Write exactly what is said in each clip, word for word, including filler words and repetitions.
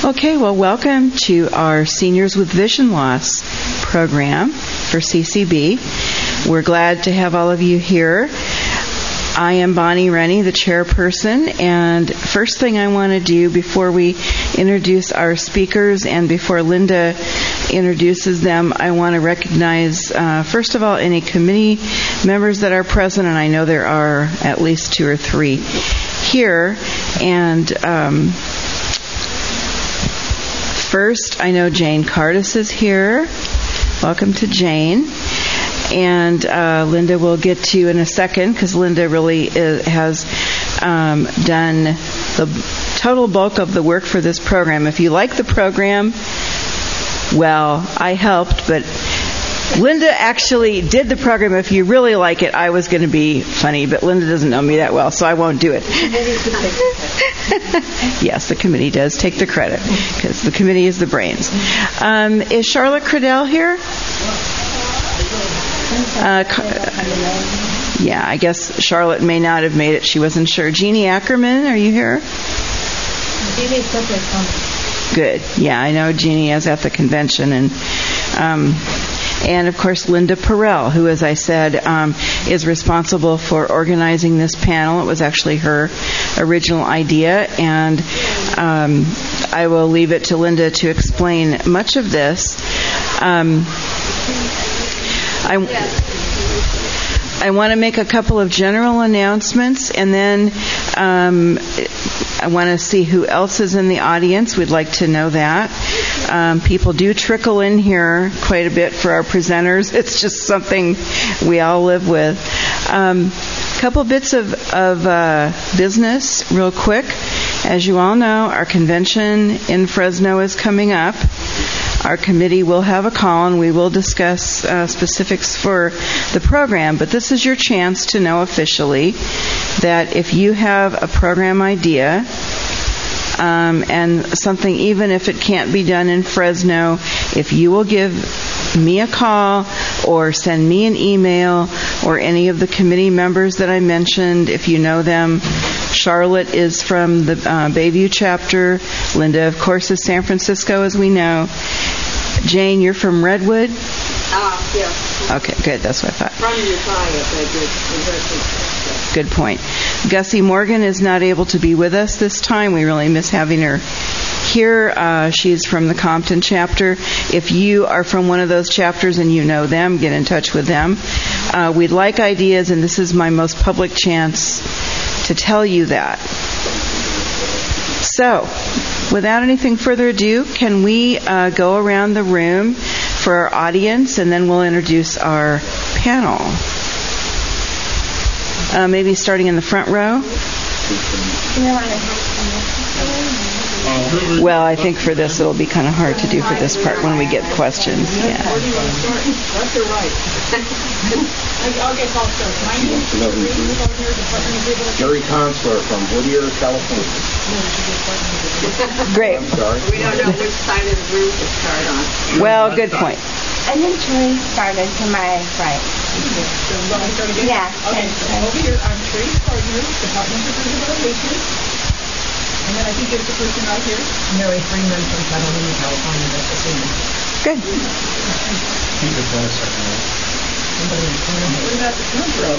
Okay, well, welcome to our Seniors with Vision Loss program for C C B. We're glad to have all of you here. I am Bonnie Rennie, the chairperson, and first thing I want to do before we introduce our speakers and before Linda introduces them, I want to recognize, uh, first of all, any committee members that are present, and I know there are at least two or three here. And um, first, I know Jane Cardis is here. Welcome to Jane. And uh, Linda will get to you in a second, because Linda really is, has um, done the total bulk of the work for this program. If you like the program, well, I helped, but Linda actually did the program. If you really like it, I was going to be funny, but Linda doesn't know me that well, so I won't do it. Yes, the committee does take the credit, because the committee is the brains. Um, is Charlotte Cradell here? Uh, yeah, I guess Charlotte may not have made it. She wasn't sure. Jeannie Ackerman, are you here? Jeannie's coming. Good. Yeah, I know Jeannie is at the convention. And um, and, of course, Linda Perrell, who, as I said, um, is responsible for organizing this panel. It was actually her original idea. And um, I will leave it to Linda to explain much of this. Um, I, I want to make a couple of general announcements, and then um, I want to see who else is in the audience. We'd like to know that. Um, people do trickle in here quite a bit for our presenters. It's just something we all live with. Um, a couple bits of, of uh, business real quick. As you all know, our convention in Fresno is coming up. Our committee will have a call, and we will discuss uh, specifics for the program. But this is your chance to know officially that if you have a program idea um, and something, even if it can't be done in Fresno, if you will give me a call or send me an email, or any of the committee members that I mentioned, if you know them. Charlotte is from the uh, Bayview chapter. Linda, of course, is San Francisco, as we know. Jane, you're from Redwood? Ah, uh, yes. Okay, good. That's what I thought. From Ukiah, good point. Gussie Morgan is not able to be with us this time. We really miss having her here. Uh, she's from the Compton chapter. If you are from one of those chapters and you know them, get in touch with them. Uh, we'd like ideas, and this is my most public chance to tell you that. So, without anything further ado, can we uh, go around the room for our audience, and then we'll introduce our panel. Uh, maybe starting in the front row. Well, I think for this it'll be kind of hard to do for this part when we get questions. Yeah. I'll get called first. My name is Jerry Consular from Whittier, California. Great. I'm sorry. We don't know which side of the room to start on. Well, good point. And then Tree started to my right. Yeah. Okay, so over here, I'm Tree Gardner, Department of Rehabilitation. And then I think there's the person right here. Mary Freeman from Catalina, California. That's the same. Good. Keep it for a second. What about the front row?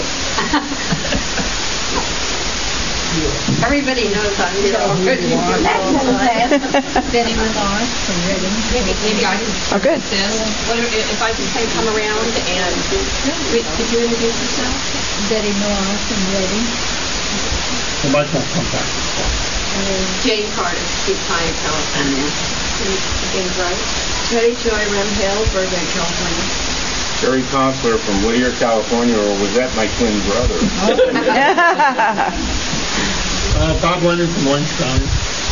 Everybody knows I'm here already. Benny Lamar from Reading. Maybe I can Oh, good. this. What if, if I can say come around and wait, could you introduce yourself? Betty Millar from Reading. The mic won't come back. Jane Carter, Ukiah, California. James right. Betty Joy Remhill, Burbank, California. Jerry Consular from Whittier, California, or was that my twin brother? uh, Bob Lennon from Orange County.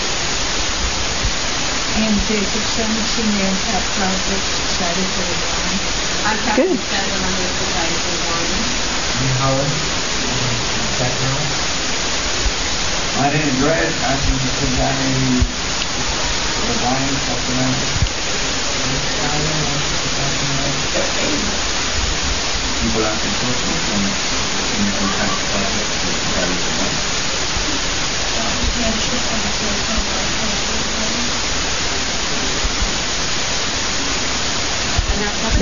Ann Jacobson, Senior Impact Project, Society for the Blind. I'm Captain Sandra, I'm with Society for the Blind. I'm Howard. Background. My name is Red. I'm from the Society for the Blind, Sacramento. People are consulting from the Impact Project to Society for the Blind.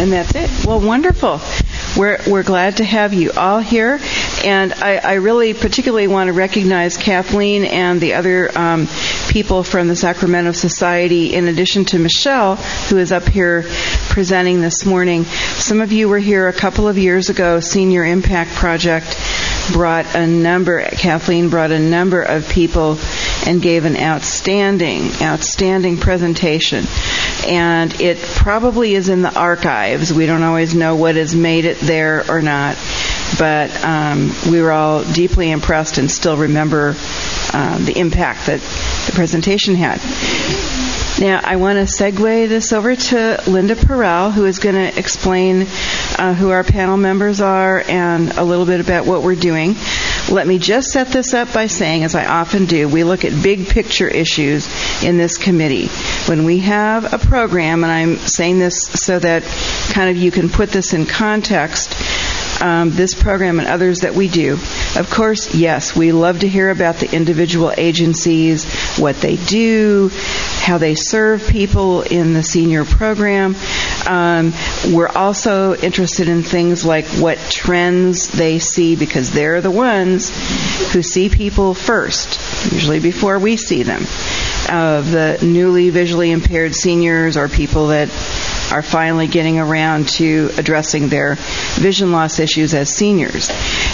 And that's it. Well, wonderful. We're we're glad to have you all here, and I, I really particularly want to recognize Kathleen and the other um, people from the Sacramento Society, in addition to Michelle, who is up here presenting this morning. Some of you were here a couple of years ago. Senior Impact Project brought a number, Kathleen brought a number of people and gave an outstanding, outstanding presentation. And it probably is in the archives. We don't always know what has made it there or not. But um, we were all deeply impressed and still remember um, the impact that the presentation had. Now, I want to segue this over to Linda Perrell, who is going to explain uh, who our panel members are and a little bit about what we're doing. Let me just set this up by saying, as I often do, we look at big picture issues in this committee. When we have a program, and I'm saying this so that kind of you can put this in context, Um, this program and others that we do. Of course, yes, we love to hear about the individual agencies, what they do, how they serve people in the senior program. Um, we're also interested in things like what trends they see, because they're the ones who see people first, usually before we see them, of the newly visually impaired seniors or people that are finally getting around to addressing their vision loss issues as seniors.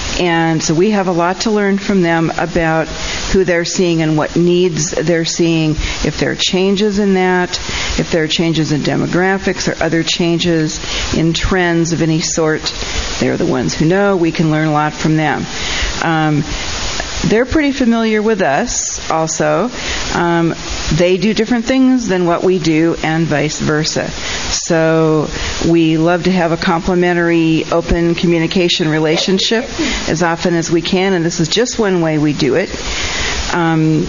And so we have a lot to learn from them about who they're seeing and what needs they're seeing, if there are changes in that, if there are changes in demographics or other changes in trends of any sort. They're the ones who know. We can learn a lot from them. Um, They're pretty familiar with us also. Um, they do different things than what we do and vice versa. So we love to have a complementary, open communication relationship as often as we can, and this is just one way we do it. Um,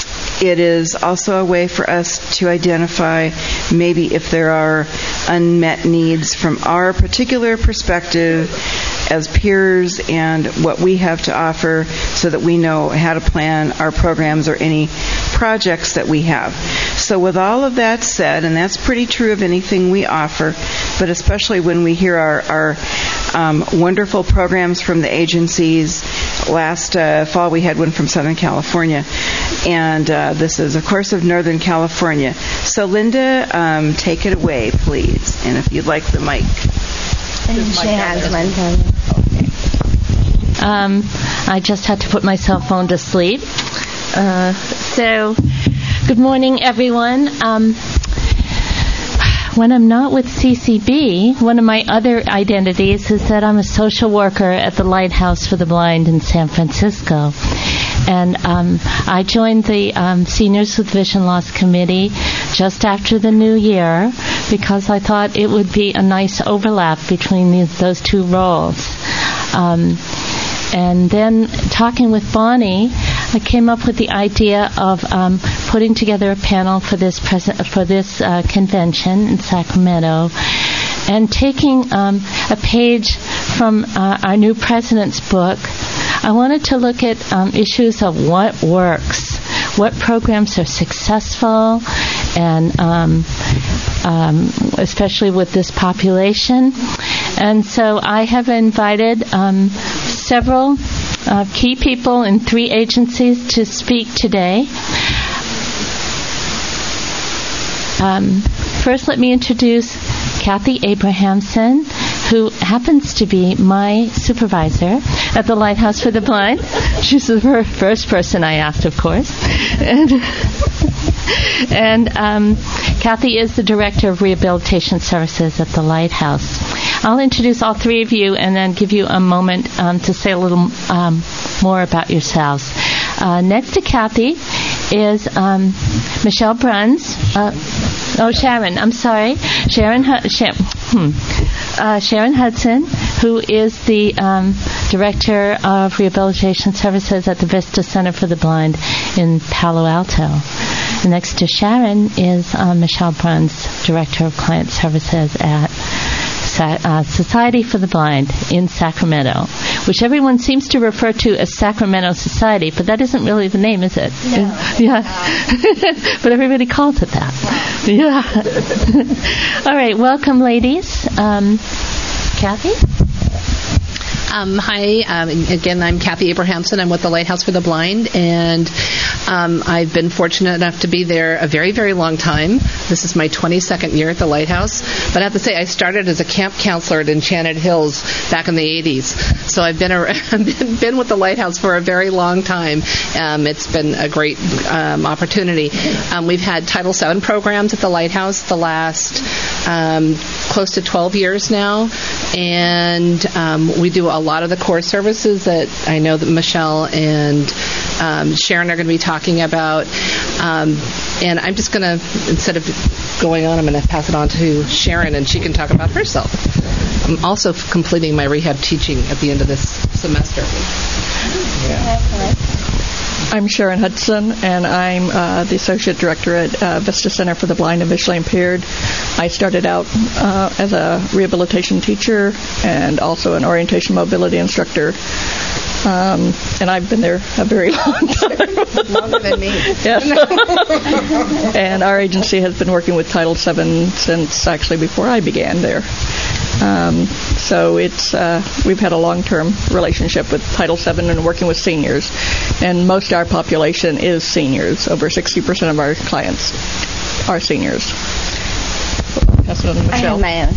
It is also a way for us to identify maybe if there are unmet needs from our particular perspective as peers and what we have to offer, so that we know how to plan our programs or any projects that we have. So with all of that said, and that's pretty true of anything we offer, but especially when we hear our, our um, wonderful programs from the agencies. Last uh, fall we had one from Southern California, and uh, this is, of course, of Northern California. So Linda, um, take it away, please, and if you'd like the mic. And she has one for you. Um, I just had to put my cell phone to sleep. Uh, so, good morning, everyone. Um, when I'm not with C C B, one of my other identities is that I'm a social worker at the Lighthouse for the Blind in San Francisco. And um, I joined the um, Seniors with Vision Loss Committee just after the new year because I thought it would be a nice overlap between these, those two roles. Um, and then talking with Bonnie, I came up with the idea of um, putting together a panel for this present for this uh, convention in Sacramento, and taking um, a page from uh, our new president's book. I wanted to look at um, issues of what works, what programs are successful, and um, um, especially with this population. And so I have invited um, several uh, key people in three agencies to speak today. Um, first, let me introduce Kathy Abrahamson, who happens to be my supervisor at the Lighthouse for the Blind. She's the first person I asked, of course. And, and um, Kathy is the Director of Rehabilitation Services at the Lighthouse. I'll introduce all three of you and then give you a moment um, to say a little um, more about yourselves. Uh, next to Kathy is um, Michelle Bruns. Uh, oh, Sharon. I'm sorry. Sharon. Sharon, hmm. uh, Sharon Hudson, who is the um, Director of Rehabilitation Services at the Vista Center for the Blind in Palo Alto. Next to Sharon is uh, Michelle Bruns, Director of Client Services at Uh, Society for the Blind in Sacramento. which everyone seems to refer to as Sacramento Society, but that isn't really the name, is it? No. Yeah. But everybody calls it that. Yeah. All right. Welcome, ladies. Um, Kathy? Um, hi, um, again, I'm Kathy Abrahamson. I'm with the Lighthouse for the Blind, and um, I've been fortunate enough to be there a very, very long time. This is my twenty-second year at the Lighthouse, but I have to say I started as a camp counselor at Enchanted Hills back in the eighties, so I've been, a, been, been with the Lighthouse for a very long time. Um, it's been a great um, opportunity. Um, we've had Title seven programs at the Lighthouse the last um, close to twelve years now, and um, we do a lot of the core services that I know that Michelle and um, Sharon are going to be talking about. Um, and I'm just going to, instead of going on, I'm going to pass it on to Sharon, and she can talk about herself. I'm also f- completing my rehab teaching at the end of this semester. Yeah. I'm Sharon Hudson, and I'm uh, the Associate Director at uh, Vista Center for the Blind and Visually Impaired. I started out uh, as a rehabilitation teacher and also an orientation mobility instructor. Um, and I've been there a very long time. Longer than me. Yes. And our agency has been working with Title seven since actually before I began there. Um, so it's uh, we've had a long-term relationship with Title seven and working with seniors. And most of our population is seniors. Over sixty percent of our clients are seniors. Pass it on to I Michelle. have my own.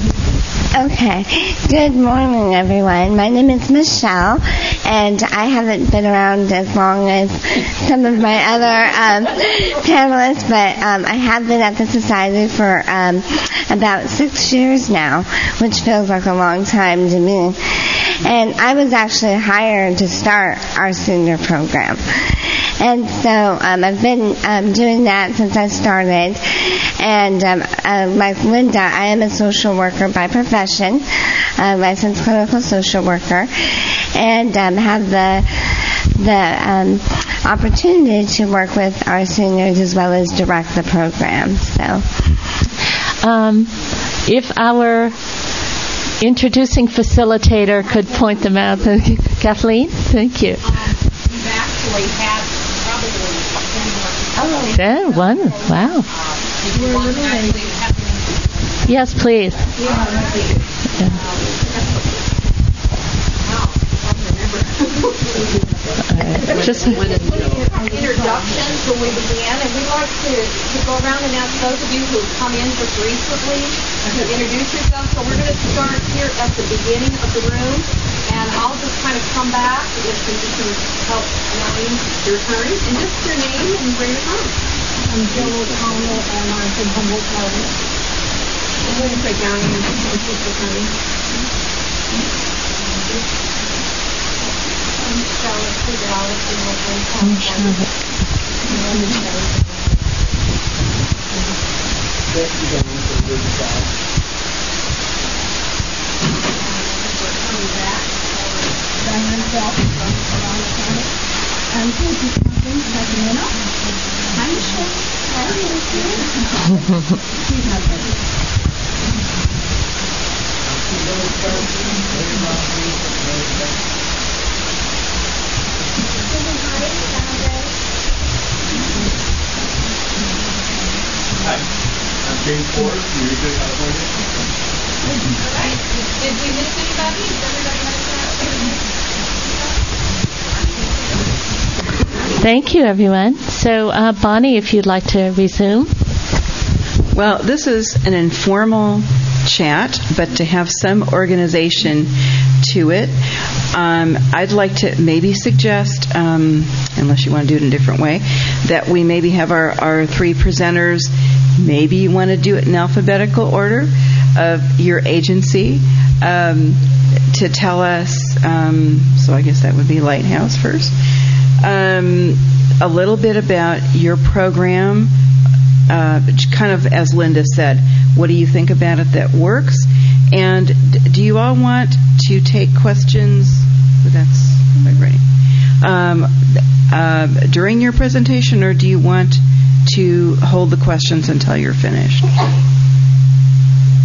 Okay. Good morning, everyone. My name is Michelle, and I haven't been around as long as some of my other um, panelists, but um, I have been at the Society for um, about six years now, which feels like a long time to me. And I was actually hired to start our senior program. And so um, I've been um, doing that since I started. And um, uh, like Linda, I am a social worker by profession, a licensed clinical social worker, and um, have the the um, opportunity to work with our seniors as well as direct the program. So, Um, if our introducing facilitator could point them out. Kathleen, thank you. Um, we've actually had probably ten Oh, more. one. Wow. Yes, please. Yeah. Right. Just introductions when we began, and we'd like to, to go around and ask those of you who have come in just recently to introduce yourselves. So we're going to start here at the beginning of the room, and I'll just kind of come back if you can help name your turn, and just your name and where you're from. I'm Jill O'Connell, and I'm from Humboldt County. I'm going to say County and Sister County. I'm Charlotte Fidel, and I'm from Charlotte. Coming back. Diane Self from Corona County. I'm Susie from Sacramento. I'm Michelle. How are you? She's not ready. Hi, I'm James Ford from Eureka, California. All right. Did we miss anybody? Is everybody understand? Thank you, everyone. So, uh, Bonnie, if you'd like to resume. Well, this is an informal chat, but to have some organization to it, um, I'd like to maybe suggest, um, unless you want to do it in a different way, that we maybe have our, our three presenters, maybe you want to do it in alphabetical order of your agency, um, to tell us, um, so I guess that would be Lighthouse first, um, a little bit about your program, uh, kind of as Linda said, what do you think about it that works? And d- do you all want to take questions? That's quite ready. Um, uh, during your presentation, or do you want to hold the questions until you're finished? Does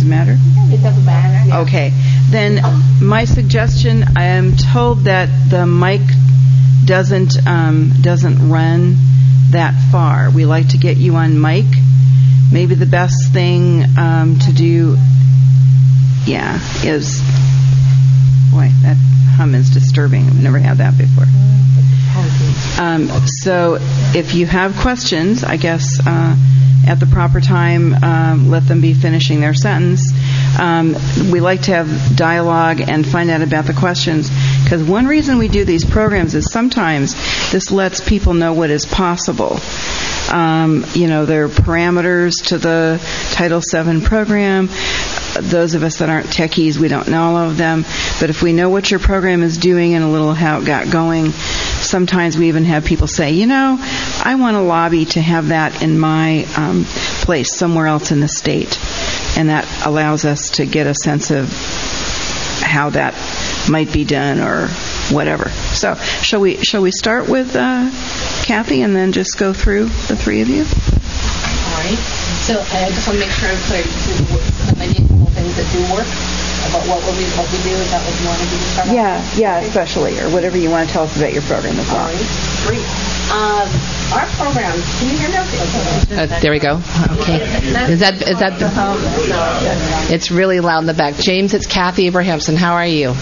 Does it matter? It doesn't matter. Okay. Then my suggestion, I am told that the mic doesn't um, doesn't run that far. We like to get you on mic. Maybe the best thing um, to do, yeah, is, boy, that hum is disturbing. I've never had that before. Um, so if you have questions, I guess uh, at the proper time, um, let them be finishing their sentence. Um, we like to have dialogue and find out about the questions, because one reason we do these programs is sometimes this lets people know what is possible. Um, you know, there are parameters to the Title seven program. Those of us that aren't techies, we don't know all of them. But if we know what your program is doing and a little how it got going, sometimes we even have people say, you know, I want to lobby to have that in my um, place somewhere else in the state. And that allows us to get a sense of how that might be done or whatever. So shall we shall we start with uh, Kathy and then just go through the three of you? All right. So I just want to make sure I'm clear. Maybe a couple things that do work about what we what we do. Is that what you want to do to start off? Yeah, yeah, Okay. especially, or whatever you want to tell us about your program as well. All right. Great. Um, our program. Can you hear me? Okay. Uh, there we go. Okay. Is that is that? It's really loud in the back. James, it's Kathy Abrahamson. How are you?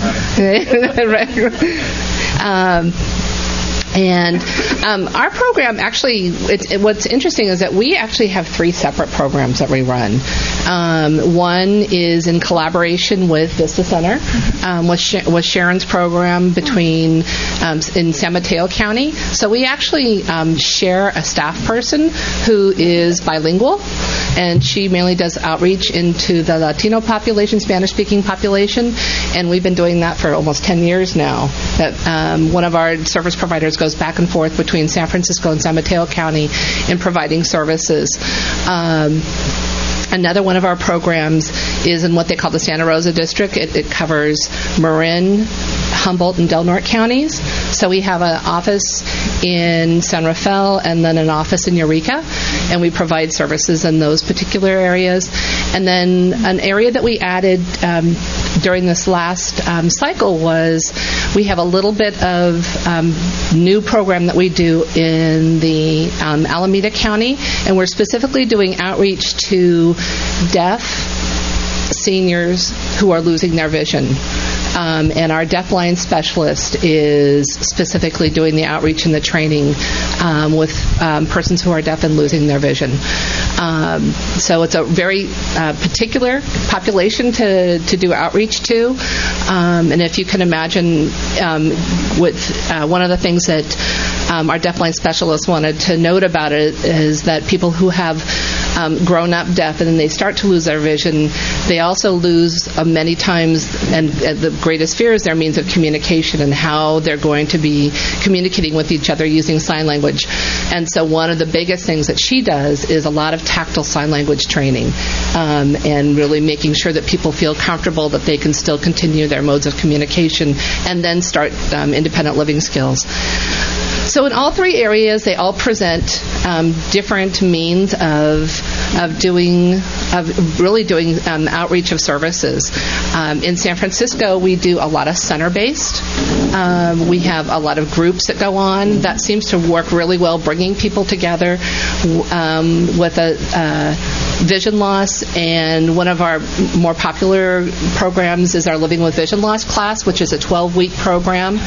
um, And um, our program actually, it's, it, what's interesting is that we actually have three separate programs that we run. Um, one is in collaboration with Vista Center, um, with, Sh- with Sharon's program between um, in San Mateo County. So we actually um, share a staff person who is bilingual, and she mainly does outreach into the Latino population, Spanish-speaking population, and we've been doing that for almost ten years now. That um, one of our service providers goes back and forth between San Francisco and San Mateo County in providing services. Um, Another one of our programs is in what they call the Santa Rosa District. It, it covers Marin, Humboldt, and Del Norte counties. So we have an office in San Rafael and then an office in Eureka, and we provide services in those particular areas. And then an area that we added um, during this last um, cycle was we have a little bit of um, new program that we do in the um, Alameda County, and we're specifically doing outreach to deaf seniors who are losing their vision. Um, and our deafblind specialist is specifically doing the outreach and the training um, with um, persons who are deaf and losing their vision. Um, so it's a very uh, particular population to, to do outreach to. Um, and if you can imagine, um, with uh, one of the things that um, our deafblind specialist wanted to note about it is that people who have um, grown up deaf and then they start to lose their vision, they also lose uh, many times, and uh, the greatest fear is their means of communication and how they're going to be communicating with each other using sign language. And so one of the biggest things that she does is a lot of tactile sign language training, um, and really making sure that people feel comfortable that they can still continue their modes of communication and then start um, independent living skills. So in all three areas, they all present um, different means of of doing, of really doing um, outreach of services. Um, in San Francisco, we do a lot of center-based. Um, we have a lot of groups that go on. That seems to work really well, bringing people together um, with a uh, vision loss. And one of our more popular programs is our Living with Vision Loss class, which is a twelve-week program.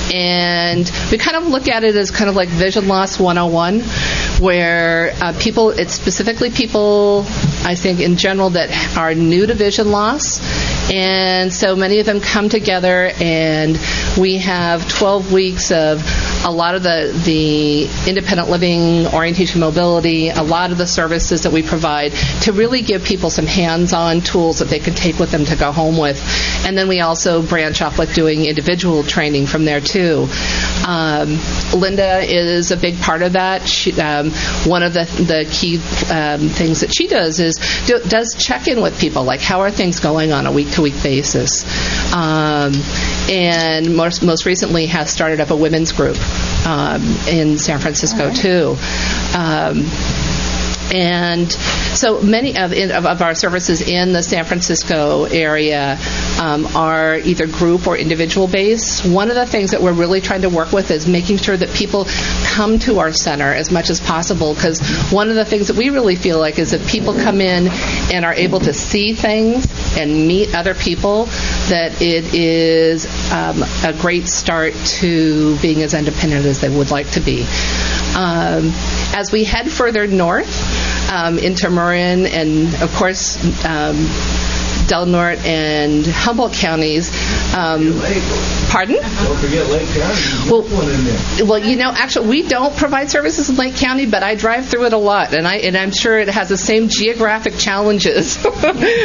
And we kind of look at it as kind of like Vision Loss one oh one, where uh, people, it's specifically people, I think, in general that are new to vision loss. And so many of them come together, and we have twelve weeks of a lot of the, the independent living, orientation, mobility, a lot of the services that we provide to really give people some hands-on tools that they can take with them to go home with. And then we also branch off with doing individual training from there too. Um, Linda is a big part of that. She, um, one of the the key um, things that she does is do, does check in with people, like how are things going on a week-to-week basis. Um, and most most recently has started up a women's group um, in San Francisco too. Um, And so many of, of, of our services in the San Francisco area um, are either group or individual based. One of the things that we're really trying to work with is making sure that people come to our center as much as possible, because one of the things that we really feel like is that people come in and are able to see things and meet other people, that it is um, a great start to being as independent as they would like to be. Um, as we head further north um, into Marin and, of course, um, Del Norte and Humboldt counties. Um, pardon? Don't forget Lake County. Well, one in there. well, you know, actually, we don't provide services in Lake County, but I drive through it a lot, and I and I'm sure it has the same geographic challenges um,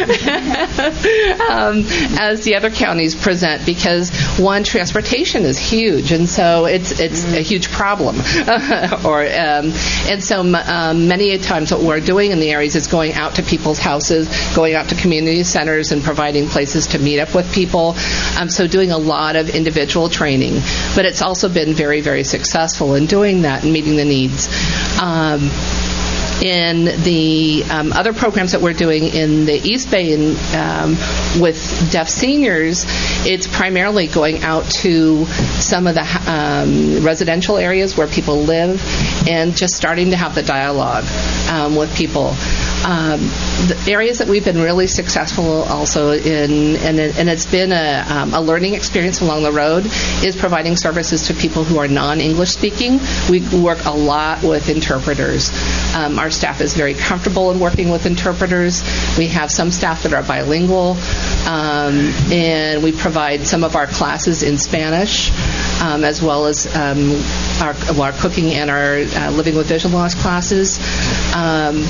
as the other counties present, because one, transportation is huge, and so it's it's mm-hmm. a huge problem. or um, and so um, many times what we're doing in the areas is going out to people's houses, going out to community centers, and providing places to meet up with people. Um, so doing a lot of individual training, but it's also been very, very successful in doing that and meeting the needs. Um, in the um, other programs that we're doing in the East Bay and, um, with deaf seniors, it's primarily going out to some of the um, residential areas where people live and just starting to have the dialogue um, with people. Um, the areas that we've been really successful also in, and, it, and it's been a, um, a learning experience along the road, is providing services to people who are non-English speaking. We work a lot with interpreters. Um, our staff is very comfortable in working with interpreters. We have some staff that are bilingual, um, and we provide some of our classes in Spanish, um, as well as um, our, our cooking and our uh, living with vision loss classes. Um,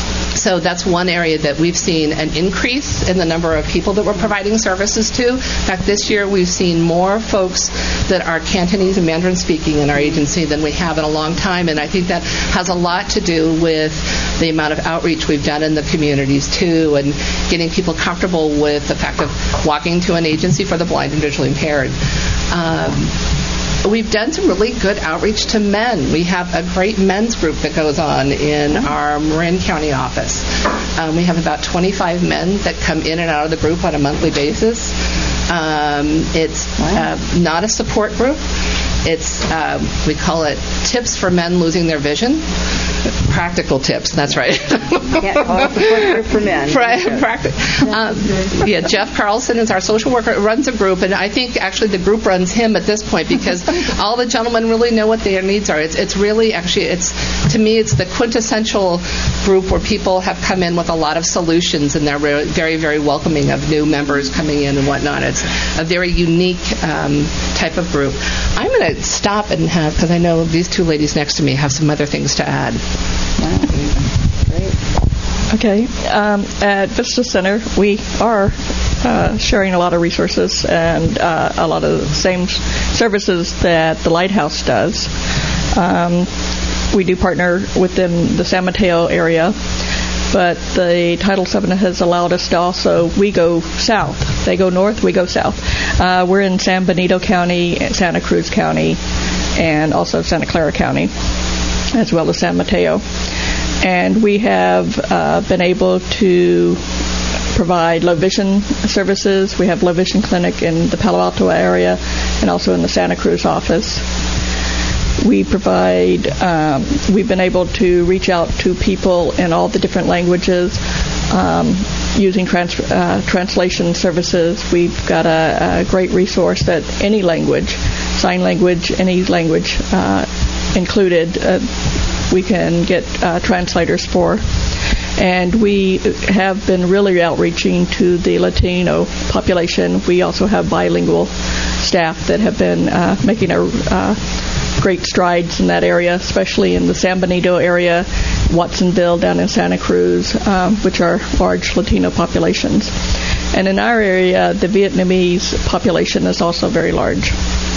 So that's one area that we've seen an increase in the number of people that we're providing services to. In fact, this year we've seen more folks that are Cantonese and Mandarin speaking in our agency than we have in a long time, and I think that has a lot to do with the amount of outreach we've done in the communities too, and getting people comfortable with the fact of walking to an agency for the blind and visually impaired. Um, We've done some really good outreach to men. We have a great men's group that goes on in our Marin County office. Um, we have about twenty-five men that come in and out of the group on a monthly basis. Um, it's uh, not a support group. It's, uh, we call it Tips for Men Losing Their Vision. Practical tips, that's right. Can't call it support group for men. Practice. Um, yeah, Jeff Carlson is our social worker, runs a group, and I think actually the group runs him at this point, because all the gentlemen really know what their needs are. It's it's really, actually, it's to me, it's the quintessential group where people have come in with a lot of solutions, and they're re- very, very welcoming of new members coming in and whatnot. It's a very unique um, type of group. I'm going to stop and have, because I know these two ladies next to me have some other things to add. Wow. Great. Okay. Um, at Vista Center, we are uh, sharing a lot of resources and uh, a lot of the same services that the Lighthouse does. Um, we do partner within the San Mateo area, but the Title seven has allowed us to also, we go south. They go north, we go south. Uh, we're in San Benito County, Santa Cruz County, and also Santa Clara County, as well as San Mateo. And we have uh, been able to provide low vision services. We have low vision clinic in the Palo Alto area and also in the Santa Cruz office. We provide, um, we've been able to reach out to people in all the different languages um, using trans- uh, translation services. We've got a, a great resource that any language, sign language, any language uh, included, uh, we can get uh, translators for. And we have been really outreaching to the Latino population. We also have bilingual staff that have been uh, making a uh, great strides in that area, especially in the San Benito area, Watsonville down in Santa Cruz, um, which are large Latino populations. And in our area, the Vietnamese population is also very large.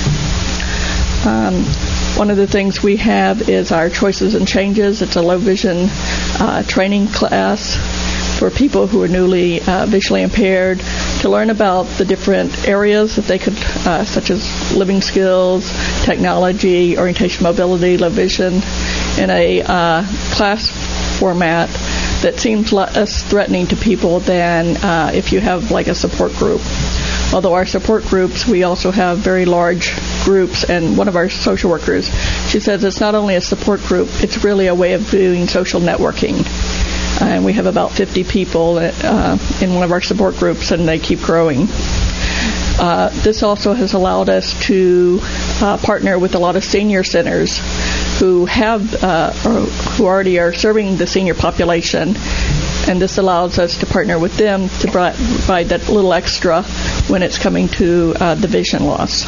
Um, one of the things we have is our Choices and Changes. It's a low vision uh, training class for people who are newly uh, visually impaired, to learn about the different areas that they could, uh, such as living skills, technology, orientation, mobility, low vision, in a uh, class format that seems less threatening to people than uh, if you have like a support group. Although our support groups, we also have very large groups, and one of our social workers, she says it's not only a support group, it's really a way of doing social networking. Uh, and we have about fifty people uh, in one of our support groups, and they keep growing. Uh, this also has allowed us to uh, partner with a lot of senior centers who have uh, or who already are serving the senior population, and this allows us to partner with them to provide that little extra when it's coming to uh, the vision loss.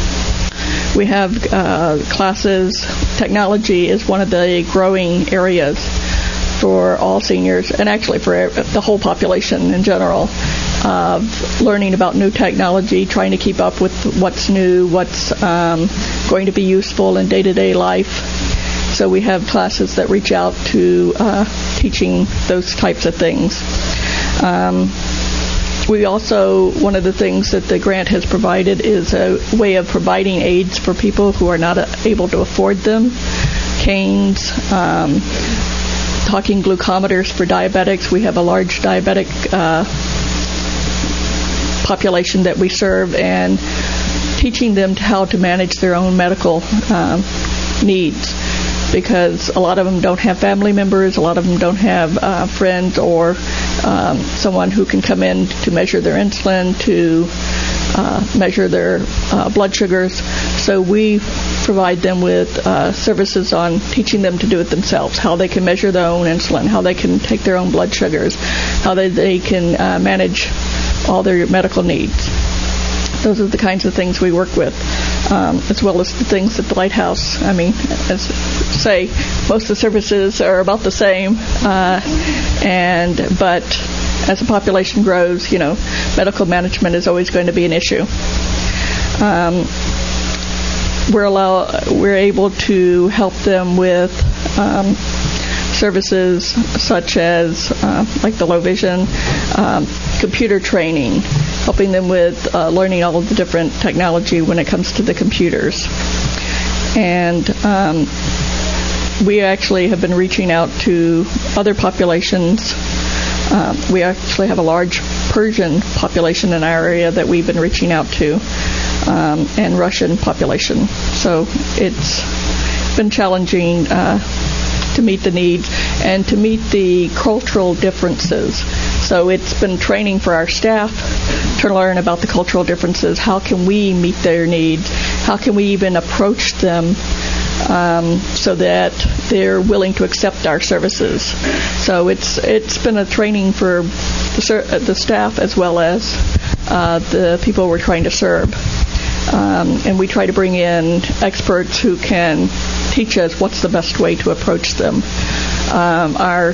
We have uh, classes. Technology is one of the growing areas for all seniors, and actually for the whole population in general, of learning about new technology, trying to keep up with what's new, what's um, going to be useful in day-to-day life. So we have classes that reach out to uh, teaching those types of things. Um, we also, one of the things that the grant has provided is a way of providing aids for people who are not able to afford them, canes, um, talking glucometers for diabetics. We have a large diabetic uh, population that we serve, and teaching them how to manage their own medical um, needs, because a lot of them don't have family members, a lot of them don't have uh, friends or um, someone who can come in to measure their insulin, to uh, measure their uh, blood sugars. So we provide them with uh, services on teaching them to do it themselves, how they can measure their own insulin, how they can take their own blood sugars, how they, they can uh, manage all their medical needs. Those are the kinds of things we work with, um, as well as the things at the Lighthouse. I mean, as say, most of the services are about the same, uh, and but as the population grows, you know, medical management is always going to be an issue. Um, we're allow we're able to help them with um, services such as uh, like the low vision, um, computer training, helping them with uh, learning all of the different technology when it comes to the computers. And um, we actually have been reaching out to other populations. Uh, we actually have a large Persian population in our area that we've been reaching out to, um, and Russian population. So it's been challenging uh, to meet the needs and to meet the cultural differences. So it's been training for our staff to learn about the cultural differences. How can we meet their needs? How can we even approach them um, so that they're willing to accept our services? So it's it's been a training for the, the staff as well as uh, the people we're trying to serve. Um, and we try to bring in experts who can teach us what's the best way to approach them. Um, our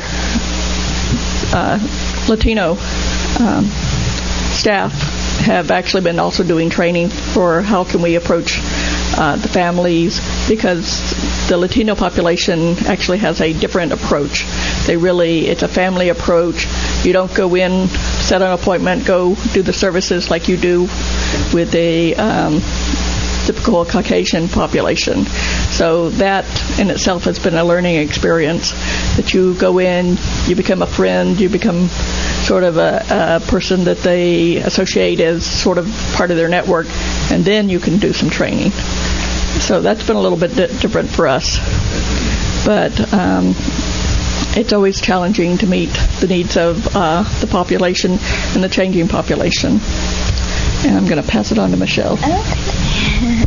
uh, Latino um, staff have actually been also doing training for how can we approach uh, the families, because the Latino population actually has a different approach. They really, it's a family approach. You don't go in, set an appointment, go do the services like you do with a um, typical Caucasian population. So that in itself has been a learning experience, that you go in, you become a friend, you become sort of a, a person that they associate as sort of part of their network, and then you can do some training. So that's been a little bit di- different for us. But um, it's always challenging to meet the needs of uh, the population and the changing population. And I'm going to pass it on to Michelle. Okay.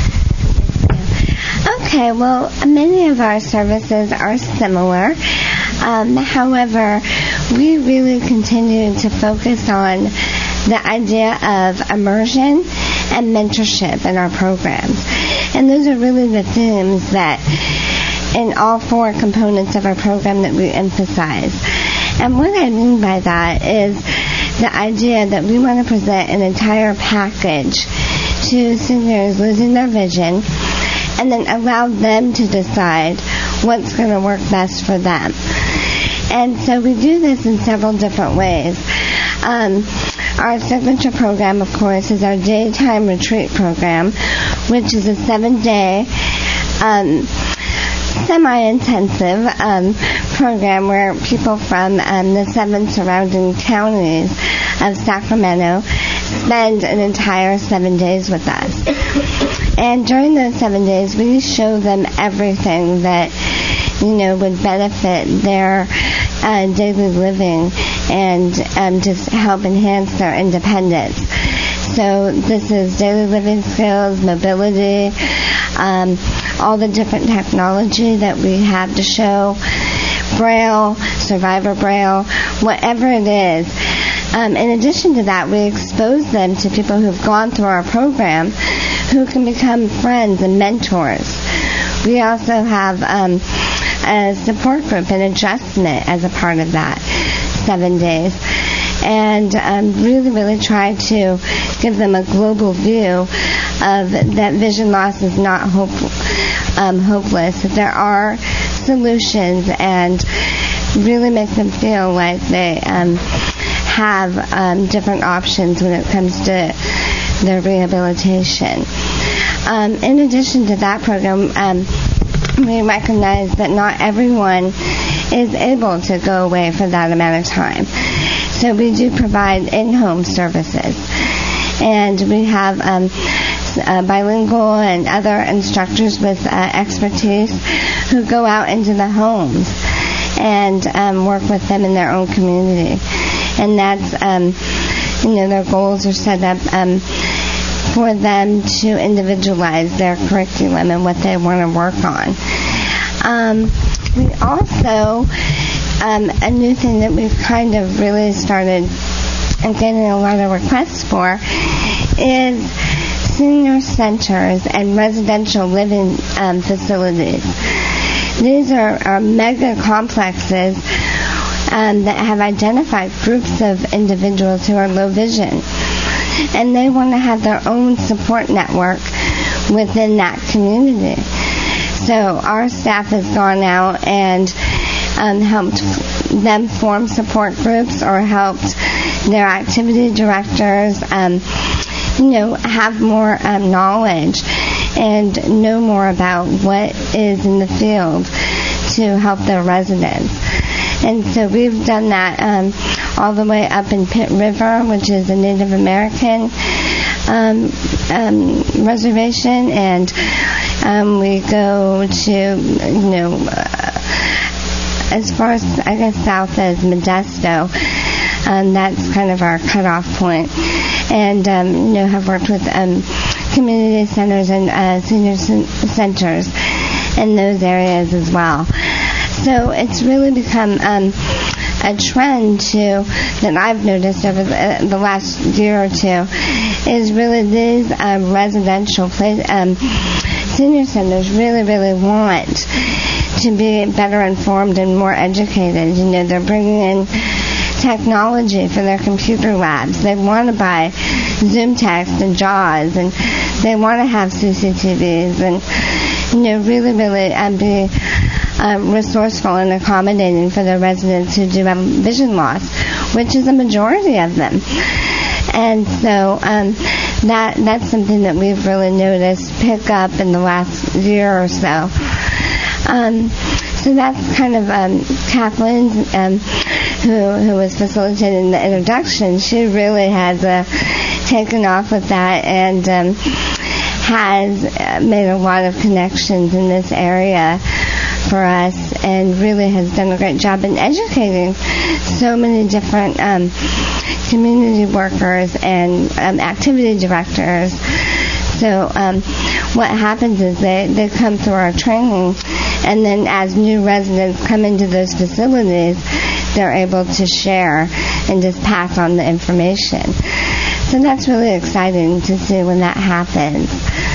Okay, well, many of our services are similar. Um, however, we really continue to focus on the idea of immersion and mentorship in our programs. And those are really the themes that in all four components of our program that we emphasize. And what I mean by that is the idea that we want to present an entire package to seniors losing their vision, and then allow them to decide what's going to work best for them. And so we do this in several different ways. Um, our signature program, of course, is our daytime retreat program, which is a seven-day um, semi-intensive um, program where people from um, the seven surrounding counties of Sacramento spend an entire seven days with us. And during those seven days, we show them everything that, you know, would benefit their uh, daily living and um, just help enhance their independence. So this is daily living skills, mobility, um, all the different technology that we have to show, Braille, Survivor Braille, whatever it is. Um, in addition to that, we expose them to people who've gone through our program who can become friends and mentors. We also have um, a support group and adjustment as a part of that seven days. And um, really, really try to give them a global view of that vision loss is not hope, um, hopeless, that there are solutions, and really make them feel like they um, have um, different options when it comes to their rehabilitation. Um, in addition to that program, um, we recognize that not everyone is able to go away for that amount of time. So we do provide in-home services. And we have um, uh, bilingual and other instructors with uh, expertise who go out into the homes and um, work with them in their own community. And that's, um, you know, their goals are set up um, for them to individualize their curriculum and what they want to work on. Um, we also, um, a new thing that we've kind of really started getting a lot of requests for is senior centers and residential living um, facilities. These are, are mega complexes um, that have identified groups of individuals who are low vision, and they want to have their own support network within that community. So our staff has gone out and um, helped them form support groups, or helped their activity directors, um, you know, have more um, knowledge and know more about what is in the field to help their residents. And so we've done that um, all the way up in Pitt River, which is a Native American um, um, reservation, and um, we go to, you know, uh, as far as, I guess, south as Modesto. Um, that's kind of our cutoff point. And, um, you know, have worked with um, community centers and uh, senior c- centers in those areas as well. So it's really become um, a trend, too, that I've noticed over the, the last year or two, is really these um, residential place, um, senior centers really, really want to be better informed and more educated. You know, they're bringing in technology for their computer labs. They want to buy Zoom text and JAWS, and they want to have C C T Vs, and, you know, really, really um, be um, resourceful and accommodating for their residents who do have vision loss, which is a majority of them. And so um, that that's something that we've really noticed pick up in the last year or so. Um, so that's kind of um, Kathleen, um, who who was facilitating the introduction. She really has uh, taken off with that, and um, has uh, made a lot of connections in this area for us, and really has done a great job in educating so many different um, community workers and um, activity directors. So um, what happens is they, they come through our training, and then as new residents come into those facilities, they're able to share and just pass on the information. So that's really exciting to see when that happens.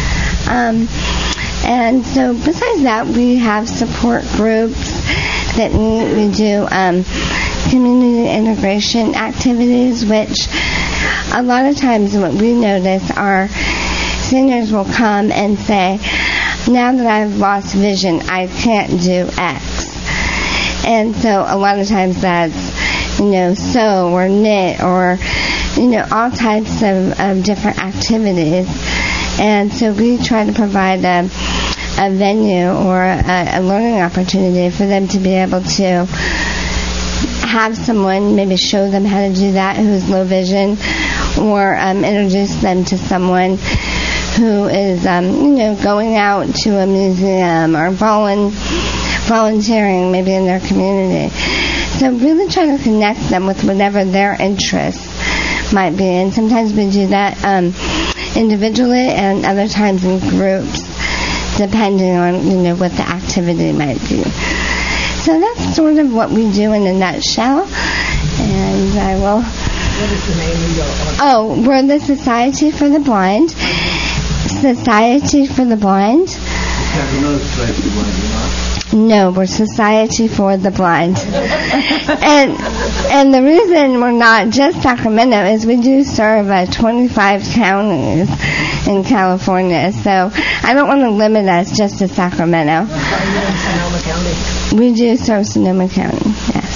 Um, and so besides that, we have support groups that meet. We do um, community integration activities, which a lot of times what we notice are seniors will come and say, now that I've lost vision, I can't do X. And so a lot of times that's, you know, sew or knit or, you know, all types of, of different activities. And so we try to provide a, a venue or a, a learning opportunity for them to be able to have someone maybe show them how to do that who's low vision, or um, introduce them to someone who is, um, you know, going out to a museum or volun- volunteering maybe in their community. So really try to connect them with whatever their interests might be. And sometimes we do that um, individually and other times in groups, depending on, you know, what the activity might be. So that's sort of what we do in a nutshell. And I will... What is the name of your organization? Oh, we're the Society for the Blind. Society for the Blind. Sacramento Society for the Blind, you're not? No, we're Society for the Blind. and and the reason we're not just Sacramento is we do serve uh, twenty-five counties in California. So I don't want to limit us just to Sacramento. Are you in Sonoma County? We do serve Sonoma County, yes.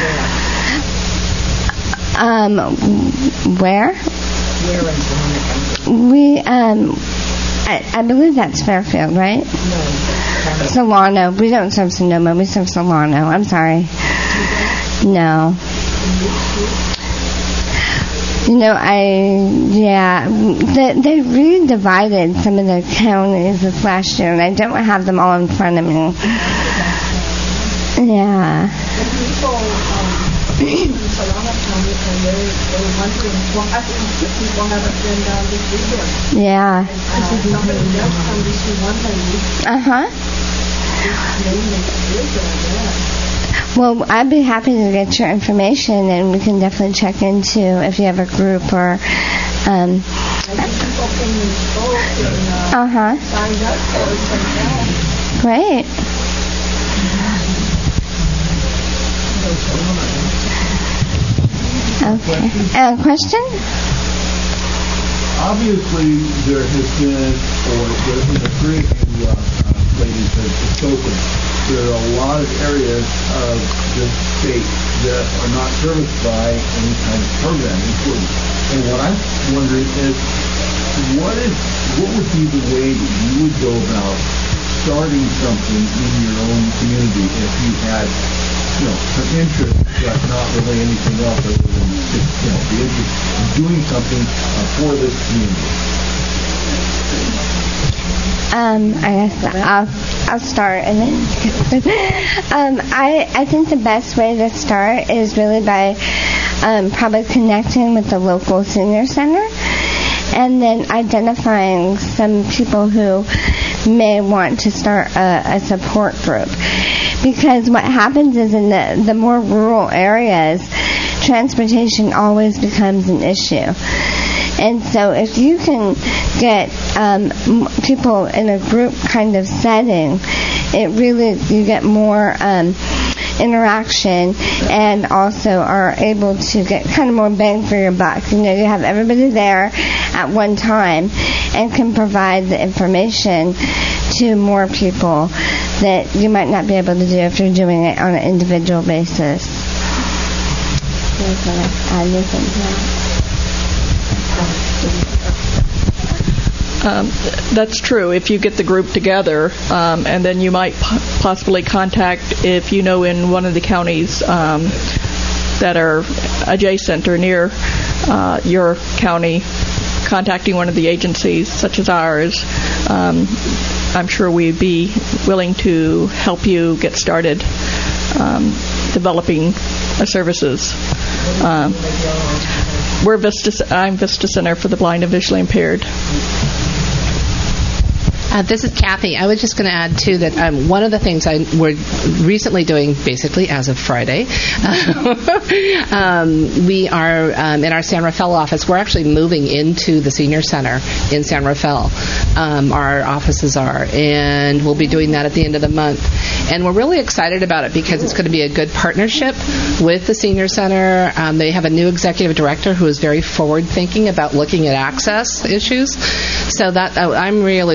Um, where? Where in Sonoma County? We, um, I, I believe that's Fairfield, right? No. Solano. We don't serve Sonoma. We serve Solano. I'm sorry. No. You know, I, yeah, they, they redivided some of the counties this last year, and I don't have them all in front of me. Yeah. People, um, in Solano County, and they, they were wondering, well, I think people haven't been down this weekend. Yeah. Uh, somebody else from this one lady. Uh-huh. Maybe they could, I guess. Well, I'd be happy to get your information, and we can definitely check into if you have a group or. Um, people came and spoke and uh, uh-huh. signed up for it themselves. Great. Okay. Uh, question? Obviously, there has been, or there in the three of you uh, uh, ladies have spoken, there are a lot of areas of the state that are not serviced by any kind of program, including. And what I'm wondering is, what is what would be the way that you would go about starting something in your own community if you had, you know, some interest, but not really anything else other than just, you know, the interest in doing something uh, for this community? Um, I guess I'll I'll start and then. um, I I think the best way to start is really by um, probably connecting with the local senior center, and then identifying some people who may want to start a, a support group. Because what happens is in the the more rural areas, transportation always becomes an issue. And so if you can get um, people in a group kind of setting, it really, you get more um, interaction and also are able to get kind of more bang for your buck. You know, you have everybody there at one time and can provide the information to more people that you might not be able to do if you're doing it on an individual basis. Um, that's true. If you get the group together, um, and then you might po- possibly contact, if you know in one of the counties um, that are adjacent or near uh, your county, contacting one of the agencies such as ours. Um, I'm sure we'd be willing to help you get started um, developing uh, services. Um, we're Vista. I'm Vista Center for the Blind and Visually Impaired. Uh, this is Kathy. I was just going to add, too, that um, one of the things I we're recently doing, basically as of Friday, um, we are um, in our San Rafael office. We're actually moving into the senior center in San Rafael. Um, our offices are, and we'll be doing that at the end of the month. And we're really excited about it because it's going to be a good partnership with the senior center. Um, they have a new executive director who is very forward-thinking about looking at access issues. So that uh, I'm really looking forward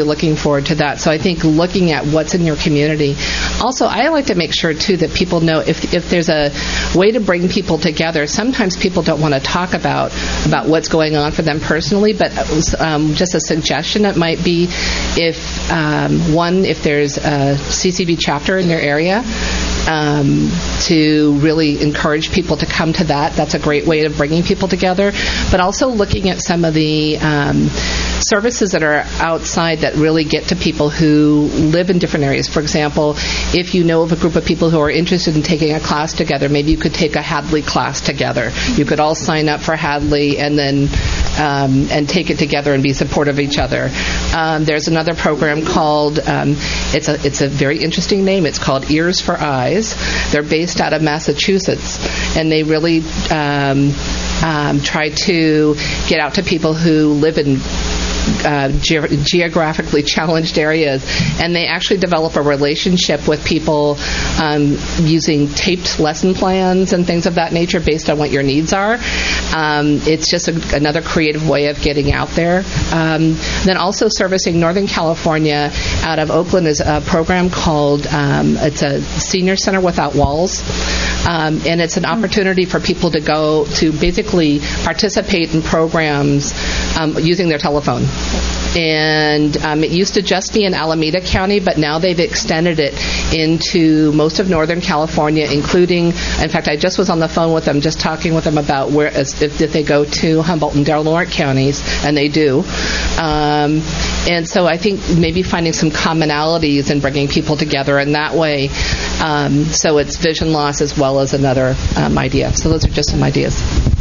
forward to that. So I think looking at what's in your community. Also, I like to make sure, too, that people know if, if there's a way to bring people together, sometimes people don't want to talk about, about what's going on for them personally, but um, just a suggestion, it might be if, um, one, if there's a C C B chapter in your area, Um, to really encourage people to come to that. That's a great way of bringing people together. But also looking at some of the um, services that are outside that really get to people who live in different areas. For example, if you know of a group of people who are interested in taking a class together, maybe you could take a Hadley class together. You could all sign up for Hadley and then um, and take it together and be supportive of each other. Um, there's another program called, um, it's a it's a very interesting name. It's called Ears for Eyes. They're based out of Massachusetts, and they really um, um, try to get out to people who live in Uh, ge- geographically challenged areas, and they actually develop a relationship with people um, using taped lesson plans and things of that nature based on what your needs are. Um, it's just a, another creative way of getting out there. Um, then also servicing Northern California out of Oakland is a program called, um, it's a Senior Center Without Walls, um, and it's an opportunity for people to go to basically participate in programs um, using their telephone. And um, it used to just be in Alameda County, but now they've extended it into most of Northern California, including, in fact, I just was on the phone with them, just talking with them about where, if, if they go to Humboldt and Del Norte counties, and they do. Um, and so I think maybe finding some commonalities and bringing people together in that way. Um, so it's vision loss as well as another um, idea. So those are just some ideas.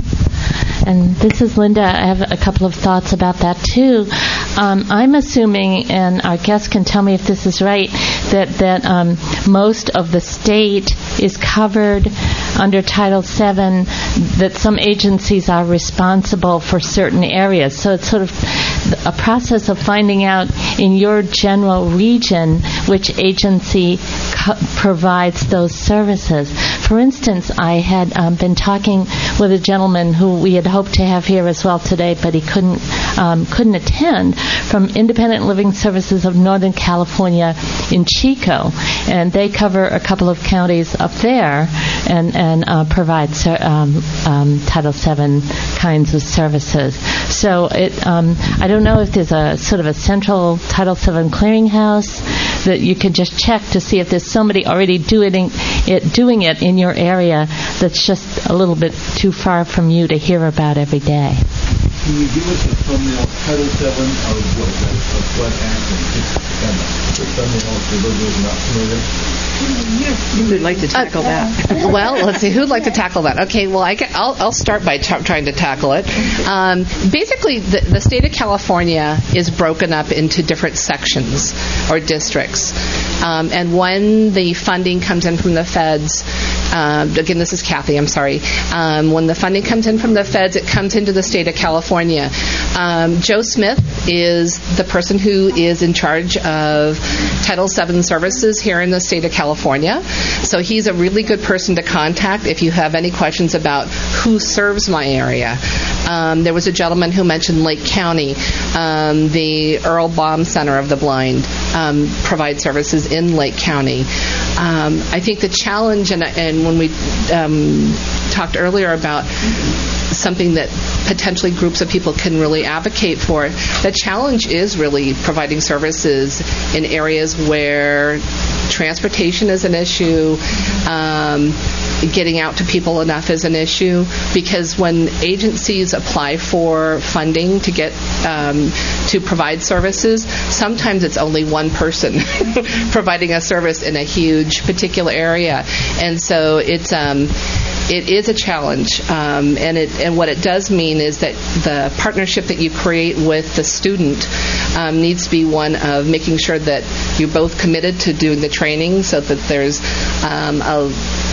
And this is Linda. I have a couple of thoughts about that, too. Um, I'm assuming, and our guests can tell me if this is right, that, that um, most of the state is covered under Title seven, that some agencies are responsible for certain areas. So it's sort of a process of finding out in your general region which agency co- provides those services. For instance, I had um, been talking with a gentleman who we had hoped to have here as well today, but he couldn't um, couldn't attend, from Independent Living Services of Northern California in Chico, and they cover a couple of counties up there and and uh, provide ser- um, um, Title seven kinds of services. So it um, I don't know if there's a sort of a central Title seven clearinghouse that you can just check to see if there's somebody already doing it doing it in your area that's just a little bit too far from you to hear about every day. Can you give us a thumbnail, Title seven of what, of what happened? Just kind of a thumbnail for those who are not familiar. Who would like to tackle uh, that? Well, let's see. Who'd like to tackle that? Okay, well, I can, I'll, I'll start by t- trying to tackle it. Um, basically, the, the state of California is broken up into different sections or districts. Um, and when the funding comes in from the feds, uh, again, this is Kathy, I'm sorry. Um, when the funding comes in from the feds, it comes into the state of California. Um, Joe Smith is the person who is in charge of Title seven services here in the state of California. So he's a really good person to contact if you have any questions about who serves my area. Um, there was a gentleman who mentioned Lake County. Um, the Earl Baum Center of the Blind um, provides services in Lake County. Um, I think the challenge, and, and when we um, talked earlier about something that potentially groups of people can really advocate for, the challenge is really providing services in areas where transportation is an issue, um, getting out to people enough is an issue, because when agencies apply for funding to get um, to provide services, sometimes it's only one person providing a service in a huge particular area, and so it's um, it is a challenge, um, and it and what it does mean is that the partnership that you create with the student um, needs to be one of making sure that you're both committed to doing the training, so that there's um, a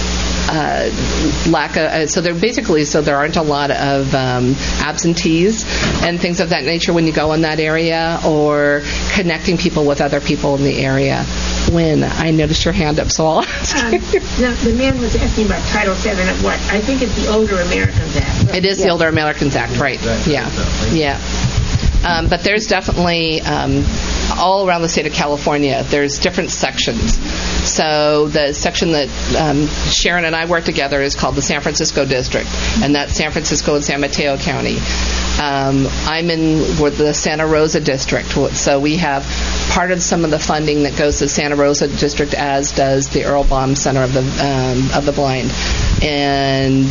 Uh, lack of, uh, so there basically, so there aren't a lot of um, absentees and things of that nature when you go in that area, or connecting people with other people in the area. Wynn, I noticed your hand up, so I'll ask um, the, the man was asking about Title seven of what? I think it's the Older Americans Act. Right? It is yeah. the Older Americans Act, right? Yeah, yeah. Um, but there's definitely um, all around the state of California. There's different sections. So the section that um, Sharon and I work together is called the San Francisco District, and that's San Francisco and San Mateo County. Um, I'm in the Santa Rosa District, so we have part of some of the funding that goes to the Santa Rosa District, as does the Earl Baum Center of the um, of the Blind, and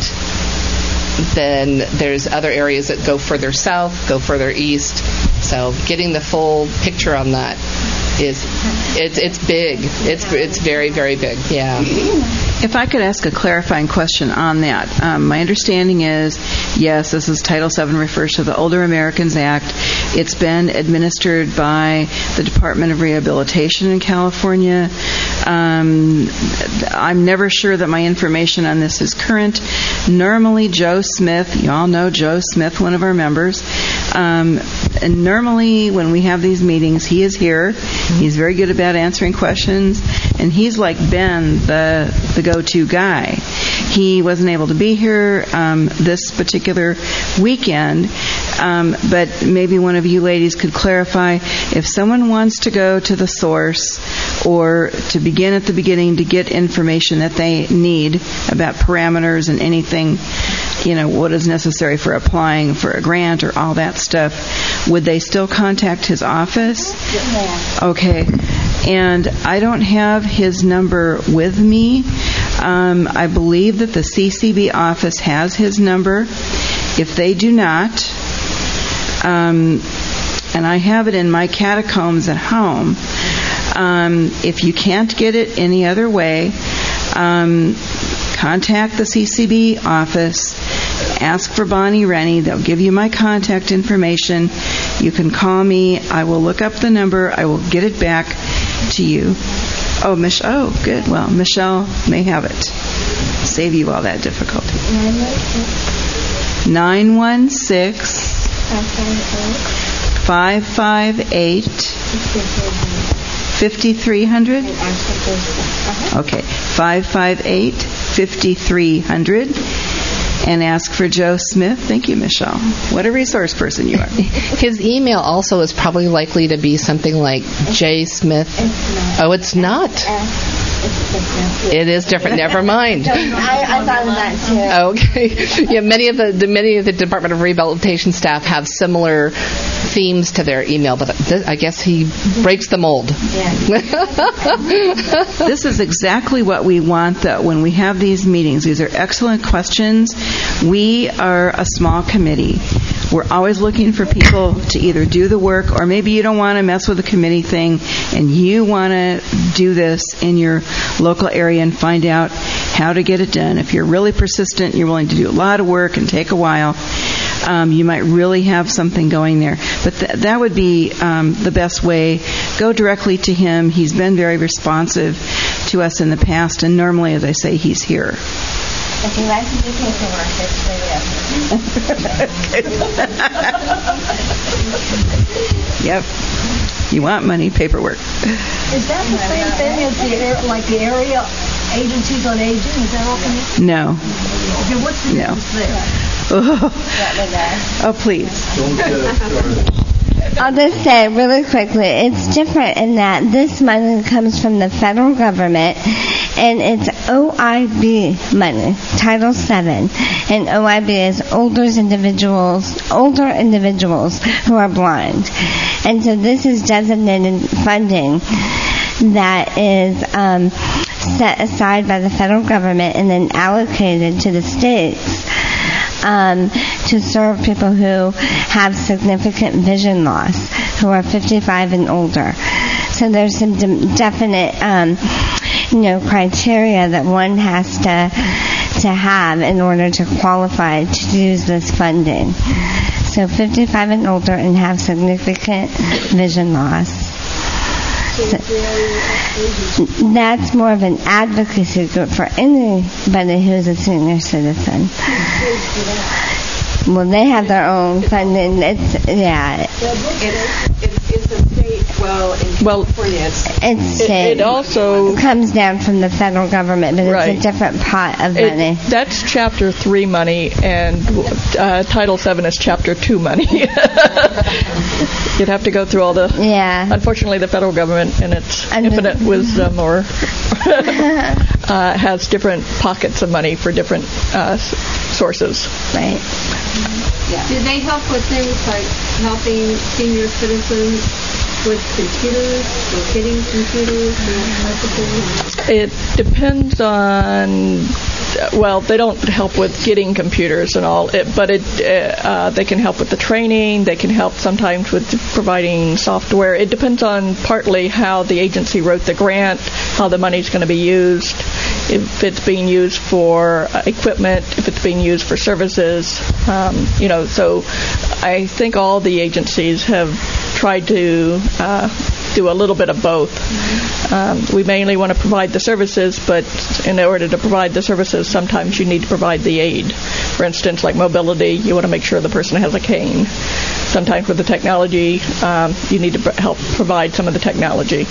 then there's other areas that go further south, go further east. So getting the full picture on that is it's it's big. It's it's very very big. Yeah. If I could ask a clarifying question on that, um, my understanding is, yes, this is Title seven refers to the Older Americans Act. It's been administered by the Department of Rehabilitation in California. Um, I'm never sure that my information on this is current. Normally, Joe Smith, you all know Joe Smith, one of our members. Um, and normally, when we have these meetings, he is here. He's very good about answering questions, and he's like Ben, the the go-to guy. He wasn't able to be here um, this particular weekend, um, but maybe one of you ladies could clarify if someone wants to go to the source or to begin at the beginning to get information that they need about parameters and anything, you know, what is necessary for applying for a grant or all that stuff, would they still contact his office? Yes. Okay. And I don't have his number with me. Um, I believe that the C C B office has his number. If they do not, um, and I have it in my catacombs at home, um, if you can't get it any other way, um, contact the C C B office. Ask for Bonnie Rennie. They'll give you my contact information. You can call me. I will look up the number. I will get it back to you. Oh, Mich- oh, good. Well, Michelle may have it. Save you all that difficulty. nine one six, five five eight, five three zero zero. Okay, five five eight, five three zero zero. And ask for Joe Smith. Thank you, Michelle. What a resource person you are. His email also is probably likely to be something like J Smith. It's not. Oh, it's not. It's It is different. Never mind. I, I thought of that too. Okay. Yeah, many of the, the many of the Department of Rehabilitation staff have similar themes to their email, but th- I guess he breaks the mold. Yeah. This is exactly what we want, though, when we have these meetings. These are excellent questions. We are a small committee. We're always looking for people to either do the work, or maybe you don't want to mess with the committee thing and you want to do this in your local area and find out how to get it done. If you're really persistent, you're willing to do a lot of work and take a while, um, you might really have something going there. But th- that would be um, the best way. Go directly to him. He's been very responsive to us in the past, and normally, as I say, he's here. If you like to do paperwork, it's really Yep. You want money, paperwork. Is that the same thing as the air, like the area agencies on aging? Is that all connected? No. Okay, what's the No. difference there? Oh, oh please. Don't get us started. I'll just say really quickly, it's different in that this money comes from the federal government, and it's O I B money, Title seven, and O I B is older individuals, older individuals who are blind, and so this is designated funding that is um, set aside by the federal government and then allocated to the states. Um, to serve people who have significant vision loss, who are fifty-five and older. So there's some de- definite, um, you know, criteria that one has to to have in order to qualify to use this funding. So fifty-five and older and have significant vision loss. So that's more of an advocacy group for anybody who's a senior citizen. Well, they have their own funding. It's yeah. It's, it's, it's a state, well, in Well, California, it's It's It- state. it also- comes down from the federal government, but Right. it's a different pot of It- money. that's Chapter three money, and uh, Title seven is Chapter two money. You'd have to go through all the... Yeah. Unfortunately, the federal government, in its And the- infinite wisdom, or uh, has different pockets of money for different uh, s- sources. Right. Do they help with things like helping senior citizens with computers or getting computers and that type of thing? It depends on, well, they don't help with getting computers and all, it, but it uh, uh, they can help with the training. They can help sometimes with providing software. It depends on partly how the agency wrote the grant, how the money's going to be used, if it's being used for uh, equipment, if it's being used for services. Um, you know, so I think all the agencies have tried to uh, do a little bit of both. Um, we mainly want to provide the services, but in order to provide the services, sometimes you need to provide the aid. For instance, like mobility, you want to make sure the person has a cane. Sometimes with the technology, um, you need to pr- help provide some of the technology.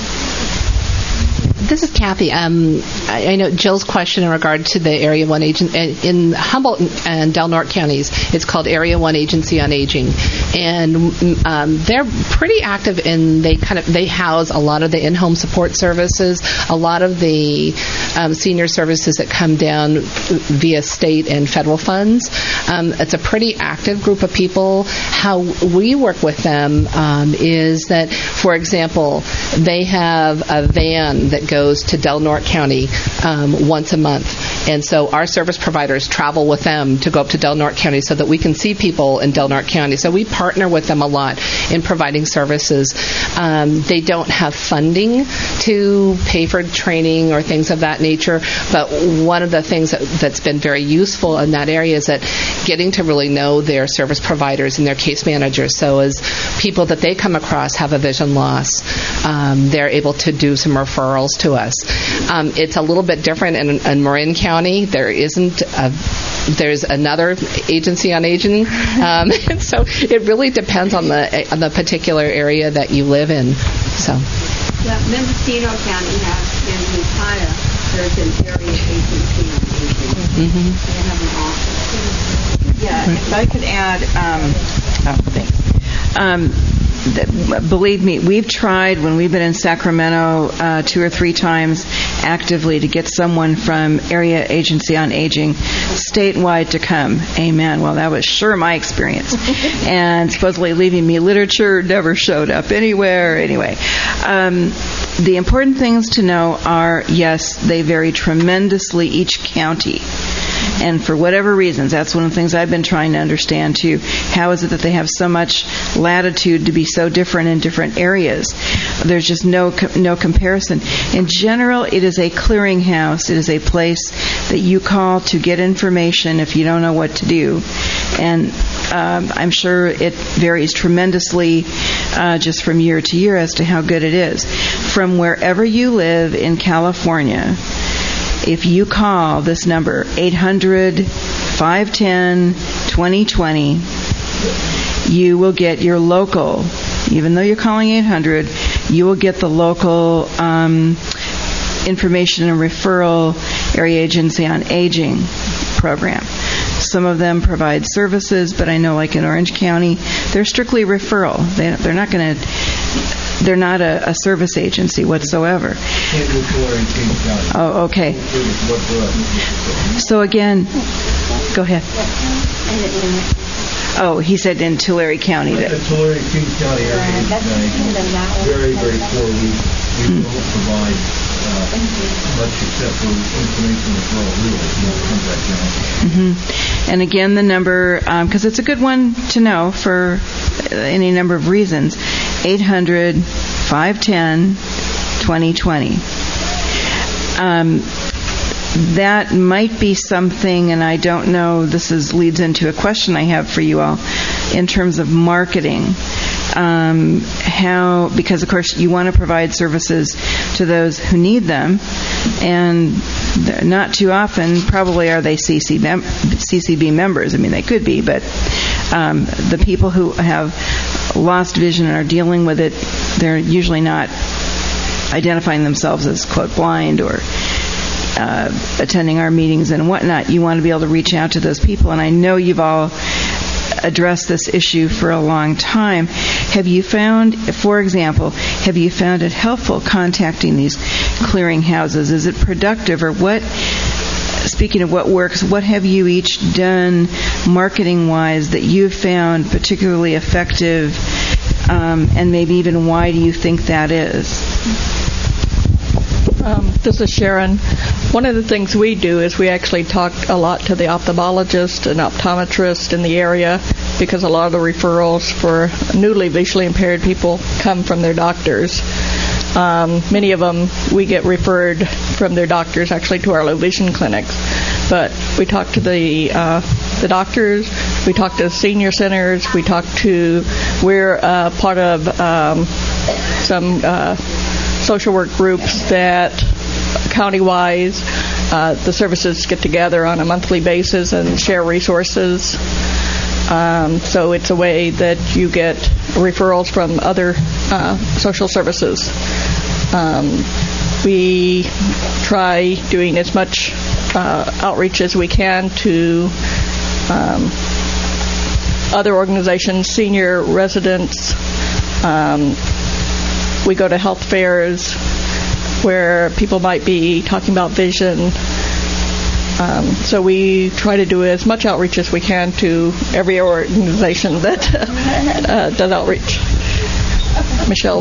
This is Kathy. Um, I, I know Jill's question in regard to the Area One agent in Humboldt and Del Norte counties. It's called Area One Agency on Aging, and um, they're pretty active in they kind of they house a lot of the in-home support services, a lot of the um, senior services that come down via state and federal funds. Um, it's a pretty active group of people. How we work with them um, is that, for example, they have a van that goes to Del Norte County um, once a month. And so our service providers travel with them to go up to Del Norte County so that we can see people in Del Norte County. So we partner with them a lot in providing services. Um, they don't have funding to pay for training or things of that nature, but one of the things that, that's been very useful in that area is that getting to really know their service providers and their case managers. So as people that they come across have a vision loss, um, they're able to do some referrals to us. Um, it's a little bit different in, in Marin County. There isn't a There's another agency on aging, um, and so it really depends on the on the particular area that you live in. So, Yeah, Mendocino County has in Ukiah, there's an area agency on aging. Mm-hmm. They have an office. Yeah, if I could add, um, oh, thanks. Um, th- believe me, we've tried when we've been in Sacramento uh, two or three times actively to get someone from Area Agency on Aging statewide to come. Amen. Well, that was sure my experience. And supposedly leaving me literature never showed up anywhere. Anyway, um, the important things to know are, yes, they vary tremendously each county. And for whatever reasons, that's one of the things I've been trying to understand too. How is it that they have so much latitude to be so different in different areas? There's just no no comparison. In general, it is a clearinghouse. It is a place that you call to get information if you don't know what to do. And um, I'm sure it varies tremendously uh, just from year to year as to how good it is. From wherever you live in California, if you call this number, eight hundred, five one zero, two zero two zero, you will get your local, even though you're calling eight hundred, you will get the local um, information and referral Area Agency on Aging program. Some of them provide services, but I know like in Orange County, they're strictly referral. They, they're not going to... They're not a, a service agency whatsoever. Oh, okay. So again, go ahead. Oh, he said in Tulare County. The Tulare King County area is very, very poor. We, we don't provide uh, much except for information referral, really, comes back down. Mm-hmm. And again, the number, because um, it's a good one to know for any number of reasons, eight hundred, five one zero, two zero two zero. Um, that might be something, and I don't know, this is leads into a question I have for you all, in terms of marketing. Um, how, because of course you want to provide services to those who need them, and not too often probably are they C C, mem- C C B members. I mean, they could be, but um, the people who have lost vision and are dealing with it, they're usually not identifying themselves as, quote, blind or uh, attending our meetings and whatnot. You want to be able to reach out to those people, and I know you've all addressed this issue for a long time. Have you found, for example, have you found it helpful contacting these clearinghouses? Is it productive, or what, speaking of what works, what have you each done marketing-wise that you've found particularly effective, um, and maybe even why do you think that is? Um, this is Sharon. One of the things we do is we actually talk a lot to the ophthalmologist and optometrist in the area, because a lot of the referrals for newly visually impaired people come from their doctors. Um, many of them we get referred from their doctors actually to our low vision clinics. But we talk to the uh, the doctors, we talk to senior centers, we talk to, we're uh, part of um, some uh, social work groups that county-wise, uh, the services get together on a monthly basis and share resources. Um, so it's a way that you get referrals from other uh, social services. Um, we try doing as much uh, outreach as we can to um, other organizations, senior residents. Um, we go to health fairs where people might be talking about vision. Um, so we try to do as much outreach as we can to every organization that uh, does outreach. Michelle.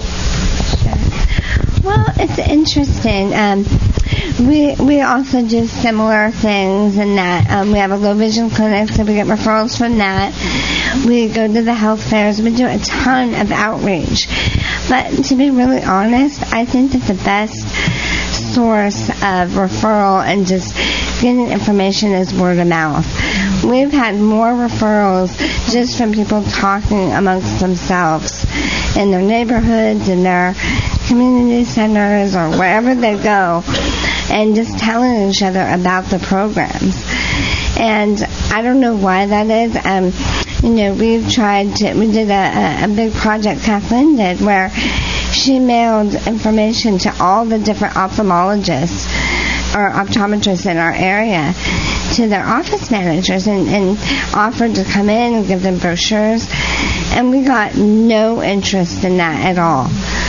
Well, it's interesting. Um, we we also do similar things in that um, we have a low vision clinic, so we get referrals from that. We go to the health fairs. We do a ton of outreach. But to be really honest, I think that the best source of referral and just getting information is word of mouth. We've had more referrals just from people talking amongst themselves in their neighborhoods, in their community centers, or wherever they go, and just telling each other about the programs. And I don't know why that is. Um, you know, we've tried to, we did a, a big project Kathleen did where she mailed information to all the different ophthalmologists or optometrists in our area, to their office managers, and, and offered to come in and give them brochures. And we got no interest in that at all.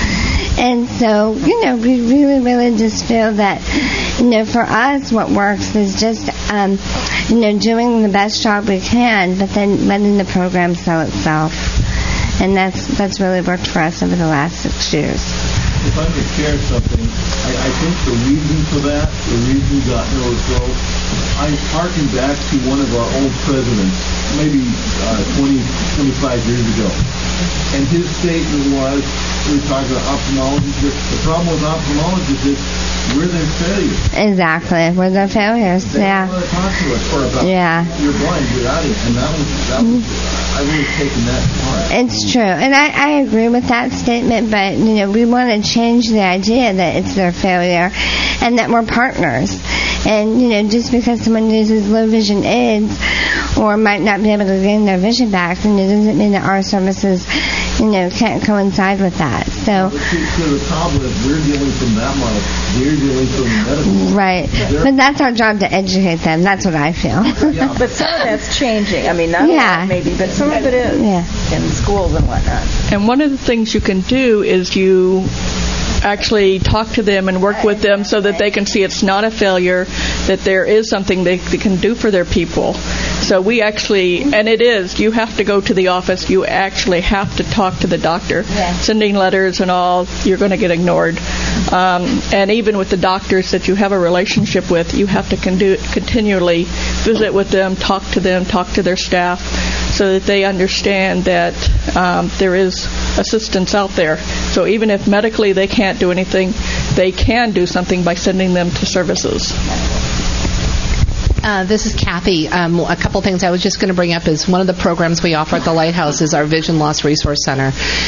And so, you know, we really, really just feel that, you know, for us, what works is just, um, you know, doing the best job we can, but then letting the program sell itself. And that's that's really worked for us over the last six years. If I may share something, I, I think the reason for that, the reason got no growth, I harken back to one of our old presidents, maybe uh, twenty, twenty-five years ago. And his statement was, we were talking about ophthalmologists, the problem with ophthalmologists is we're their failures. Exactly, we're their failures, they yeah. They want to talk to us or about, yeah. you're blind, you're out of it. And that was, that was I've really taken that part. It's true, and I, I agree with that statement, but, you know, we want to change the idea that it's their failure and that we're partners. And, you know, just because someone uses low vision aids or might not be able to gain their vision back, then it doesn't mean that our services, you know, can't coincide with that. So, but to, to the problem is we're dealing from that model. They're dealing from the medical. Right. They're, but that's our job to educate them. That's what I feel. Yeah. But some of that's changing. I mean, not yeah. a lot maybe, but some of it is yeah. in schools and whatnot. And one of the things you can do is you actually talk to them and work with them so that they can see it's not a failure, that there is something they, they can do for their people. So we actually, and it is, you have to go to the office, you actually have to talk to the doctor. Yeah. Sending letters and all, you're going to get ignored. Um, and even with the doctors that you have a relationship with, you have to con- continually visit with them, talk to them, talk to their staff, so that they understand that um, there is assistance out there. So even if medically they can't do anything, they can do something by sending them to services. Uh, this is Kathy. Um, a couple things I was just going to bring up is one of the programs we offer at the Lighthouse is our Vision Loss Resource Center.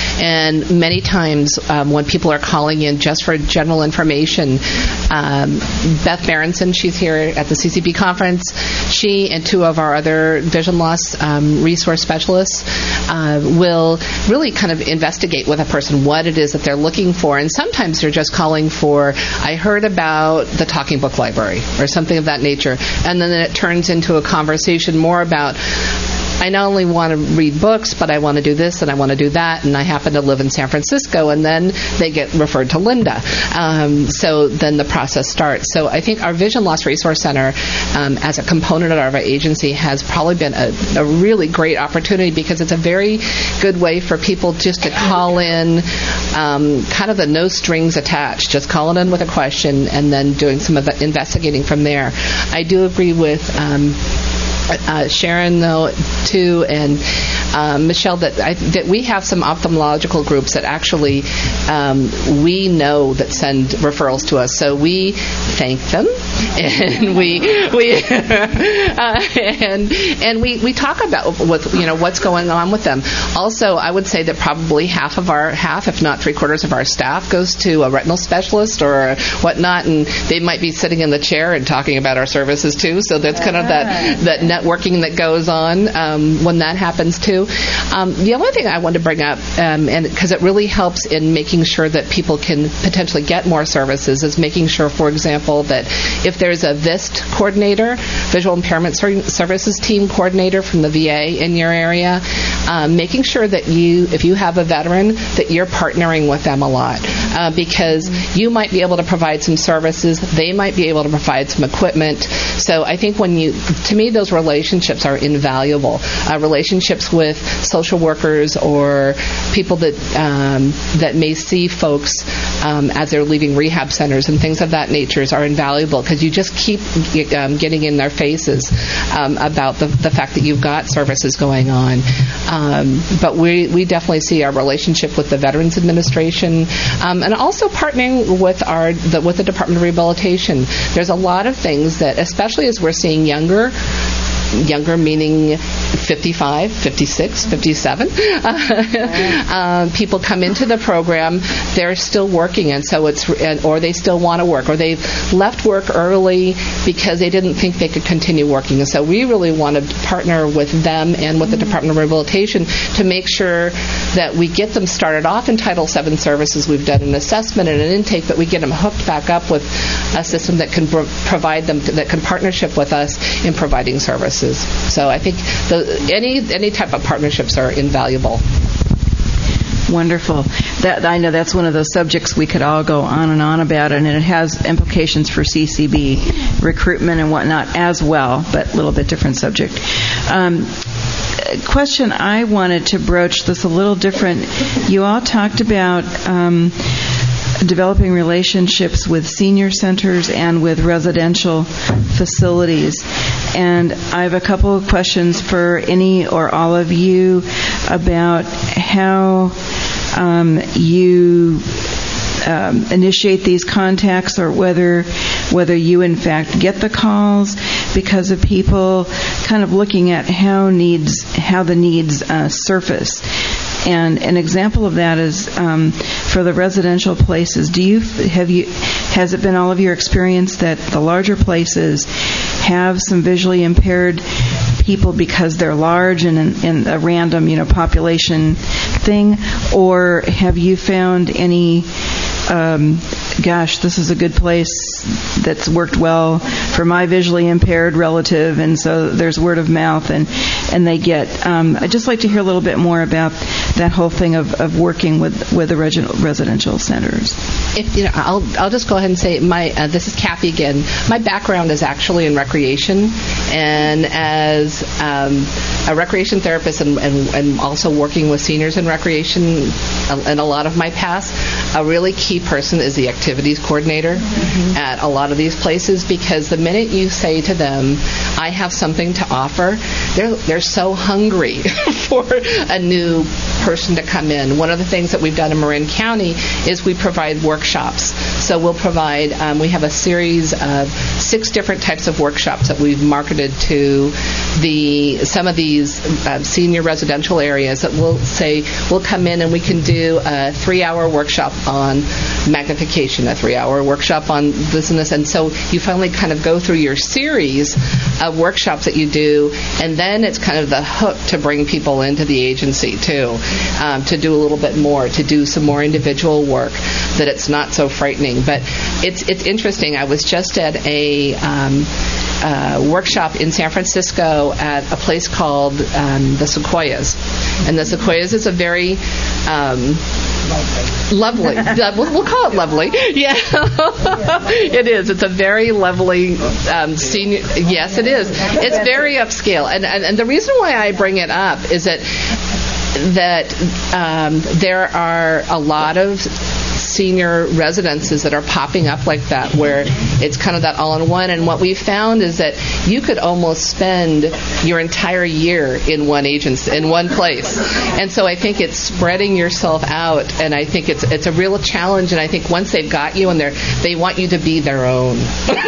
And many times um, when people are calling in just for general information, um, Beth Berenson, she's here at the C C B conference, she and two of our other vision loss um, resource specialists uh, will really kind of investigate with a person what it is that they're looking for. And sometimes they're just calling for, I heard about the Talking Book Library or something of that nature. And then it turns into a conversation more about, I not only want to read books, but I want to do this and I want to do that, and I happen to live in San Francisco, and then they get referred to Linda. Um, so then the process starts. So I think our Vision Loss Resource Center, um, as a component of our agency, has probably been a, a really great opportunity because it's a very good way for people just to call in, um, kind of the no strings attached, just calling in with a question and then doing some of the investigating from there. I do agree with um, Uh, Sharon, though, too, and uh, Michelle, that, I, that we have some ophthalmological groups that actually um, we know that send referrals to us. So we thank them, and we we uh, and and we, we talk about with you know what's going on with them. Also, I would say that probably half of our half, if not three quarters of our staff, goes to a retinal specialist or whatnot, and they might be sitting in the chair and talking about our services too. So that's kind of that that networking that goes on um, when that happens too. Um, the other thing I wanted to bring up, um, and because it really helps in making sure that people can potentially get more services, is making sure, for example, that if there's a V I S T coordinator, visual impairment services team coordinator from the V A in your area, um, making sure that you, if you have a veteran, that you're partnering with them a lot, uh, because you might be able to provide some services, they might be able to provide some equipment. So I think when you, to me, those relationships are invaluable. Uh, relationships with social workers or people that um, that may see folks um, as they're leaving rehab centers and things of that nature are invaluable because you just keep um, getting in their faces um, about the, the fact that you've got services going on. Um, but we, we definitely see our relationship with the Veterans Administration um, and also partnering with our the, with the Department of Rehabilitation. There's a lot of things that, especially as we're seeing younger, younger meaning fifty-five, fifty-six, fifty-seven, uh, people come into the program, they're still working, and so it's, or they still want to work, or they've left work early because they didn't think they could continue working. And so we really want to partner with them and with the Department of Rehabilitation to make sure that we get them started off in Title seven services. We've done an assessment and an intake, but we get them hooked back up with a system that can pro- provide them, to, that can partnership with us in providing services. So I think the, any any type of partnerships are invaluable. Wonderful. That, I know that's one of those subjects we could all go on and on about, and it has implications for C C B recruitment and whatnot as well, but a little bit different subject. Um, question I wanted to broach this a little different. You all talked about um, developing relationships with senior centers and with residential facilities. And I have a couple of questions for any or all of you about how um, you um, initiate these contacts, or whether whether you in fact get the calls because of people kind of looking at how needs how the needs uh, surface. And an example of that is um, for the residential places. Do you have you has it been all of your experience that the larger places have some visually impaired people because they're large and in, in a random, you know, population thing, or have you found any? Um, gosh, this is a good place that's worked well for my visually impaired relative, and so there's word of mouth, and and they get. Um, I'd just like to hear a little bit more about that whole thing of, of working with with the regi- residential centers. If you know, I'll I'll just go ahead and say my uh, this is Kathy again. My background is actually in recreation, and as um, a recreation therapist, and, and and also working with seniors in recreation, in a lot of my past, a really key person is the activities coordinator mm-hmm. at a lot of these places, because the minute you say to them, I have something to offer, they're they're so hungry for a new person to come in. One of the things that we've done in Marin County is we provide workshops. So we'll provide, um, we have a series of six different types of workshops that we've marketed to the some of these uh, senior residential areas that we'll say we'll come in and we can do a three-hour workshop on magnification, a three-hour workshop on this and this. And so you finally kind of go through your series of workshops that you do, and then it's kind of the hook to bring people into the agency too, um, to do a little bit more, to do some more individual work, that it's not so frightening. But it's it's interesting. I was just at a um, uh, workshop in San Francisco at a place called um, the Sequoias, and the Sequoias is a very um, lovely. we'll, we'll call it lovely. Yeah, it is. It's a very lovely um, senior. Yes, it is. It's very upscale, and, and and the reason why I bring it up is that that um, there are a lot of senior residences that are popping up like that, where it's kind of that all-in-one. And what we found is that you could almost spend your entire year in one agency, in one place. And so I think it's spreading yourself out, and I think it's it's a real challenge. And I think once they've got you, and they they want you to be their own.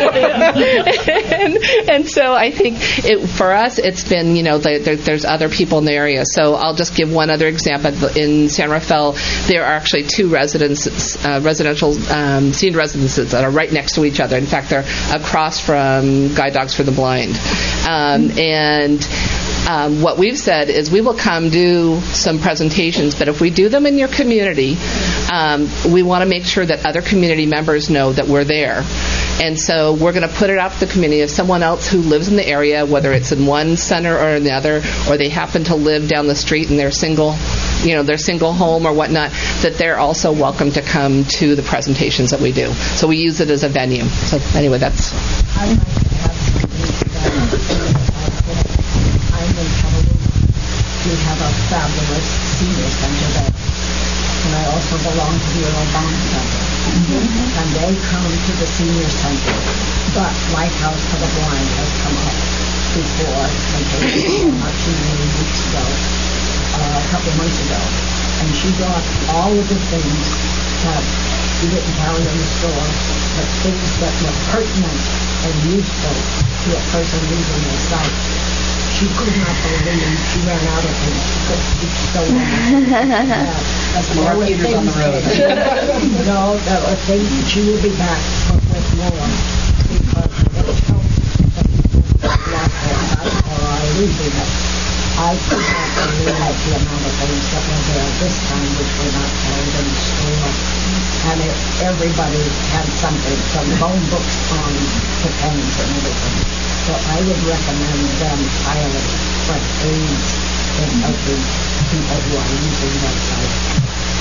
and, and so I think it, for us, it's been, you know, there, there's other people in the area. So I'll just give one other example. In San Rafael, there are actually two residences. Uh, residential um, senior residences that are right next to each other. In fact, they're across from Guide Dogs for the Blind. Um, and um, what we've said is we will come do some presentations, but if we do them in your community, um, we want to make sure that other community members know that we're there. And so we're going to put it out to the community. If someone else who lives in the area, whether it's in one center or in the other, or they happen to live down the street and they're single, you know, their single home or whatnot, that they're also welcome to come to the presentations that we do. So we use it as a venue. So anyway, that's... I'd like to have something I'm in Honolulu. We have a fabulous senior center there. And I also belong to the Earl Bond Center. Mm-hmm. And they come to the senior center. But Lighthouse for the Blind has come up before, and they not too many weeks ago, uh, a couple months ago. And she brought all of the things that we didn't carry in the store, but things that were pertinent and useful to a person leaving the site. She could not believe she ran out of things. She couldn't keep stolen. That's more Peters on the road. No, there were things that she will be back with more, because it helps the people lost their sight or are losing it. I could not believe the amount of things that were there this time, which were not carried in the store. And it, everybody had something, from phone books on to pens and everything. So I would recommend them highly for aids in helping people who are using that site.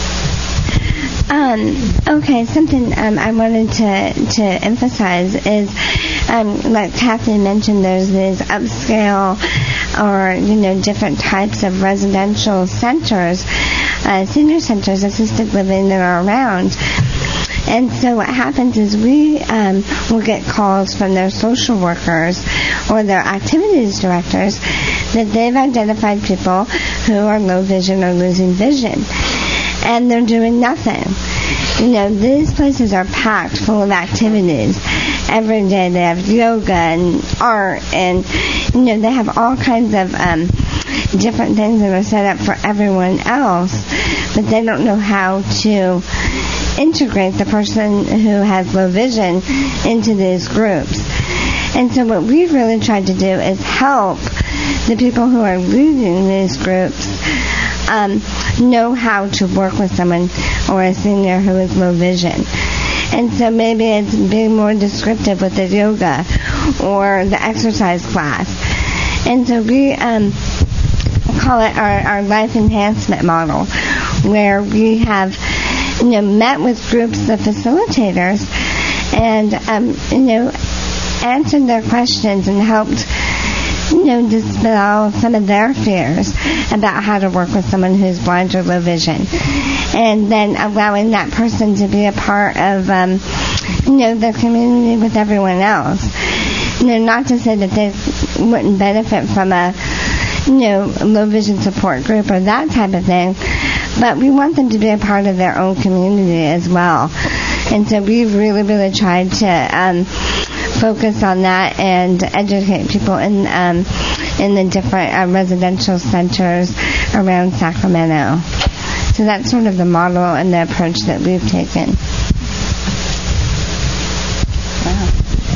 Um, okay, something um, I wanted to, to emphasize is, um, like Kathy mentioned, there's these upscale or, you know, different types of residential centers, uh, senior centers, assisted living that are around. And so what happens is we um, will get calls from their social workers or their activities directors that they've identified people who are low vision or losing vision. And they're doing nothing. You know, these places are packed full of activities. Every day they have yoga and art, and, you know, they have all kinds of um, different things that are set up for everyone else, but they don't know how to integrate the person who has low vision into these groups. And so what we've really tried to do is help the people who are leading these groups um, know how to work with someone or a senior who is low vision. And so maybe it's being more descriptive with the yoga or the exercise class. And so we um, call it our, our life enhancement model, where we have, you know, met with groups of facilitators and, um, you know, answered their questions and helped, you know, dispel some of their fears about how to work with someone who's blind or low vision. And then allowing that person to be a part of, um, you know, the community with everyone else. You know, not to say that they wouldn't benefit from a, you know, low vision support group or that type of thing, but we want them to be a part of their own community as well. And so we've really, really tried to um, focus on that and educate people in um, in the different uh, residential centers around Sacramento. So that's sort of the model and the approach that we've taken. Wow.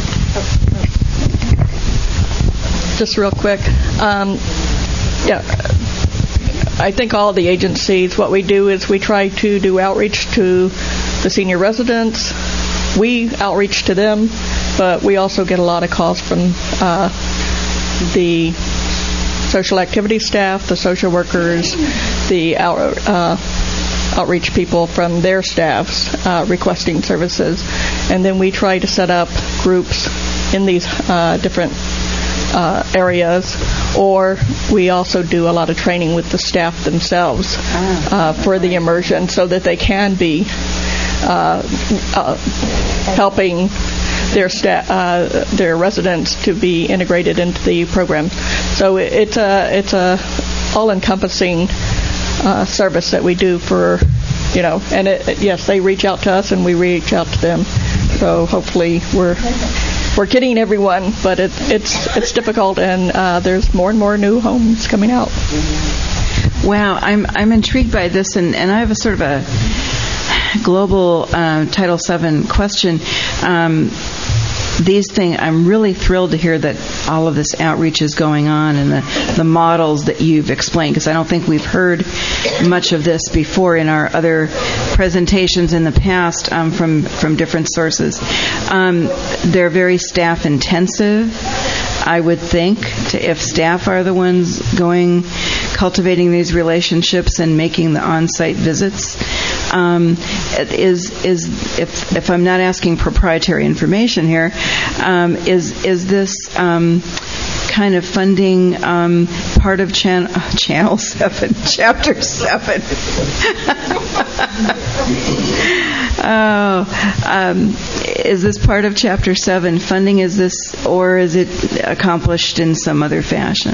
Just real quick. Um, yeah. I think all the agencies, what we do is we try to do outreach to the senior residents. We outreach to them, but we also get a lot of calls from uh, the social activity staff, the social workers, the out, uh, outreach people from their staffs uh, requesting services. And then we try to set up groups in these uh, different uh, areas, or we also do a lot of training with the staff themselves uh, for the immersion so that they can be uh, uh, helping their sta- uh, their residents to be integrated into the program. So it's a it's a all-encompassing uh, service that we do for, you know, and it, yes, they reach out to us and we reach out to them. So hopefully we're we're getting everyone, but it, it's it's difficult, and uh, there's more and more new homes coming out. Wow, I'm I'm intrigued by this, and, and I have a sort of a global uh, Title seven question. Um, these things, I'm really thrilled to hear that all of this outreach is going on and the, the models that you've explained, because I don't think we've heard much of this before in our other presentations in the past um, from, from different sources. Um, they're very staff intensive, I would think, to, if staff are the ones going, cultivating these relationships and making the on-site visits. Um, is is if if I'm not asking proprietary information here, um, is is this um, kind of funding um, part of chan- Channel Seven, Chapter Seven? oh, um, is this part of Chapter Seven funding? Is this, or is it accomplished in some other fashion?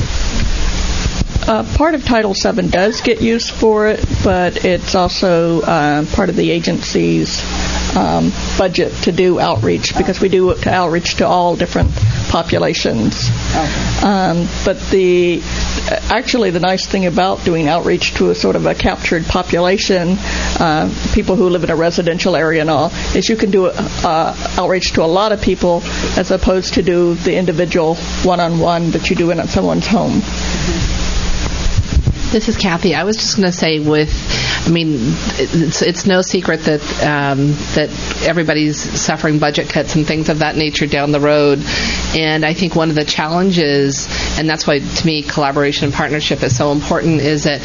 Uh, part of Title seven does get used for it, but it's also uh, part of the agency's um, budget to do outreach, because we do outreach to all different populations. Okay. Um, but the actually the nice thing about doing outreach to a sort of a captured population, uh, people who live in a residential area and all, is you can do uh, outreach to a lot of people as opposed to do the individual one-on-one that you do in someone's home. Mm-hmm. This is Kathy. I was just going to say, with, I mean, it's, it's no secret that um, that everybody's suffering budget cuts and things of that nature down the road. And I think one of the challenges, and that's why to me collaboration and partnership is so important, is that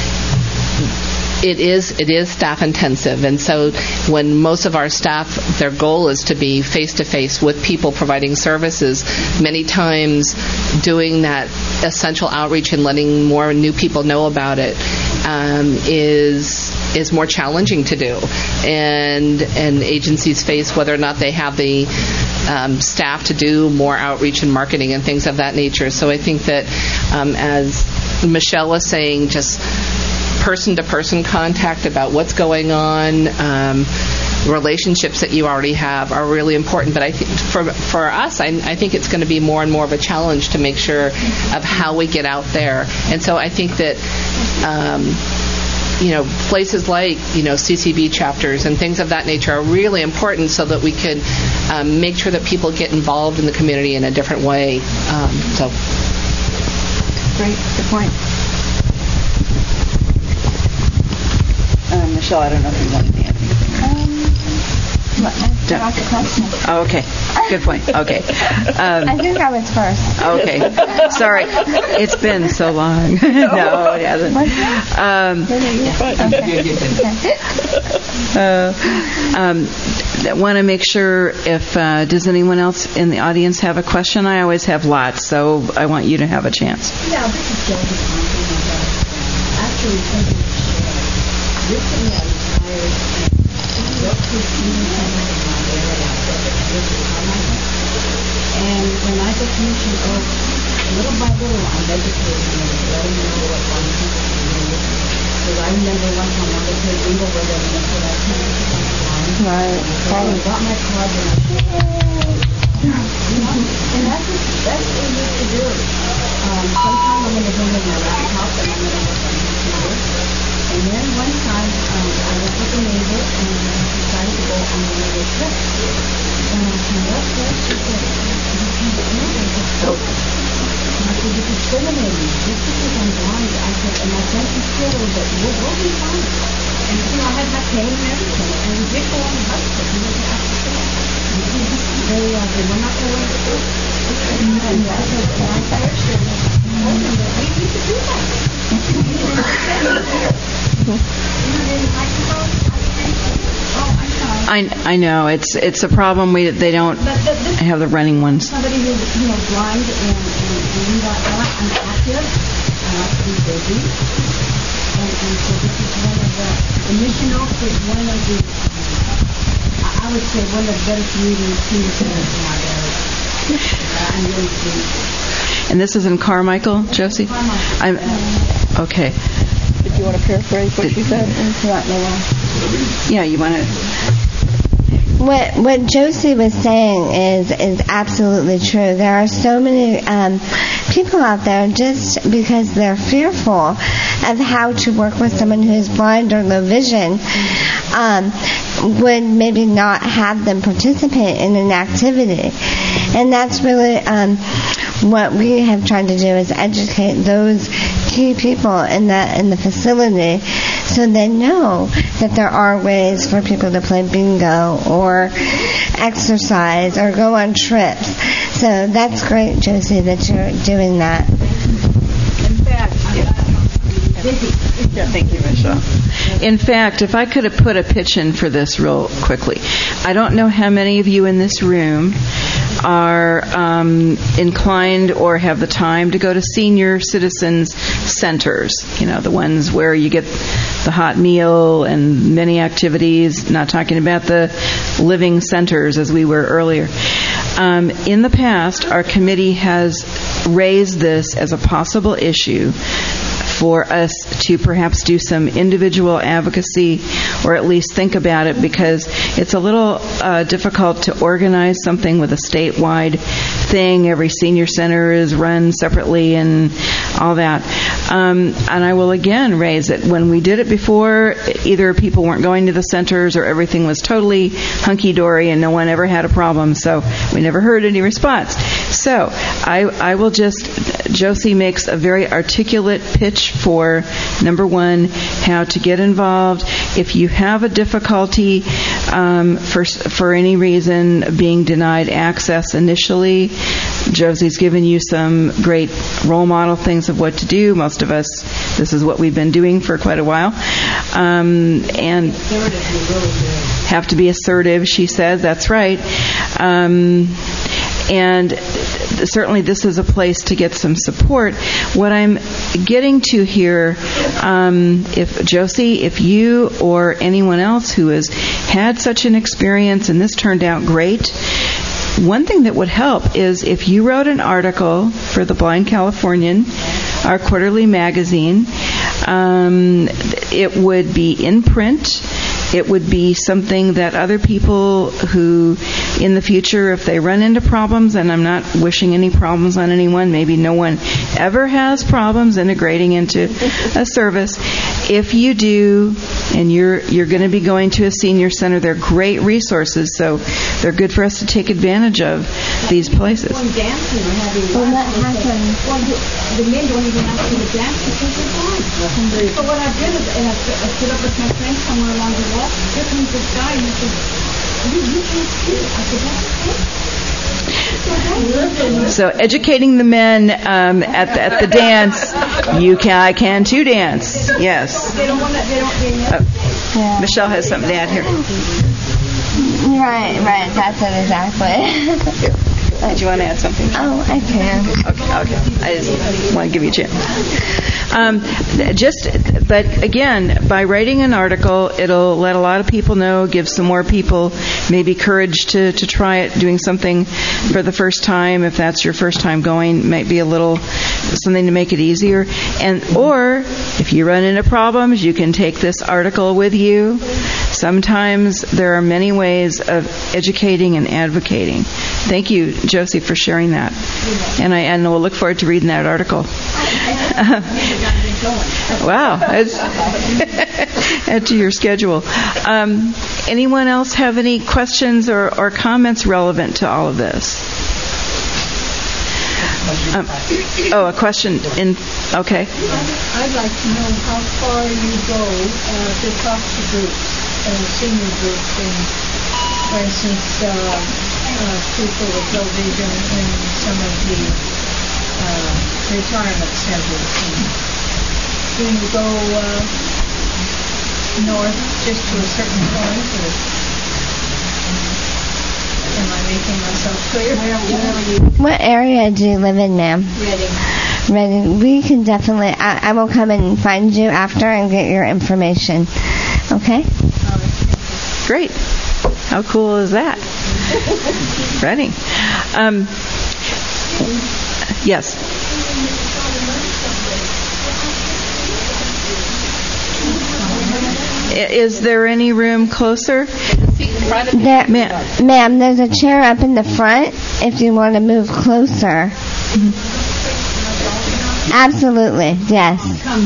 it is it is staff intensive, and so when most of our staff, their goal is to be face to face with people providing services, many times doing that essential outreach and letting more new people know about it um, is is more challenging to do, and and agencies face whether or not they have the um, staff to do more outreach and marketing and things of that nature. So I think that um, as Michelle was saying, just person-to-person contact about what's going on, um, relationships that you already have are really important. But I think for for us, I, I think it's going to be more and more of a challenge to make sure of how we get out there. And so I think that um, you know, places like, you know, C C B chapters and things of that nature are really important so that we can um, make sure that people get involved in the community in a different way. Um, so, great, good point. Um, Michelle, I don't know if you want to add anything. Um, Ask a question. Oh, okay. Good point. Okay. Um, I think I was first. Okay. Sorry. It's been so long. No, it hasn't. Um, uh, um, want to make sure if, uh, does anyone else in the audience have a question? I always have lots, so I want you to have a chance. Yeah, this is Jody Conklin. Actually, thinking of sharing. Recently, I retired and worked with senior centers in my area and when I get commission over, little by little, I'm educating them, letting them know what one people can do. Because I remember Right. So I got my card and I and that's just, that's what we used to do. Um, sometimes I'm going to bring in my laptop and I'm going to work on the computer. And then one time um, I was with a neighbor and we decided to go on a little trip. And I said, what's this? She said, you can't do this. It's so. And I said, you're discriminating. Just because I'm blind. I said, and my friends are still, but we'll, we'll be fine. And you know, I had my cane and everything. And we did go on the bus trip. We went to Africa. They, uh, they were not going to do it. And I said, and I said, told them that we need to do that. I I know it's it's a problem. We they don't have the running ones. Somebody who's you know blind and and doing that. I'm active. I like to be busy. And, and so this is one of the the mission office is one of the I would say one of the better community senior centers in our area. I'm really pleased. And this is in Carmichael, Josie? Carmichael. I'm okay. Did you want to paraphrase what she said? Yeah, you want to. What what Josie was saying is is absolutely true. There are so many um, people out there just because they're fearful of how to work with someone who is blind or low vision, um, would maybe not have them participate in an activity, and that's really um, what we have tried to do is educate those key people in the in the facility, so they know that there are ways for people to play bingo or exercise or go on trips. So that's great, Josie, that you're doing that. In fact, yeah, thank you, Michelle. In fact, if I could have put a pitch in for this real quickly, I don't know how many of you in this room are um, inclined or have the time to go to senior citizens centers, you know, the ones where you get the hot meal and many activities, not talking about the living centers as we were earlier. Um, in the past, our committee has raised this as a possible issue for us to perhaps do some individual advocacy or at least think about it, because it's a little uh, difficult to organize something with a statewide thing. Every senior center is run separately and all that. Um, and I will again raise it. When we did it before, either people weren't going to the centers or everything was totally hunky-dory and no one ever had a problem, so we never heard any response. So I, I will just, Josie makes a very articulate pitch for, number one, how to get involved. If you have a difficulty um, for for any reason being denied access initially, Josie's given you some great role model things of what to do. Most of us, this is what we've been doing for quite a while. Um, and have to be assertive, she says. That's right. Um, and certainly this is a place to get some support. What I'm getting to here, um, if Josie, if you or anyone else who has had such an experience and this turned out great, one thing that would help is if you wrote an article for the Blind Californian, our quarterly magazine. Um, it would be in print. It would be something that other people who, in the future, if they run into problems, and I'm not wishing any problems on anyone, maybe no one ever has problems integrating into a service. If you do, and you're you're going to be going to a senior center, they're great resources, so they're good for us to take advantage of these places. Going dancing or having well, that happens. Well, the, the men don't even have to dance because they're blind. So what I did is, and I, I stood up with my friend somewhere along the wall. Here comes this guy, and he said, you, you can't see it. I said, that's okay. So educating the men um, at the, at the dance, you can I can too dance. Yes. They don't want that. They don't. They never. Uh, Yeah. Michelle has something to add here. Right, right. That's it exactly. Did you want to add something? Oh, I can. Okay, okay. I just want to give you a chance. Um, just, but again, by writing an article, it'll let a lot of people know, give some more people maybe courage to, to try it, doing something for the first time. If that's your first time going, might be a little something to make it easier. And or if you run into problems, you can take this article with you. sometimes there are many ways of educating and advocating. Thank you, Josie, for sharing that. And I and we'll look forward to reading that article. Wow. Add to your schedule. Um, anyone else have any questions or, or comments relevant to all of this? Um, oh, a question in, okay. I'd like to know how far you go uh, to talk to groups, uh, senior groups, and for instance, uh, uh, people with low vision in some of the uh, retirement centers. And do you go uh, north just to a certain point, or am I making myself clear? What area do you live in, ma'am? Reading. Reading. We can definitely, I, I will come and find you after and get your information. Okay? Great. How cool is that? Ready. Um, yes. Is there any room closer? There, ma'am, ma'am, there's a chair up in the front if you want to move closer. Absolutely, yes. Come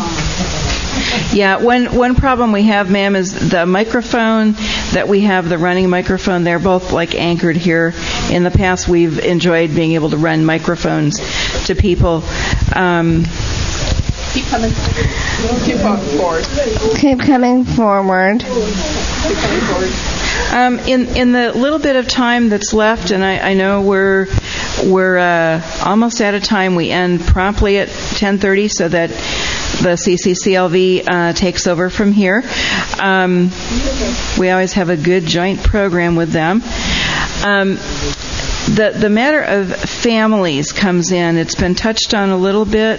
on. Yeah, one one problem we have, ma'am, is the microphone that we have, the running microphone, they're both like anchored here. In the past, we've enjoyed being able to run microphones to people. Um, Keep coming. Keep forward. Keep coming forward. Keep coming forward. Um, in in the little bit of time that's left, and I, I know we're we're uh, almost out of time. We end promptly at ten thirty, so that the C C C L V uh, takes over from here. Um, we always have a good joint program with them. Um, the the matter of families comes in. It's been touched on a little bit.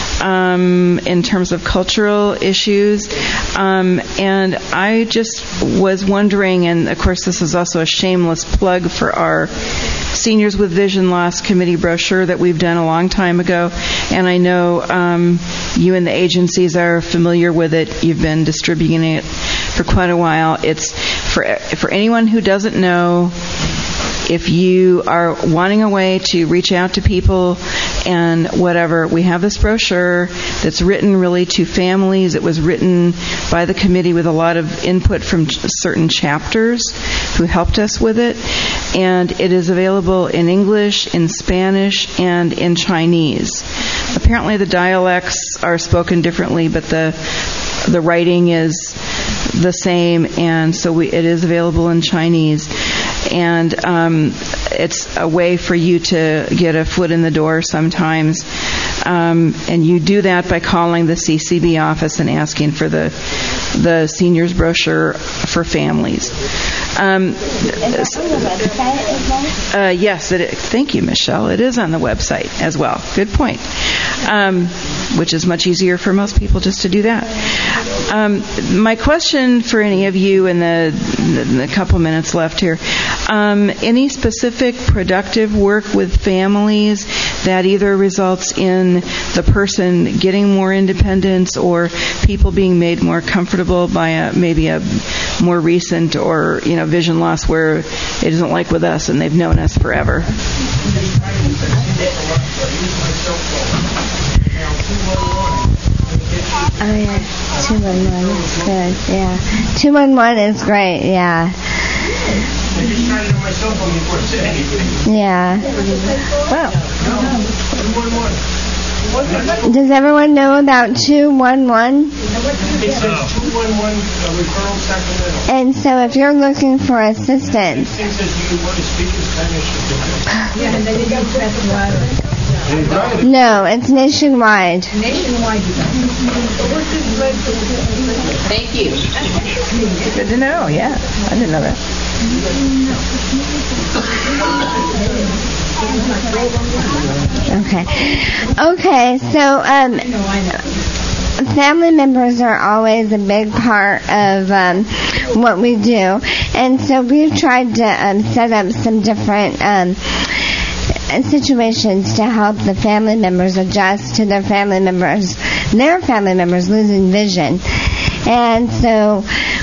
Um, in terms of cultural issues. Um, and I just was wondering, and of course this is also a shameless plug for our Seniors with Vision Loss Committee brochure that we've done a long time ago. And I know um, you and the agencies are familiar with it. You've been distributing it for quite a while. It's for for anyone who doesn't know, if you are wanting a way to reach out to people and whatever, we have this brochure that's written really to families. It was written by the committee with a lot of input from certain chapters who helped us with it. And it is available in English, in Spanish, and in Chinese. Apparently the dialects are spoken differently, but the the writing is the same, and so we, it is available in Chinese. And um, it's a way for you to get a foot in the door sometimes. Um, and you do that by calling the C C B office and asking for the the seniors brochure for families. Um, Is it on the website as well? Uh, yes, it is. Thank you, Michelle. It is on the website as well. Good point. Um, which is much easier for most people just to do that. Um, my question for any of you in the, the, the couple minutes left here, um, any specific productive work with families that either results in the person getting more independence or people being made more comfortable by a, maybe a more recent or, you know, vision loss where it isn't like with us and they've known us forever? Oh yeah, two one one is good. Yeah, two one one is great. Yeah. I just tried it on my cell phone before I said anything. Yeah. Wow. two one one. Does everyone know about two one one? It says two one one uh, referral Sacramento. And so if you're looking for assistance, It says, do you want to speak in Spanish? Yeah, and then you go press one. no, it's nationwide. Nationwide. Thank you. Good to know. Yeah, I didn't know that. Okay. Okay, so um, family members are always a big part of um, what we do. And so we've tried to um, set up some different um, situations to help the family members adjust to their family members, their family members losing vision. And so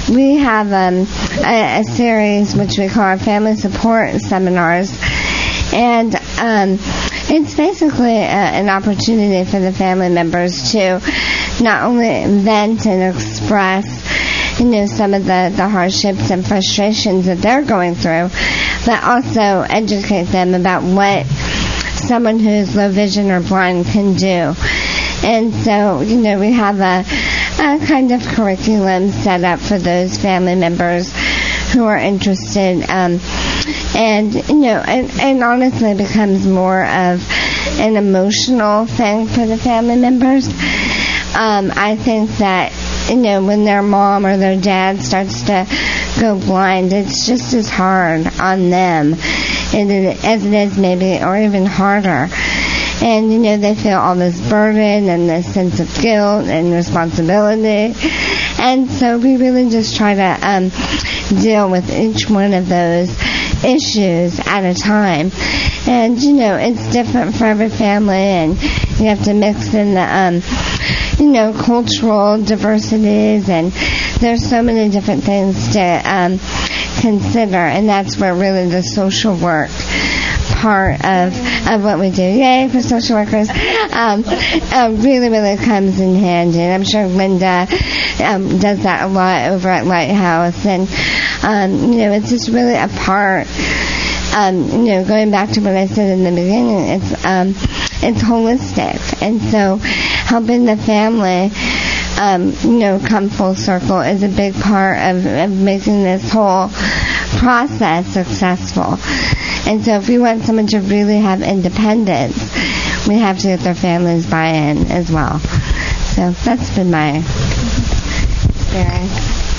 we have um, a, a series which we call our Family Support Seminars. And um, it's basically a, an opportunity for the family members to not only vent and express, you know, some of the, the hardships and frustrations that they're going through, but also educate them about what someone who's low vision or blind can do. And so, you know, we have a, a kind of curriculum set up for those family members who are interested. Um, and, you know, and, and honestly it becomes more of an emotional thing for the family members. Um, I think that, you know, when their mom or their dad starts to go blind, it's just as hard on them as it is maybe, or even harder. And, you know, they feel all this burden and this sense of guilt and responsibility. And so we really just try to um, deal with each one of those issues at a time. And, you know, it's different for every family, and you have to mix in the, um, you know, cultural diversities, and there's so many different things to um, consider, and that's where really the social work part of, of what we do, yay for social workers, um, uh, really, really comes in handy. And I'm sure Linda um, does that a lot over at Lighthouse. And, um, you know, it's just really a part, um, you know, going back to what I said in the beginning, it's, um, it's holistic. And so helping the family, um, you know, come full circle is a big part of, of making this whole process successful. And so if we want someone to really have independence, we have to get their families buy-in as well. So that's been my experience.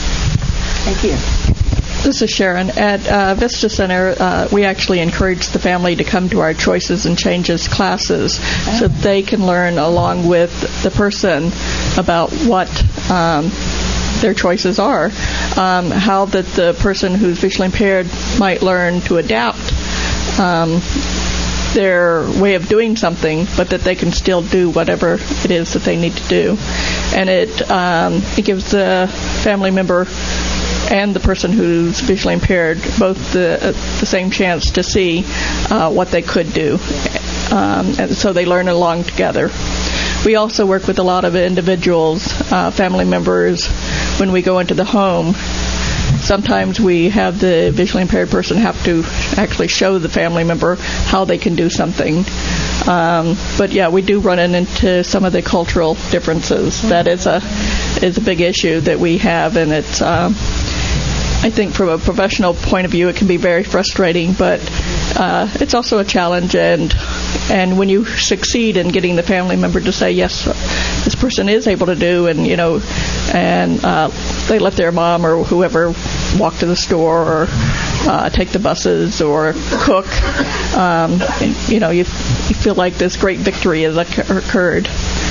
Thank you. This is Sharon. At uh, Vista Center, uh, we actually encourage the family to come to our Choices and Changes classes oh. so that they can learn along with the person about what um, their choices are, um, how that the person who's visually impaired might learn to adapt um, their way of doing something, but that they can still do whatever it is that they need to do. And it um, it gives the family member and the person who's visually impaired both the uh, the same chance to see uh, what they could do, um, and so they learn along together. We also work with a lot of individuals, uh, family members, when we go into the home. Sometimes we have the visually impaired person have to actually show the family member how they can do something. Um, but yeah, we do run into some of the cultural differences. That is a is a big issue that we have, and it's um, I think from a professional point of view, it can be very frustrating, but uh, it's also a challenge. And and when you succeed in getting the family member to say, yes, this person is able to do, and you know, and uh, they let their mom or whoever walk to the store or uh, take the buses or cook, um, and, you know, you, you feel like this great victory has occurred.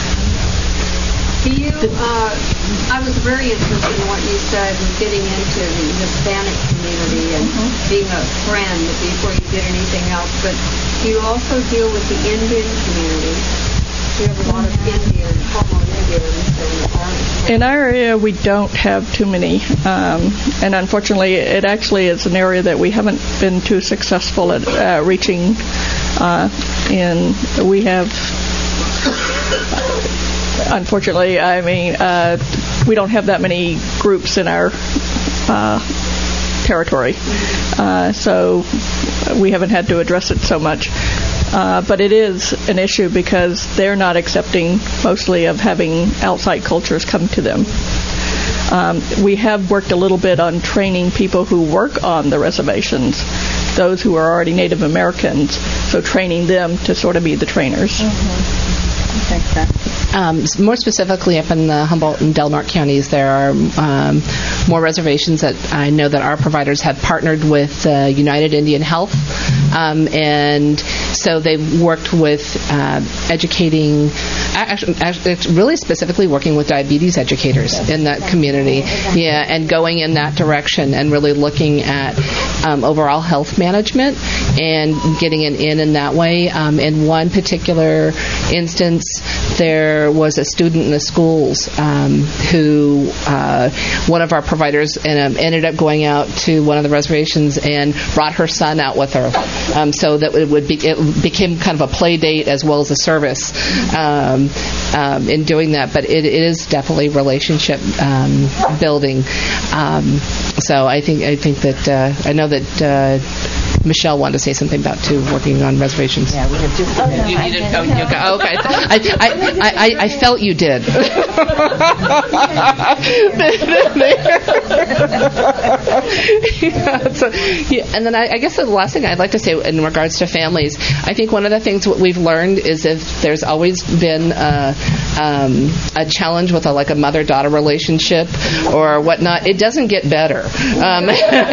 Do you, uh, I was very interested in what you said in getting into the Hispanic community and mm-hmm. being a friend before you did anything else, but do you also deal with the Indian community? Do you have a lot of Indian, Homo Indians? And in our area, we don't have too many, um, and unfortunately, it actually is an area that we haven't been too successful at uh, reaching. Uh, in we have. Unfortunately, I mean, uh, we don't have that many groups in our uh, territory, uh, so we haven't had to address it so much. Uh, but it is an issue because they're not accepting mostly of having outside cultures come to them. Um, we have worked a little bit on training people who work on the reservations, those who are already Native Americans, so training them to sort of be the trainers. Mm-hmm. Um, more specifically, up in the Humboldt and Del Norte counties, there are um, more reservations that I know that our providers have partnered with uh, United Indian Health, um, and so they've worked with uh, educating, actually, actually, it's really specifically working with diabetes educators in that community, yeah, and going in that direction and really looking at um, overall health management and getting it in in that way. Um, in one particular instance, there was a student in the schools um, who uh, one of our providers and, um, ended up going out to one of the reservations and brought her son out with her, um, so that it would be it became kind of a play date as well as a service um, um, in doing that. But it, it is definitely relationship um, building. Um, so I think I think that uh, I know that. Uh, Michelle wanted to say something about too working on reservations. Yeah, we have two. Oh, no, you, you didn't. Oh, you, okay. okay. I, I, I, I felt you did. yeah, so, yeah, and then I, I guess the last thing I'd like to say in regards to families, I think one of the things what we've learned is if there's always been a, um, a challenge with a, like a mother-daughter relationship or whatnot, it doesn't get better. Um,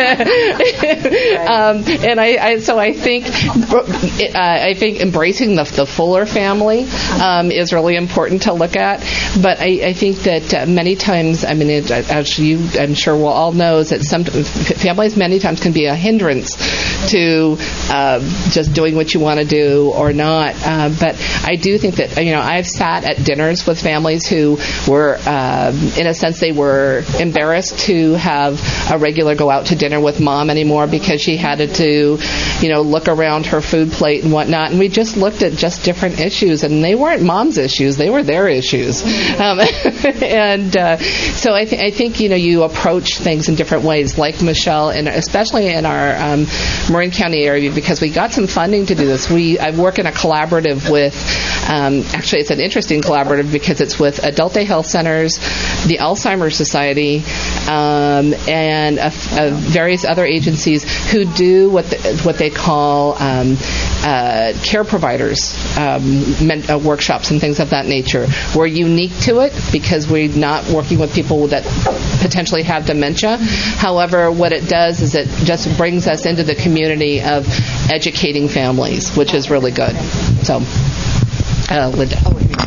um, and I, I, so I think, uh, I think embracing the, the fuller family um, is really important to look at. But I, I think that uh, many times, I mean, it, as you, I'm sure we'll all know, is that some families many times can be a hindrance to uh, just doing what you want to do or not. Uh, but I do think that, you know, I've sat at dinners with families who were, uh, in a sense, they were embarrassed to have a regular go out to dinner with mom anymore because she had to, you know, look around her food plate and whatnot. And we just looked at just different issues, and they weren't mom's issues; they were their issues. Um, and uh, so I, th- I think, you know, you approach things in different ways, like Michelle, and especially in our um, Marin County area, because we got some funding to do this. We I work in a collaborative with, um, actually it's an interesting collaborative because it's with Adult Day Health Centers, the Alzheimer's Society, um, and a, a various other agencies who do what the, what they call um, uh, care providers um, men, uh, workshops and things of that nature. We're unique to it because we're not working with people that potentially have dementia. However, what it does is it just brings us into the community of educating families, which is really good. So, uh, Linda.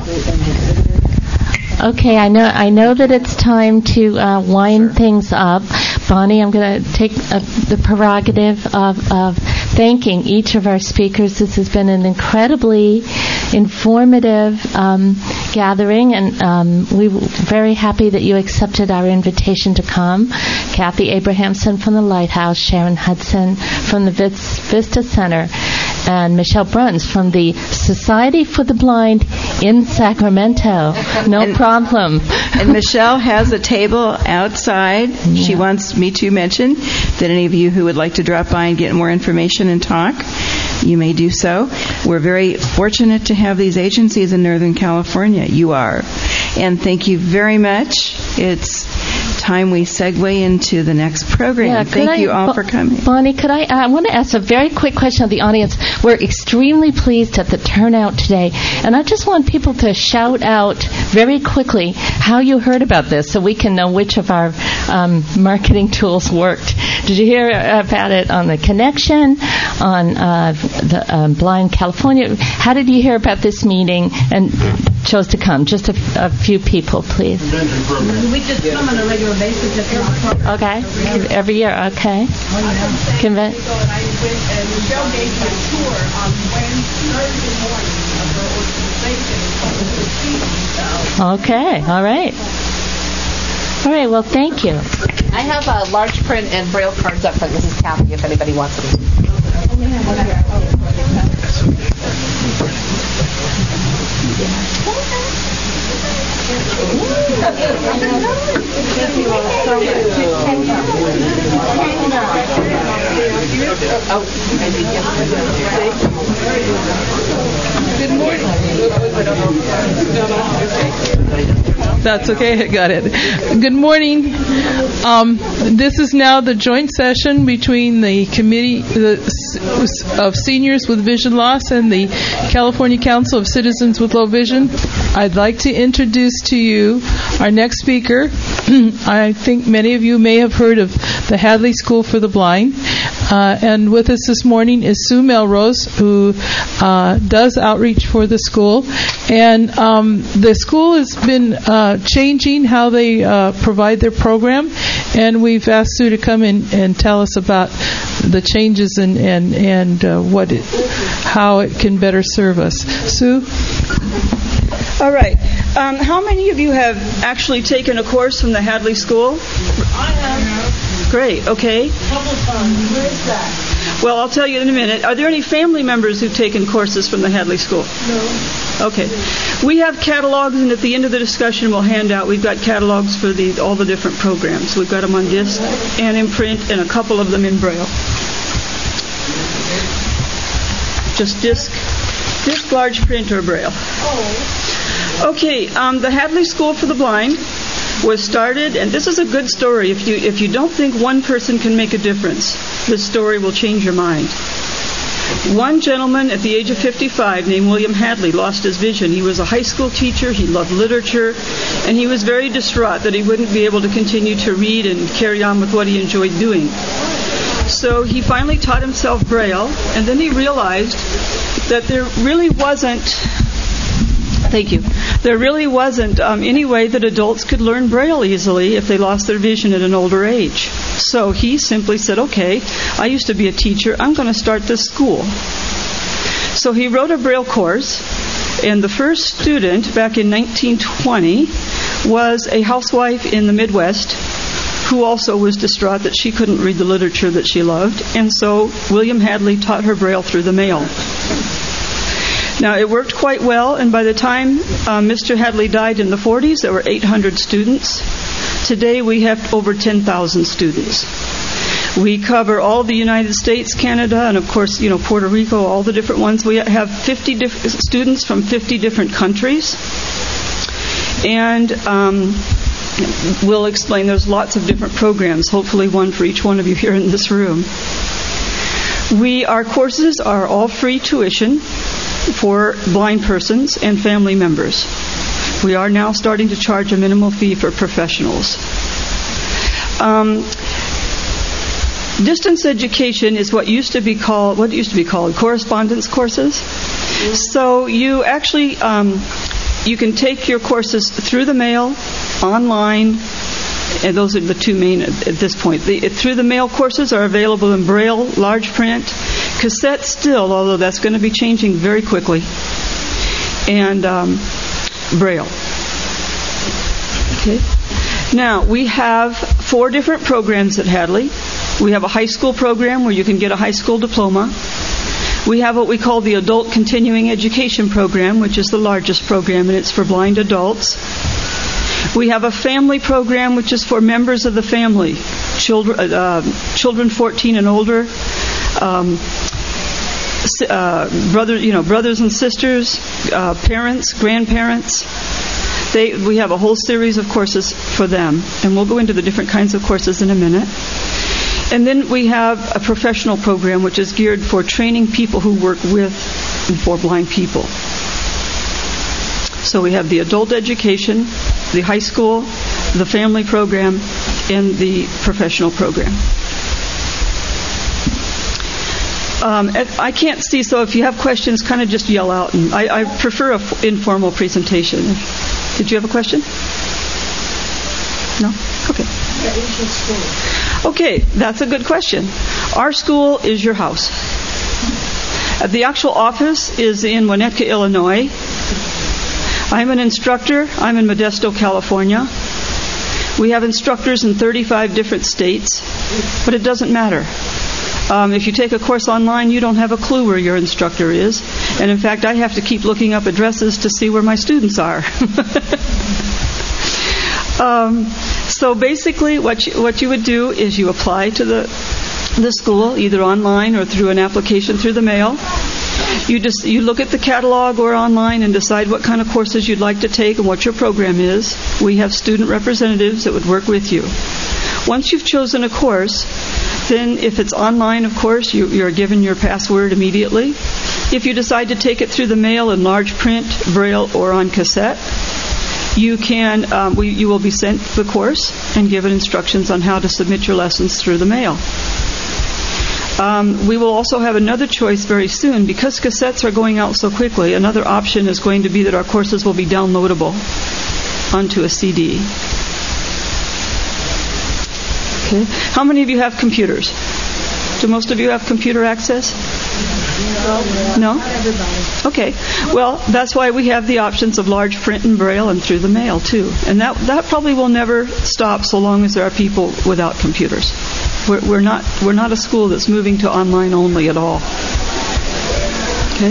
Okay, I know I know that it's time to uh, wind sure. things up. Bonnie, I'm going to take uh, the prerogative of, of thanking each of our speakers. This has been an incredibly informative um, gathering, and um, we were very happy that you accepted our invitation to come. Kathy Abrahamson from the Lighthouse, Sharon Hudson from the Vista Center, and Michelle Bruns from the Society for the Blind in Sacramento. No and, problem. And Michelle has a table outside. Yeah. She wants me to mention that any of you who would like to drop by and get more information and talk, you may do so. We're very fortunate to have these agencies in Northern California. You are. And thank you very much. It's time we segue into the next program. Yeah, Thank I, you all for coming. Bonnie, could I, I want to ask a very quick question of the audience. We're extremely pleased at the turnout today, and I just want people to shout out very quickly how you heard about this so we can know which of our um, marketing tools worked. Did you hear about it on the Connection, on uh, the um, Blind California? How did you hear about this meeting and chose to come? Just a, f- a few people, please. We just come on a regular basis at the program. Okay. Every year, okay. Conven- Michelle gave me a tour on Wednesday, Thursday morning of her organization. Okay, all right. All right, well, thank you. I have a large print and braille cards up front. This is Kathy, if anybody wants them. Good morning. That's okay, I got it. Good morning. Um, this is now the joint session between the Committee of Seniors with Vision Loss and the California Council of Citizens with Low Vision. I'd like to introduce to you our next speaker. I think many of you may have heard of the Hadley School for the Blind. Uh, and with us this morning is Sue Melrose, who uh, does outreach for the school. And um, the school has been uh, changing how they uh, provide their program, and we've asked Sue to come in and tell us about the changes and and and uh, what it, how it can better serve us. Sue? All right. Um, how many of you have actually taken a course from the Hadley School? I have. Great. Okay. Couple times. Where is that? Well, I'll tell you in a minute. Are there any family members who've taken courses from the Hadley School? No. Okay. We have catalogs, and at the end of the discussion, we'll hand out. We've got catalogs for the all the different programs. We've got them on disc and in print, and a couple of them in Braille. Just disc, disc, large print, or Braille. Oh. Okay. Um, the Hadley School for the Blind was started, and this is a good story. If you if you don't think one person can make a difference, this story will change your mind. One gentleman at the age of fifty-five named William Hadley lost his vision. He was a high school teacher. He loved literature, and he was very distraught that he wouldn't be able to continue to read and carry on with what he enjoyed doing. So he finally taught himself Braille, and then he realized that there really wasn't Thank you. There really wasn't um, any way that adults could learn Braille easily if they lost their vision at an older age. So he simply said, okay, I used to be a teacher. I'm going to start this school. So he wrote a Braille course, and the first student back in nineteen twenty was a housewife in the Midwest who also was distraught that she couldn't read the literature that she loved. And so William Hadley taught her Braille through the mail. Now, it worked quite well, and by the time uh, Mister Hadley died in the forties, there were eight hundred students. Today, we have over ten thousand students. We cover all the United States, Canada, and of course, you know, Puerto Rico, all the different ones. We have fifty diff- students from fifty different countries. And um, we'll explain, there's lots of different programs, hopefully one for each one of you here in this room. We, our courses are all free tuition for blind persons and family members. We are now starting to charge a minimal fee for professionals. Um, distance education is what used to be called what used to be called correspondence courses. So you actually um, you can take your courses through the mail, online, and those are the two main at, at this point. The, through the mail courses are available in Braille, large print, cassette still, although that's going to be changing very quickly, and um, Braille. Okay. Now, we have four different programs at Hadley. We have a high school program where you can get a high school diploma. We have what we call the Adult Continuing Education Program, which is the largest program, and it's for blind adults. We have a family program, which is for members of the family, children, uh, children fourteen and older, um, uh, brother, you know, brothers and sisters, uh, parents, grandparents. They, we have a whole series of courses for them, and we'll go into the different kinds of courses in a minute. And then we have a professional program, which is geared for training people who work with and for blind people. So we have the adult education, the high school, the family program, and the professional program. Um, I can't see, so if you have questions, kind of just yell out. And I, I prefer an f- informal presentation. Did you have a question? No? Okay. Okay, that's a good question. Our school is your house. Uh, the actual office is in Winnetka, Illinois. I'm an instructor. I'm in Modesto, California. We have instructors in thirty-five different states, but it doesn't matter. Um, if you take a course online, you don't have a clue where your instructor is. And in fact, I have to keep looking up addresses to see where my students are. um, so basically, what you, what you would do is you apply to the the school, either online or through an application through the mail. You just you look at the catalog or online and decide what kind of courses you'd like to take and what your program is. We have student representatives that would work with you. Once you've chosen a course, then if it's online, of course, you, you're given your password immediately. If you decide to take it through the mail in large print, Braille, or on cassette, you can um, we, you will be sent the course and given instructions on how to submit your lessons through the mail. Um, we will also have another choice very soon. Because cassettes are going out so quickly, another option is going to be that our courses will be downloadable onto a C D. Okay. How many of you have computers? Do most of you have computer access? No? Not everybody. Okay. Well, that's why we have the options of large print and braille and through the mail, too. And that that probably will never stop so long as there are people without computers. We're, we're not we're not a school that's moving to online only at all. Okay.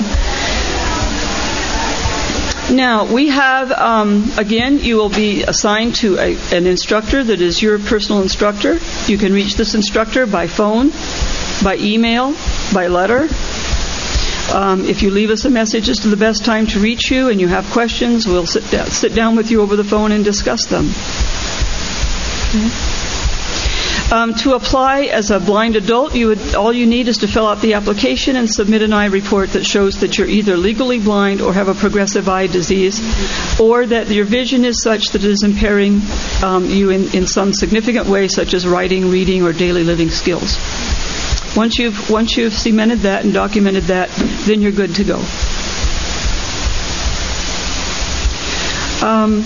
Now, we have, um, again, you will be assigned to a, an instructor that is your personal instructor. You can reach this instructor by phone, by email, by letter. Um, if you leave us a message as to the best time to reach you and you have questions, we'll sit down, sit down with you over the phone and discuss them. Okay. Um, to apply as a blind adult, you would, all you need is to fill out the application and submit an eye report that shows that you're either legally blind or have a progressive eye disease, or that your vision is such that it is impairing um, you in, in some significant way, such as writing, reading, or daily living skills. Once you've once you've cemented that and documented that, then you're good to go. Um,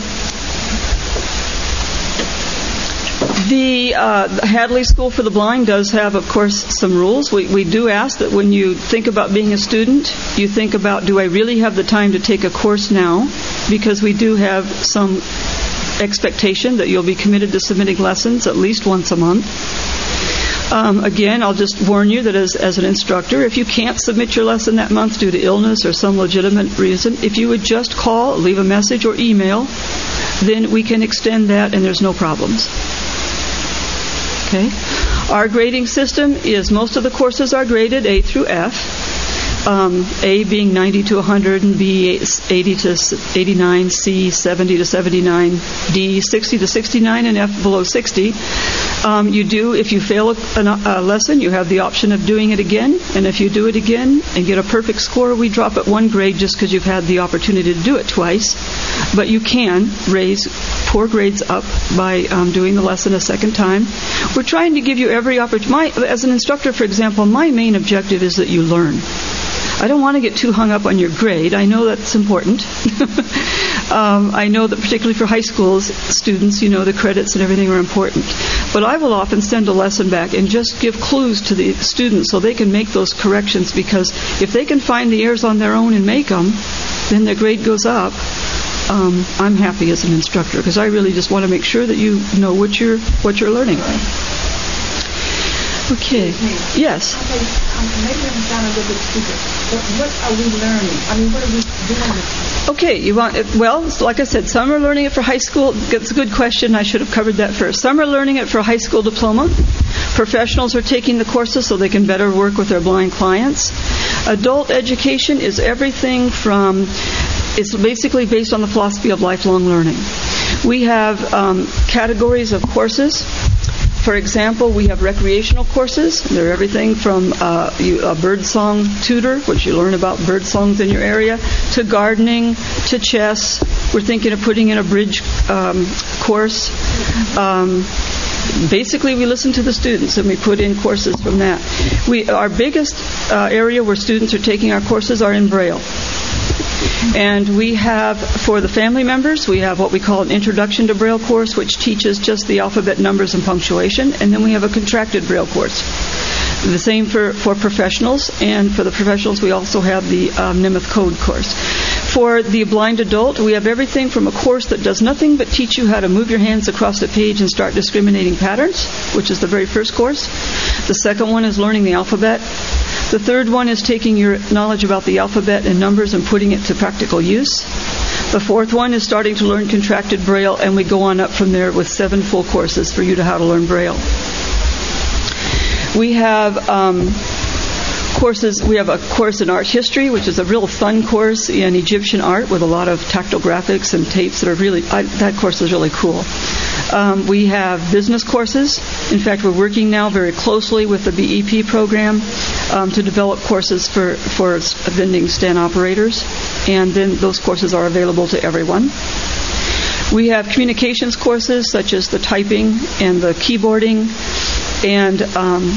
The uh, Hadley School for the Blind does have, of course, some rules. We, we do ask that when you think about being a student, you think about, do I really have the time to take a course now? Because we do have some expectation that you'll be committed to submitting lessons at least once a month. Um, again, I'll just warn you that as, as an instructor, if you can't submit your lesson that month due to illness or some legitimate reason, if you would just call, leave a message, or email, then we can extend that and there's no problems. Okay. Our grading system is most of the courses are graded A through F. Um, A being ninety to one hundred, and B eighty to eighty-nine, C seventy to seventy-nine, D sixty to sixty-nine, and F below sixty. Um, you do, if you fail a, a lesson, you have the option of doing it again. And if you do it again and get a perfect score, we drop it one grade just because you've had the opportunity to do it twice. But you can raise poor grades up by um, doing the lesson a second time. We're trying to give you every opportunity. As an instructor, for example, my main objective is that you learn. I don't want to get too hung up on your grade. I know that's important. um, I know that particularly for high school students, you know, the credits and everything are important. But I will often send a lesson back and just give clues to the students so they can make those corrections, because if they can find the errors on their own and make them, then their grade goes up. Um, I'm happy as an instructor because I really just want to make sure that you know what you're what you're learning. Okay. Yes. Okay. Um, maybe I'm sound a little bit stupid, but what are we learning? I mean, what are we doing with it? Okay. You want it, well, like I said, some are learning it for high school. That's a good question. I should have covered that first. Some are learning it for high school diploma. Professionals are taking the courses so they can better work with their blind clients. Adult education is everything from, it's basically based on the philosophy of lifelong learning. We have um, categories of courses. For example, we have recreational courses. They're everything from uh, you, a birdsong tutor, which you learn about bird songs in your area, to gardening, to chess. We're thinking of putting in a bridge um, course. Um, basically, we listen to the students and we put in courses from that. We, our biggest uh, area where students are taking our courses are in Braille. And we have, for the family members, we have what we call an Introduction to Braille course, which teaches just the alphabet, numbers, and punctuation. And then we have a contracted Braille course. The same for, for professionals. And for the professionals, we also have the um, Nemeth Code course. For the blind adult, we have everything from a course that does nothing but teach you how to move your hands across the page and start discriminating patterns, which is the very first course. The second one is learning the alphabet. The third one is taking your knowledge about the alphabet and numbers and putting it to practical use. The fourth one is starting to learn contracted Braille, and we go on up from there with seven full courses for you to how to learn Braille. We have um, courses. We have a course in art history, which is a real fun course in Egyptian art with a lot of tactile graphics and tapes that are really, I, that course is really cool. Um, we have business courses. In fact, we're working now very closely with the B E P program um, to develop courses for, for vending stand operators, and then those courses are available to everyone. We have communications courses such as the typing and the keyboarding, and um,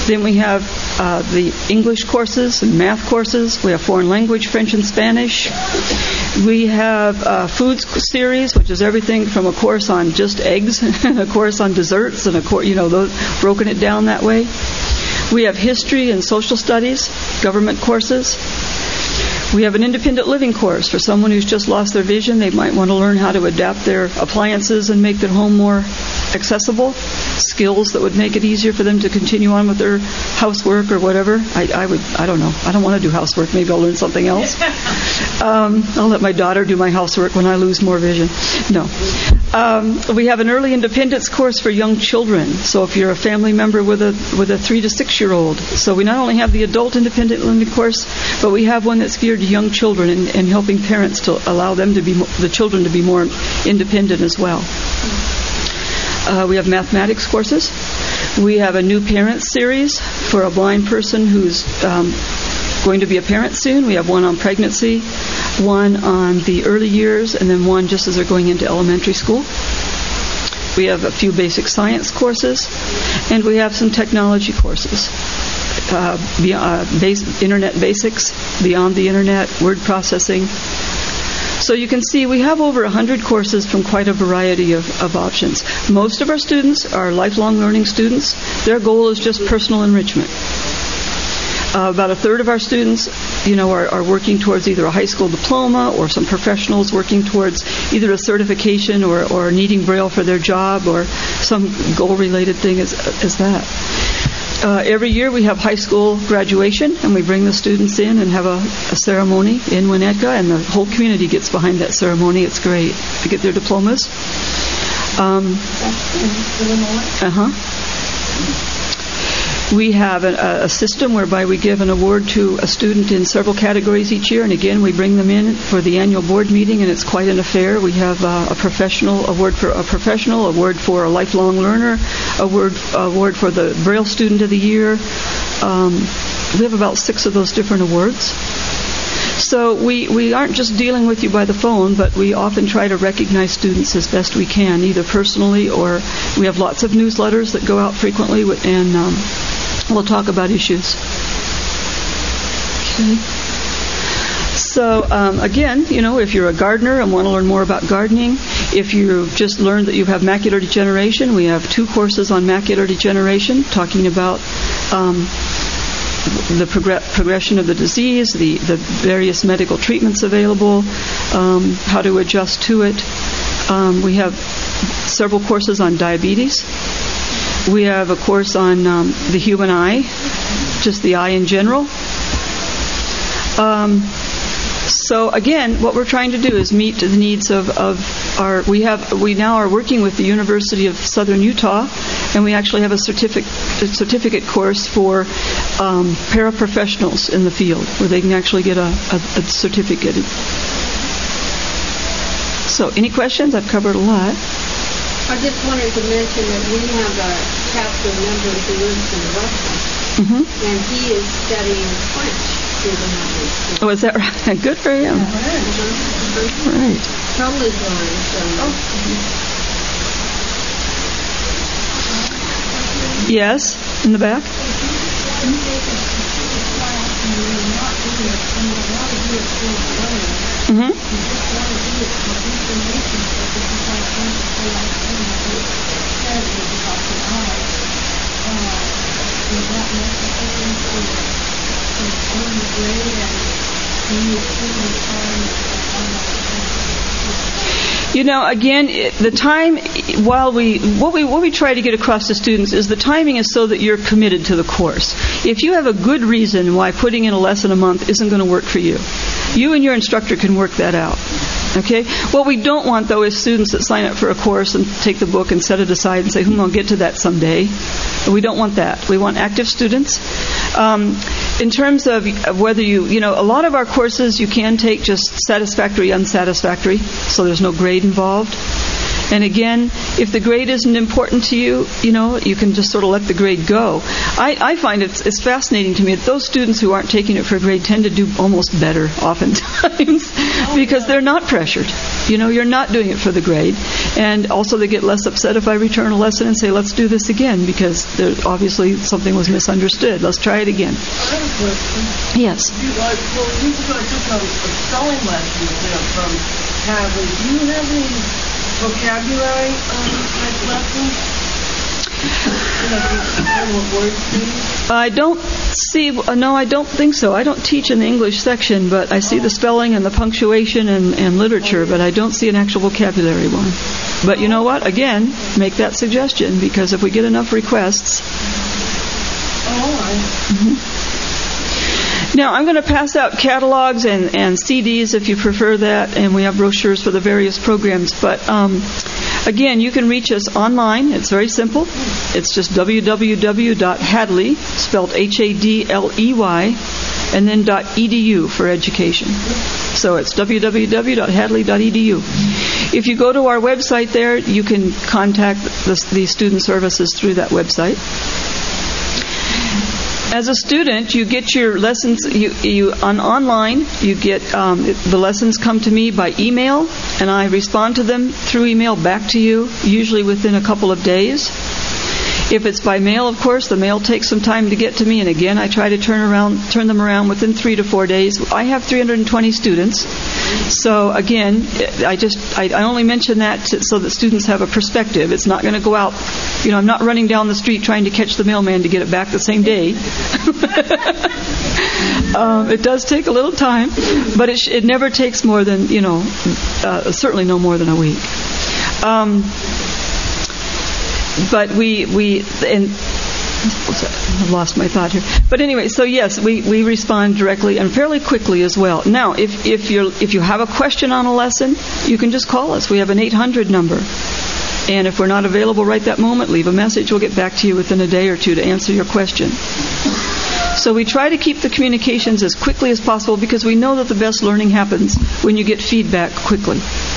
Then we have uh, the English courses and math courses. We have foreign language, French and Spanish. We have a foods series, which is everything from a course on just eggs, and a course on desserts, and a course, you know, those, broken it down that way. We have history and social studies, government courses. We have an independent living course for someone who's just lost their vision. They might want to learn how to adapt their appliances and make their home more accessible. Skills that would make it easier for them to continue on with their housework or whatever. I, I would, I don't know. I don't want to do housework. Maybe I'll learn something else. Um, I'll let my daughter do my housework when I lose more vision. No. Um, we have an early independence course for young children. So if you're a family member with a with a three to six year old, so we not only have the adult independent living course, but we have one that's geared to young children and, and helping parents to allow them to be the children to be more independent as well. Uh, we have mathematics courses. We have a new parents series for a blind person who's um, going to be a parent soon. We have one on pregnancy, one on the early years, and then one just as they're going into elementary school. We have a few basic science courses, and we have some technology courses. Uh, beyond, uh, base, internet basics, beyond the internet, word processing. So you can see we have over one hundred courses from quite a variety of, of options. Most of our students are lifelong learning students. Their goal is just personal enrichment. Uh, about a third of our students, you know, are, are working towards either a high school diploma or some professionals working towards either a certification or, or needing Braille for their job or some goal-related thing as, as that. Uh, every year we have high school graduation, and we bring the students in and have a, a ceremony in Winnetka, and the whole community gets behind that ceremony. It's great to get their diplomas. Um, uh-huh. We have a, a system whereby we give an award to a student in several categories each year, and again, we bring them in for the annual board meeting, and it's quite an affair. We have uh, a professional award for a professional, award for a lifelong learner, award award for the Braille Student of the Year. Um, we have about six of those different awards. So we, we aren't just dealing with you by the phone, but we often try to recognize students as best we can, either personally or we have lots of newsletters that go out frequently, and um, we'll talk about issues. Okay. So um, again, you know, if you're a gardener and want to learn more about gardening, if you just learned that you have macular degeneration, we have two courses on macular degeneration, talking about um, the progr- progression of the disease, the, the various medical treatments available, um, how to adjust to it. Um, we have several courses on diabetes. We have a course on um, the human eye, just the eye in general. Um, so again, what we're trying to do is meet the needs of, of our. We have we now are working with the University of Southern Utah, and we actually have a certificate a certificate course for um, paraprofessionals in the field, where they can actually get a, a, a certificate. So, any questions? I've covered a lot. I just wanted to mention that we have a chapter member who lives in Russia, mm-hmm. and he is studying French through the Hadley School. Oh, is that right? Good for him. Yeah, right. Uh-huh. Right. Totally blind. So. Oh. Yes, in the back. Mm-hmm. You know, again, the time while we what we what we try to get across to students is the timing is so that you're committed to the course. If you have a good reason why putting in a lesson a month isn't going to work for you, you and your instructor can work that out. Okay? What we don't want, though, is students that sign up for a course and take the book and set it aside and say, hmm, I'll get to that someday. We don't want that. We want active students. Um, in terms of, of whether you, you know, a lot of our courses you can take just satisfactory, unsatisfactory, so there's no grade involved. And again, if the grade isn't important to you, you know, you can just sort of let the grade go. I, I find it's, it's fascinating to me that those students who aren't taking it for a grade tend to do almost better oftentimes because they're not pressured. You know, you're not doing it for the grade. And also they get less upset if I return a lesson and say, let's do this again, because there, obviously something was misunderstood. Let's try it again. I have a question. Yes. You, uh, well, you guys took a, a spelling lesson there from Hadley. Do you have any vocabulary um, like lessons? I don't see, uh, no, I don't think so. I don't teach in the English section, but I see the spelling and the punctuation and, and literature, but I don't see an actual vocabulary one. But you know what? Again, make that suggestion, because if we get enough requests. Mm-hmm. Now, I'm going to pass out catalogs and, and C Ds if you prefer that, and we have brochures for the various programs. But um, again, you can reach us online. It's very simple. It's just w w w dot hadley, spelled H A D L E Y, and then .edu for education. So it's w w w dot hadley dot e d u. If you go to our website there, you can contact the, the student services through that website. As a student, you get your lessons you, you on online. You get um, the lessons come to me by email, and I respond to them through email back to you, usually within a couple of days. If it's by mail, of course, the mail takes some time to get to me, and again, I try to turn around, turn them around within three to four days. I have three hundred twenty students, so again, I just I, I only mention that to, so that students have a perspective. It's not going to go out, you know, I'm not running down the street trying to catch the mailman to get it back the same day. um, it does take a little time, but it, sh- it never takes more than, you know, uh, certainly no more than a week. Um, But we, we and I've lost my thought here. But anyway, so yes, we, we respond directly and fairly quickly as well. Now, if if you're if you have a question on a lesson, you can just call us. We have an eight hundred number. And if we're not available right that moment, leave a message. We'll get back to you within a day or two to answer your question. So we try to keep the communications as quickly as possible because we know that the best learning happens when you get feedback quickly.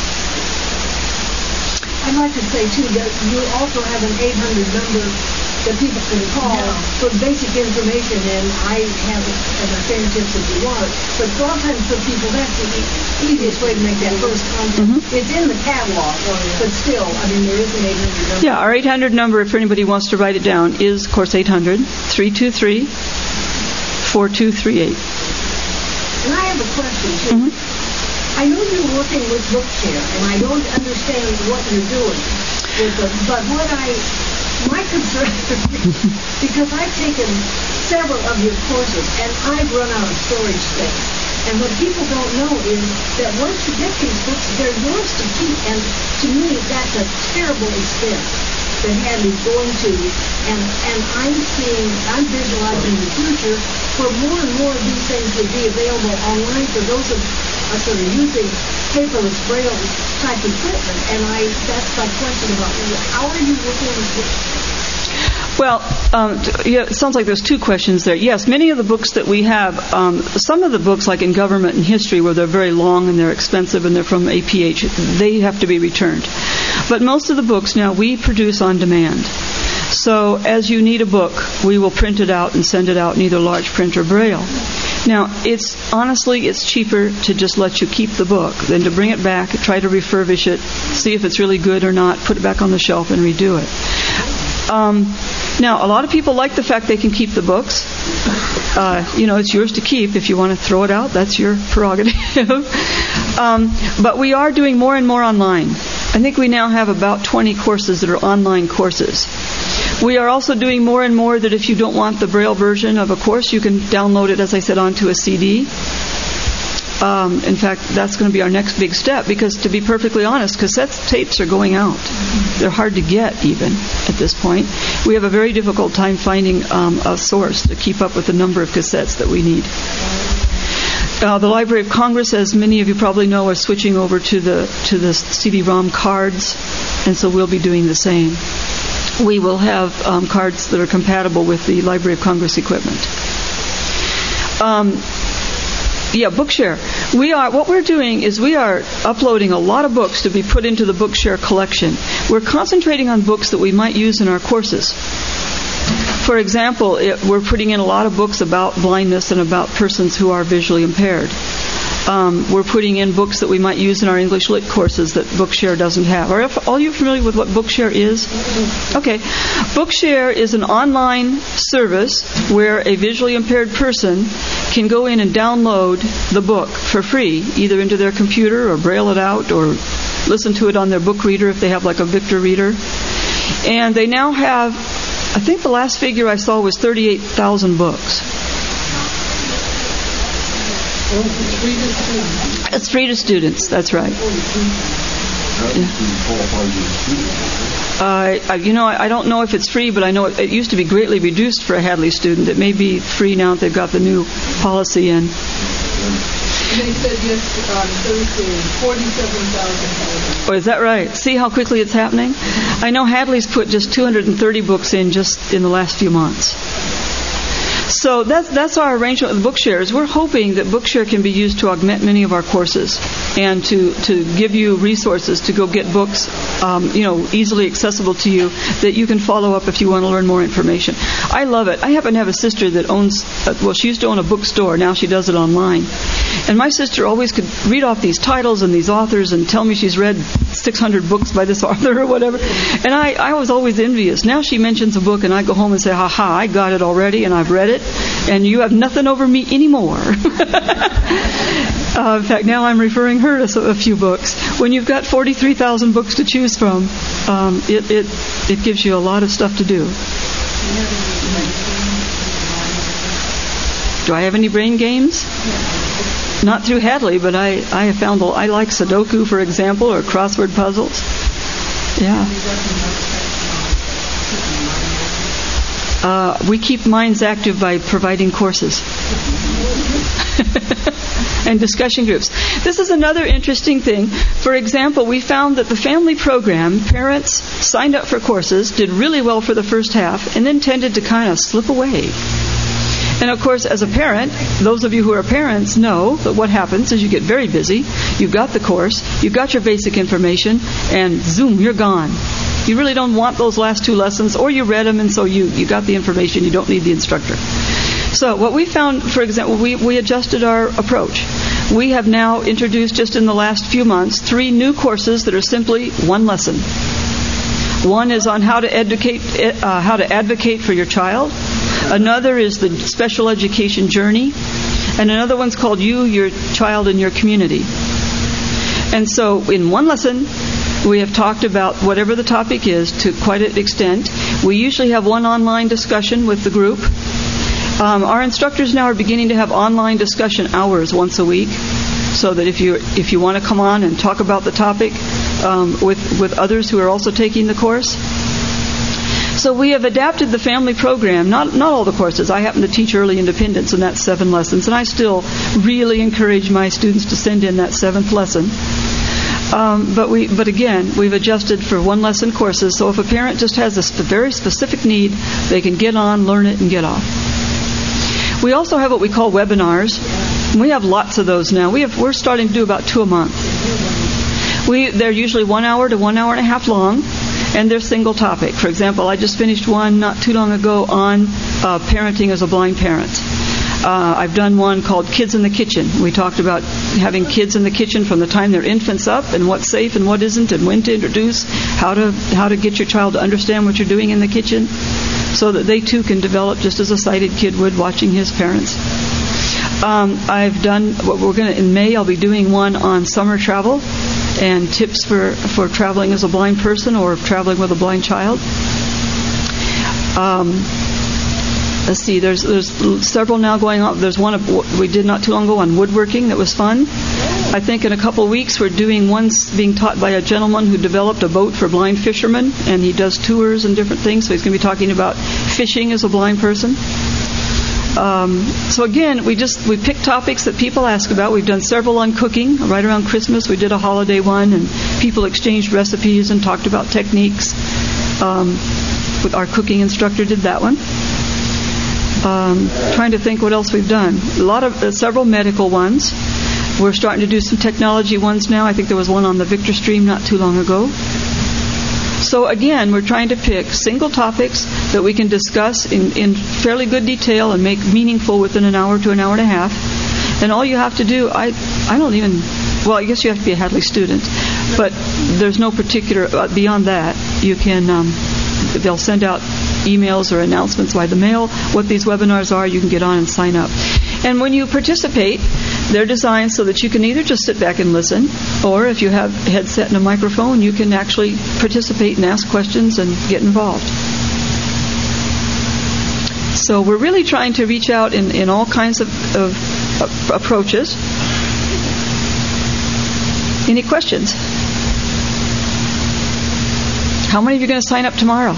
I'd like to say, too, that you also have an eight hundred number that people can call for basic information, and I have it at my fingertips if you want it. But a lot of times for people, that's the e- easiest way to make that first contact. Mm-hmm. It's in the catalog, but still, I mean, there is an eight hundred number. Yeah, our eight hundred number, if anybody wants to write it down, is, of course, eight hundred, three two three, four two three eight. And I have a question, too. Mm-hmm. I know you're working with Bookshare, and I don't understand what you're doing with it, but what I, my concern, because I've taken several of your courses, and I've run out of storage space. And what people don't know is that once you get these books, they're yours to keep, and to me, that's a terrible expense that Hadley's going to, and, and I'm seeing, I'm visualizing the future where more and more of these things would be available online for those of us that are using paperless braille type equipment. And I, that's my question about how are you working with this? Well, um, yeah, it sounds like there's two questions there. Yes, many of the books that we have, um, some of the books like in government and history where they're very long and they're expensive and they're from A P H, they have to be returned. But most of the books now we produce on demand. So as you need a book, we will print it out and send it out in either large print or braille. Now, it's honestly, it's cheaper to just let you keep the book than to bring it back, try to refurbish it, see if it's really good or not, put it back on the shelf and redo it. Um, now, a lot of people like the fact they can keep the books. Uh, you know, it's yours to keep. If you want to throw it out, that's your prerogative. um, but we are doing more and more online. I think we now have about twenty courses that are online courses. We are also doing more and more that if you don't want the Braille version of a course, you can download it, as I said, onto a C D. Um, in fact, that's going to be our next big step because, to be perfectly honest, cassette tapes are going out. They're hard to get even at this point. We have a very difficult time finding um, a source to keep up with the number of cassettes that we need. Uh, the Library of Congress, as many of you probably know, are switching over to the to the C D ROM cards, and so we'll be doing the same. We will have um, cards that are compatible with the Library of Congress equipment. Um, Yeah, Bookshare. We are what we're doing is we are uploading a lot of books to be put into the Bookshare collection. We're concentrating on books that we might use in our courses. For example, it, we're putting in a lot of books about blindness and about persons who are visually impaired. Um, we're putting in books that we might use in our English Lit courses that Bookshare doesn't have. Are all you familiar with what Bookshare is? Okay. Bookshare is an online service where a visually impaired person can go in and download the book for free, either into their computer or braille it out or listen to it on their book reader if they have like a Victor reader. And they now have, I think the last figure I saw was thirty-eight thousand books. It's free to students, that's right. Yeah. Uh, you know, I don't know if it's free, but I know it, it used to be greatly reduced for a Hadley student. It may be free now that they've got the new policy in. They said yes on Thursday, forty-seven thousand. Oh, is that right? See how quickly it's happening? I know Hadley's put just two hundred thirty books in just in the last few months. So that's that's our arrangement with Bookshare. Is we're hoping that Bookshare can be used to augment many of our courses and to, to give you resources to go get books, um, you know, easily accessible to you that you can follow up if you want to learn more information. I love it. I happen to have a sister that owns, uh, well, she used to own a bookstore. Now she does it online. And my sister always could read off these titles and these authors and tell me she's read six hundred books by this author or whatever. And I, I was always envious. Now she mentions a book and I go home and say, ha ha, I got it already and I've read it. And you have nothing over me anymore. uh, in fact, now I'm referring her to a few books. When you've got forty-three thousand books to choose from, um, it, it it gives you a lot of stuff to do. Do I have any brain games? Not through Hadley, but I, I have found, I like Sudoku, for example, or crossword puzzles. Yeah. Uh, we keep minds active by providing courses and discussion groups. This is another interesting thing. For example, we found that the family program, parents signed up for courses, did really well for the first half, and then tended to kind of slip away. And of course, as a parent, those of you who are parents know that what happens is you get very busy, you've got the course, you've got your basic information, and zoom, you're gone. You really don't want those last two lessons, or you read them and so you, you got the information, you don't need the instructor. So what we found, for example, we, we adjusted our approach. We have now introduced, just in the last few months, three new courses that are simply one lesson. One is on how to educate, uh, how to advocate for your child. Another is the special education journey. And another one's called You, Your Child, and Your Community. And so in one lesson, we have talked about whatever the topic is to quite an extent. We usually have one online discussion with the group. Um, our instructors now are beginning to have online discussion hours once a week, so that if you if you want to come on and talk about the topic um, with with others who are also taking the course. So we have adapted the family program, not not all the courses. I happen to teach early independence, and that's seven lessons, and I still really encourage my students to send in that seventh lesson. Um, but we, but again, we've adjusted for one lesson courses. So if a parent just has a sp- very specific need, they can get on, learn it, and get off. We also have what we call webinars. We have lots of those now. We have, we're starting to do about two a month. We, they're usually one hour to one hour and a half long, and they're single topic. For example, I just finished one not too long ago on uh, parenting as a blind parent. Uh, I've done one called Kids in the Kitchen. We talked about having kids in the kitchen from the time they're infants up, and what's safe and what isn't, and when to introduce, how to how to get your child to understand what you're doing in the kitchen, so that they too can develop just as a sighted kid would watching his parents. Um, I've done what we're going to in May. I'll be doing one on summer travel and tips for for traveling as a blind person or traveling with a blind child. Um, Let's see, there's there's several now going on. There's one of, we did not too long ago on woodworking that was fun. I think in a couple of weeks we're doing one being taught by a gentleman who developed a boat for blind fishermen, and he does tours and different things. So he's going to be talking about fishing as a blind person. Um, so again, we just we pick topics that people ask about. We've done several on cooking. Right around Christmas, we did a holiday one, and people exchanged recipes and talked about techniques. Um, with our cooking instructor did that one. Um, trying to think what else we've done. A lot of uh, several medical ones. We're starting to do some technology ones now. I think there was one on the Victor Stream not too long ago. So again, we're trying to pick single topics that we can discuss in, in fairly good detail and make meaningful within an hour to an hour and a half. And all you have to do, I I don't even, well, I guess you have to be a Hadley student, but there's no particular, uh, beyond that, you can, um, they'll send out emails or announcements by the mail what these webinars are. You can get on and sign up. And when you participate, they're designed so that you can either just sit back and listen, or if you have a headset and a microphone, you can actually participate and ask questions and get involved. So we're really trying to reach out in, in all kinds of, of, of approaches. Any questions? How many of you are going to sign up tomorrow?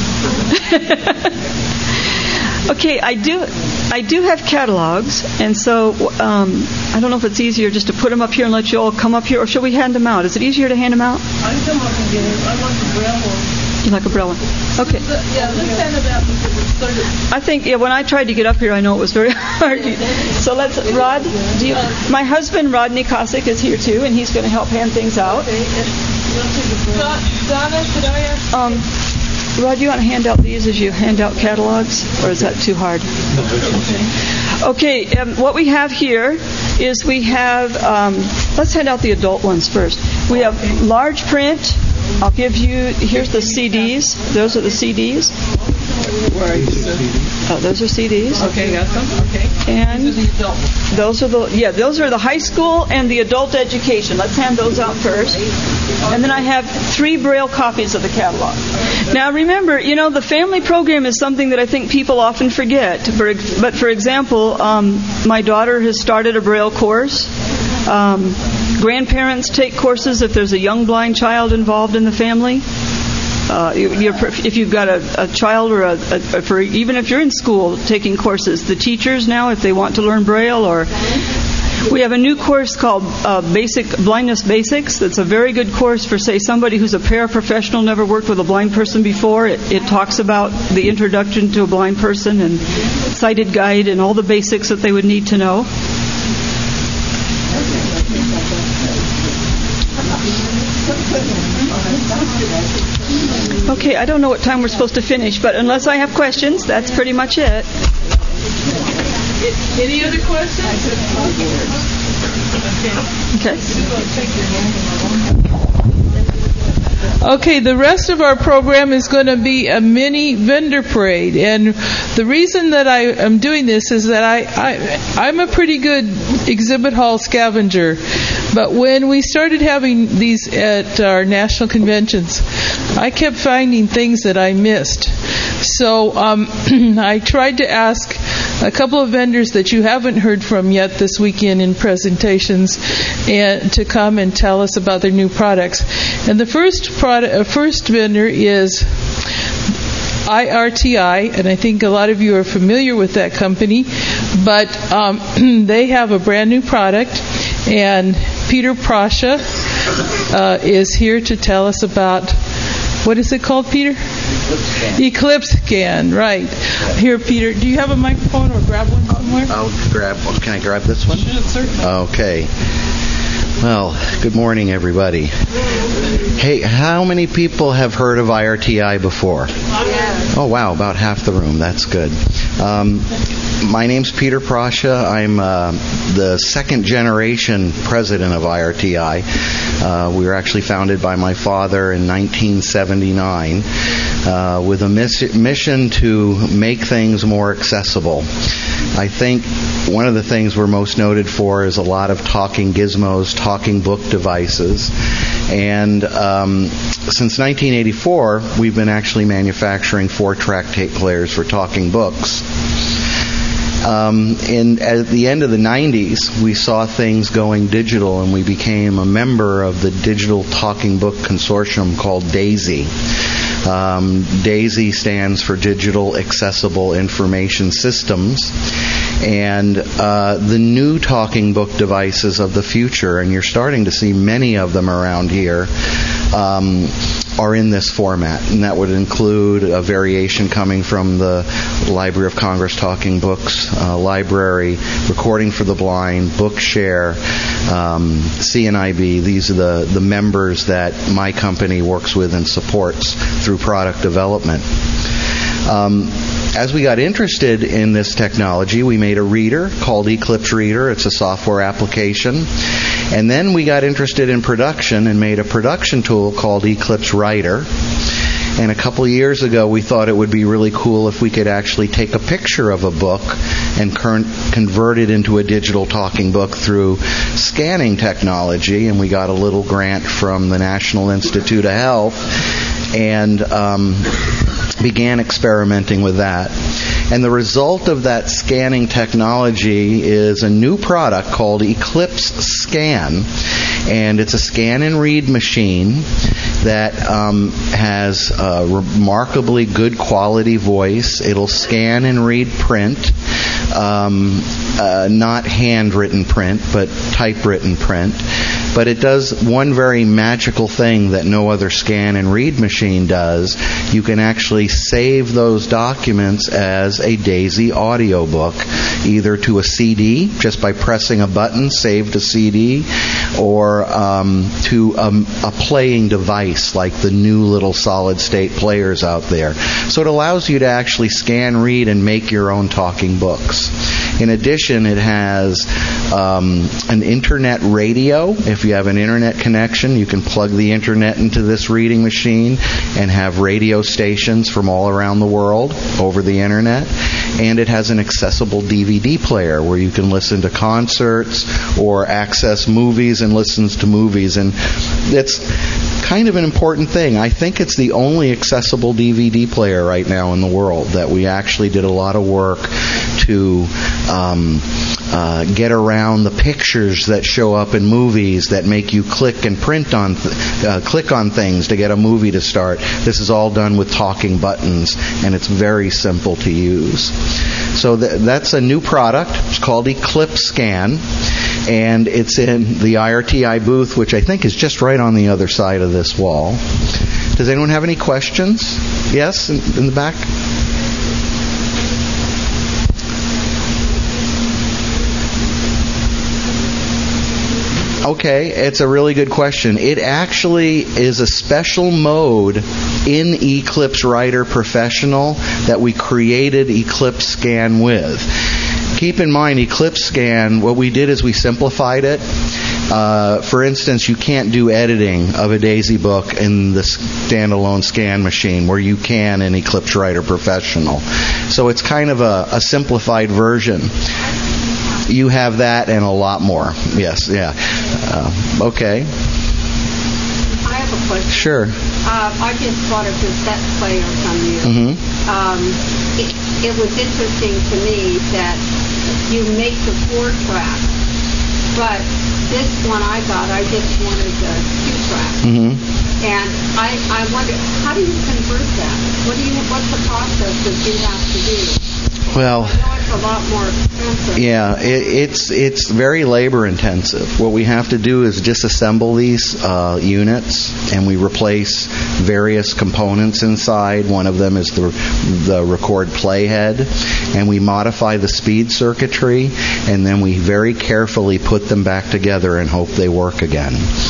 Okay, I do I do have catalogs, and so um, I don't know if it's easier just to put them up here and let you all come up here, or should we hand them out? Is it easier to hand them out? I can come up and get it. I want the braille one. You like a braille one? Okay. Yeah, let's hand it out because it's thirty. I think, yeah, when I tried to get up here, I know it was very hard. So let's, Rod, do you, my husband, Rodney Kosick, is here too, and he's going to help hand things out. Donna, could I ask? Um, Rod, do you want to hand out these as you hand out catalogs, or is that too hard? Okay, um, what we have here is we have, um, let's hand out the adult ones first. We have large print. I'll give you, here's the C Ds. Those are the C Ds. Where are you? Oh, those are C Ds. Okay, got them. Okay. And those are the adult. Those are the, yeah, those are the high school and the adult education. Let's hand those out first. And then I have three Braille copies of the catalog. Now remember, you know, the family program is something that I think people often forget. But for example, um, my daughter has started a Braille course. Um, grandparents take courses if there's a young blind child involved in the family. Uh, you're, if you've got a, a child or a, a for even if you're in school taking courses, the teachers now, if they want to learn Braille, or we have a new course called uh, Basic Blindness Basics. That's a very good course for, say, somebody who's a paraprofessional, never worked with a blind person before. It, it talks about the introduction to a blind person and sighted guide and all the basics that they would need to know. Okay, I don't know what time we're supposed to finish, but unless I have questions, that's pretty much it. Any other questions? Okay. Okay, the rest of our program is going to be a mini vendor parade, and the reason that I am doing this is that I, I I'm a pretty good exhibit hall scavenger, but when we started having these at our national conventions, I kept finding things that I missed. So um, I tried to ask a couple of vendors that you haven't heard from yet this weekend in presentations, and to come and tell us about their new products. And the first product, uh, first vendor is I R T I, and I think a lot of you are familiar with that company, but um, they have a brand new product, and Peter Prasha uh, is here to tell us about, what is it called, Peter? Eclipse Scan. Eclipse Scan, right. Here, Peter, do you have a microphone or grab one somewhere? I'll grab one. Can I grab this one? Sure, certainly. Okay. Well, good morning, everybody. Hey, how many people have heard of I R T I before? Oh, wow, about half the room. That's good. Um, my name's Peter Prasha. I'm uh, the second generation president of I R T I. Uh, we were actually founded by my father in nineteen seventy-nine uh, with a miss- mission to make things more accessible. I think one of the things we're most noted for is a lot of talking gizmos, talking book devices. And um, since nineteen eighty-four, we've been actually manufacturing four-track tape players for talking books. Um, and at the end of the nineties, we saw things going digital, and we became a member of the Digital Talking Book Consortium called DAISY. Um, DAISY stands for Digital Accessible Information Systems. and uh, the new talking book devices of the future, and you're starting to see many of them around here, um, are in this format, and that would include a variation coming from the Library of Congress Talking Books uh, library, Recording for the Blind, Bookshare, um, C N I B. These are the, the members that my company works with and supports through product development. Um, As we got interested in this technology, we made a reader called Eclipse Reader. It's a software application. And then we got interested in production and made a production tool called Eclipse Writer. And a couple of years ago, we thought it would be really cool if we could actually take a picture of a book and current, convert it into a digital talking book through scanning technology. And we got a little grant from the National Institute of Health and um, began experimenting with that. And the result of that scanning technology is a new product called Eclipse Scan. And it's a scan and read machine that um, has a remarkably good quality voice. It'll scan and read print, um, uh, not handwritten print, but typewritten print. But it does one very magical thing that no other scan and read machine does. You can actually save those documents as a DAISY audiobook, either to a C D, just by pressing a button, save to C D, or um, to a, a playing device like the new little solid-state players out there. So it allows you to actually scan, read, and make your own talking books. In addition, it has um, an internet radio. If you have an internet connection, you can plug the internet into this reading machine and have radio stations from all around the world over the internet. And it has an accessible D V D player where you can listen to concerts or access movies and listens to movies. And it's kind of an important thing. I think it's the only accessible D V D player right now in the world that we actually did a lot of work to um, uh, get around the pictures that show up in movies that make you click and print on, th- uh, click on things to get a movie to start. This is all done with talking buttons, and it's very simple to use. So th- that's a new product. It's called Eclipse Scan, and it's in the I R T I booth, which I think is just right on the other side of this wall. Does anyone have any questions? Yes, in, in the back? Okay, it's a really good question. It actually is a special mode in Eclipse Writer Professional that we created Eclipse Scan with. Keep in mind, Eclipse Scan, what we did is we simplified it. Uh, for instance, you can't do editing of a DAISY book in the standalone scan machine where you can in Eclipse Writer Professional. So it's kind of a, a simplified version. You have that and a lot more. Yes, yeah. Uh, okay. I have a question. Sure. Uh, I just bought a cassette player from you. Mm-hmm. Um, it, it was interesting to me that you make the four track, but this one I got, I just wanted the two track. Mm-hmm. And I, I wonder, how do you convert that? What do you? What's the process that you have to do? Well, I know it's a lot more expensive. Yeah, it, it's it's very labor intensive. What we have to do is disassemble these uh, units, and we replace various components inside. One of them is the the record playhead, and we modify the speed circuitry, and then we very carefully put them back together and hope they work again.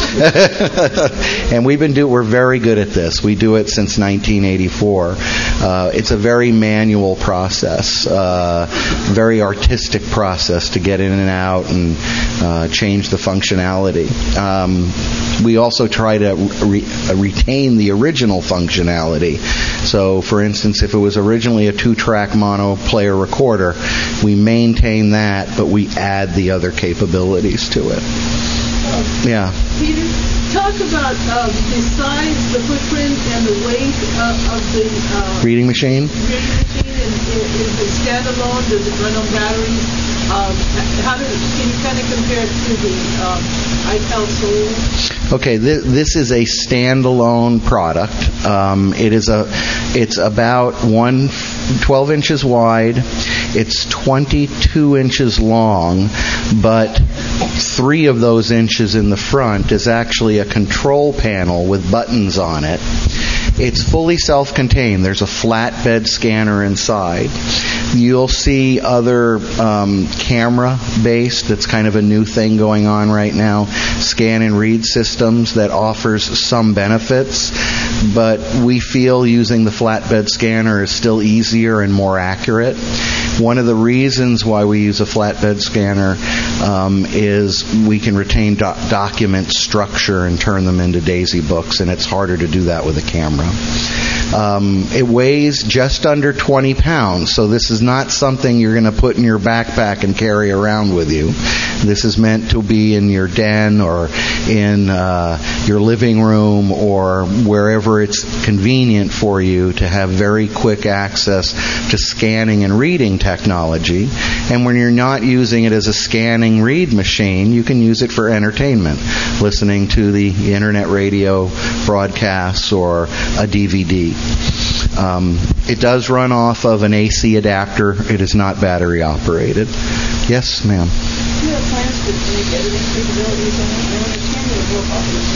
And we've been do we're very good at this. We do it since nineteen eighty-four. Uh, it's a very manual process. Uh, very artistic process to get in and out and uh, change the functionality. Um, we also try to re- retain the original functionality. So, for instance, if it was originally a two-track mono player recorder, we maintain that, but we add the other capabilities to it. Yeah. Peter, talk about um, the size, the footprint, and the weight uh, of the uh, reading machine. Reading machine. Is it standalone? Does it run on batteries? Um, how does, can you kind of compare it to the um, iCal Soul? Okay, th- this is a standalone product. Um, it is a, it's about one, twelve inches wide. It's twenty-two inches long, but three of those inches in the front is actually a control panel with buttons on it. It's fully self-contained. There's a flatbed scanner inside. You'll see other um, camera-based, that's kind of a new thing going on right now, scan and read systems that offers some benefits, but we feel using the flatbed scanner is still easier and more accurate. One of the reasons why we use a flatbed scanner um, is we can retain do- document structure and turn them into Daisy books, and it's harder to do that with a camera. Um, it weighs just under twenty pounds, so this is not something you're going to put in your backpack and carry around with you. This is meant to be in your den or in uh, your living room or wherever it's convenient for you to have very quick access to scanning and reading technology. And when you're not using it as a scanning read machine, you can use it for entertainment, listening to the internet radio broadcasts or a D V D. Um, it does run off of an A C adapter. It is not battery operated. Yes, ma'am. Do you have plans to make editing capabilities on it? I understand that it will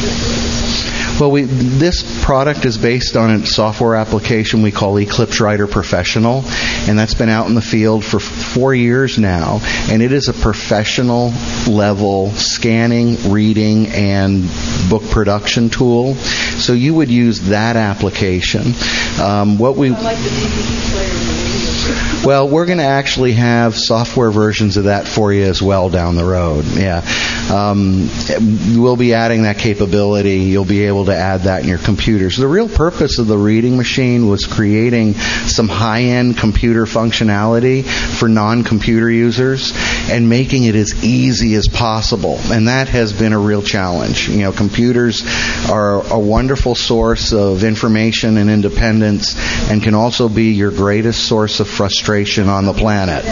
offer. Well, we, this product is based on a software application we call Eclipse Writer Professional, and that's been out in the field for four years now, and it is a professional level scanning, reading, and book production tool. So you would use that application. Um, what we I like the D V D player. Well, we're going to actually have software versions of that for you as well down the road. Yeah, um, we'll be adding that capability. You'll be able to add that in your computers. The real purpose of the reading machine was creating some high-end computer functionality for non-computer users and making it as easy as possible. And that has been a real challenge. You know, computers are a wonderful source of information and independence, and can also be your greatest source of frustration on the planet.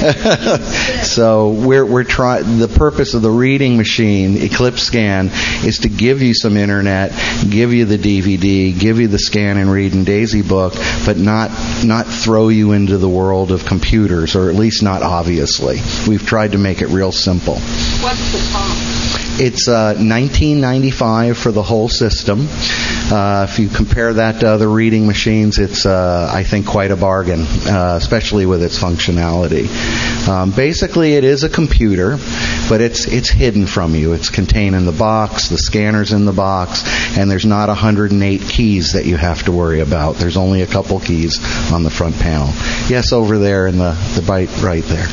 So we're we're trying. The purpose of the reading machine, Eclipse Scan, is to give you some internet, give you the D V D, give you the scan and read and Daisy book, but not not throw you into the world of computers, or at least not obviously. We've tried to make it real simple. What's the cost? It's uh, nineteen ninety-five for the whole system. Uh, if you compare that to other reading machines, it's, uh, I think, quite a bargain, uh, especially with its functionality. Um, basically, it is a computer, but it's it's hidden from you. It's contained in the box, the scanner's in the box, and there's not one hundred eight keys that you have to worry about. There's only a couple keys on the front panel. Yes, over there in the, the bite right there.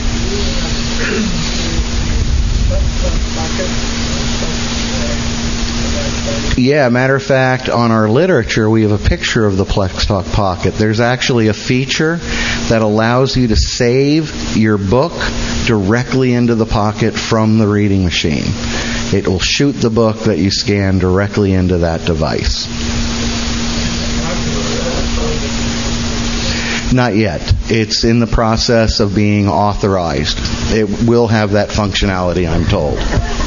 Yeah, matter of fact, on our literature, we have a picture of the PlexTalk Pocket. There's actually a feature that allows you to save your book directly into the Pocket from the reading machine. It will shoot the book that you scan directly into that device. Not yet. It's in the process of being authorized. It will have that functionality, I'm told.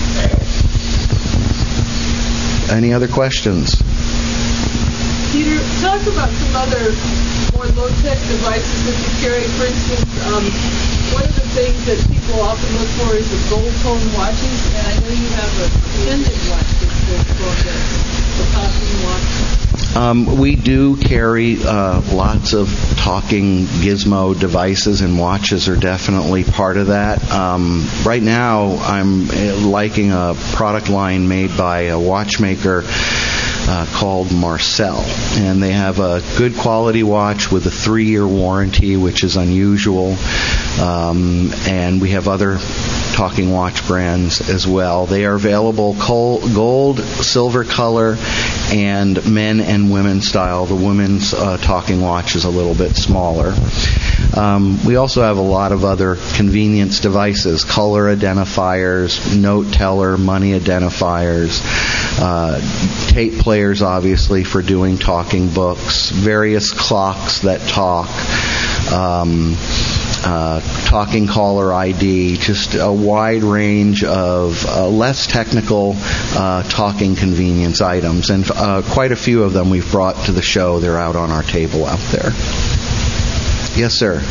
Any other questions? Peter, talk about some other more low-tech devices that you carry. For instance, um, one of the things that people often look for is the gold tone watches, and I know you have a pendant watch that's called the, the talking watch. Um, we do carry uh, lots of talking gizmo devices, and watches are definitely part of that. Um, right now, I'm liking a product line made by a watchmaker Uh, called Marcel, and they have a good quality watch with a three-year warranty, which is unusual, um, and we have other talking watch brands as well. They are available gold, silver color, and men and women style. The women's uh, talking watch is a little bit smaller. Um, we also have a lot of other convenience devices, color identifiers, note teller, money identifiers, uh, tape players, obviously, for doing talking books, various clocks that talk, um, uh, talking caller I D, just a wide range of uh, less technical uh, talking convenience items. And uh, quite a few of them we've brought to the show. They're out on our table out there. Yes, sir.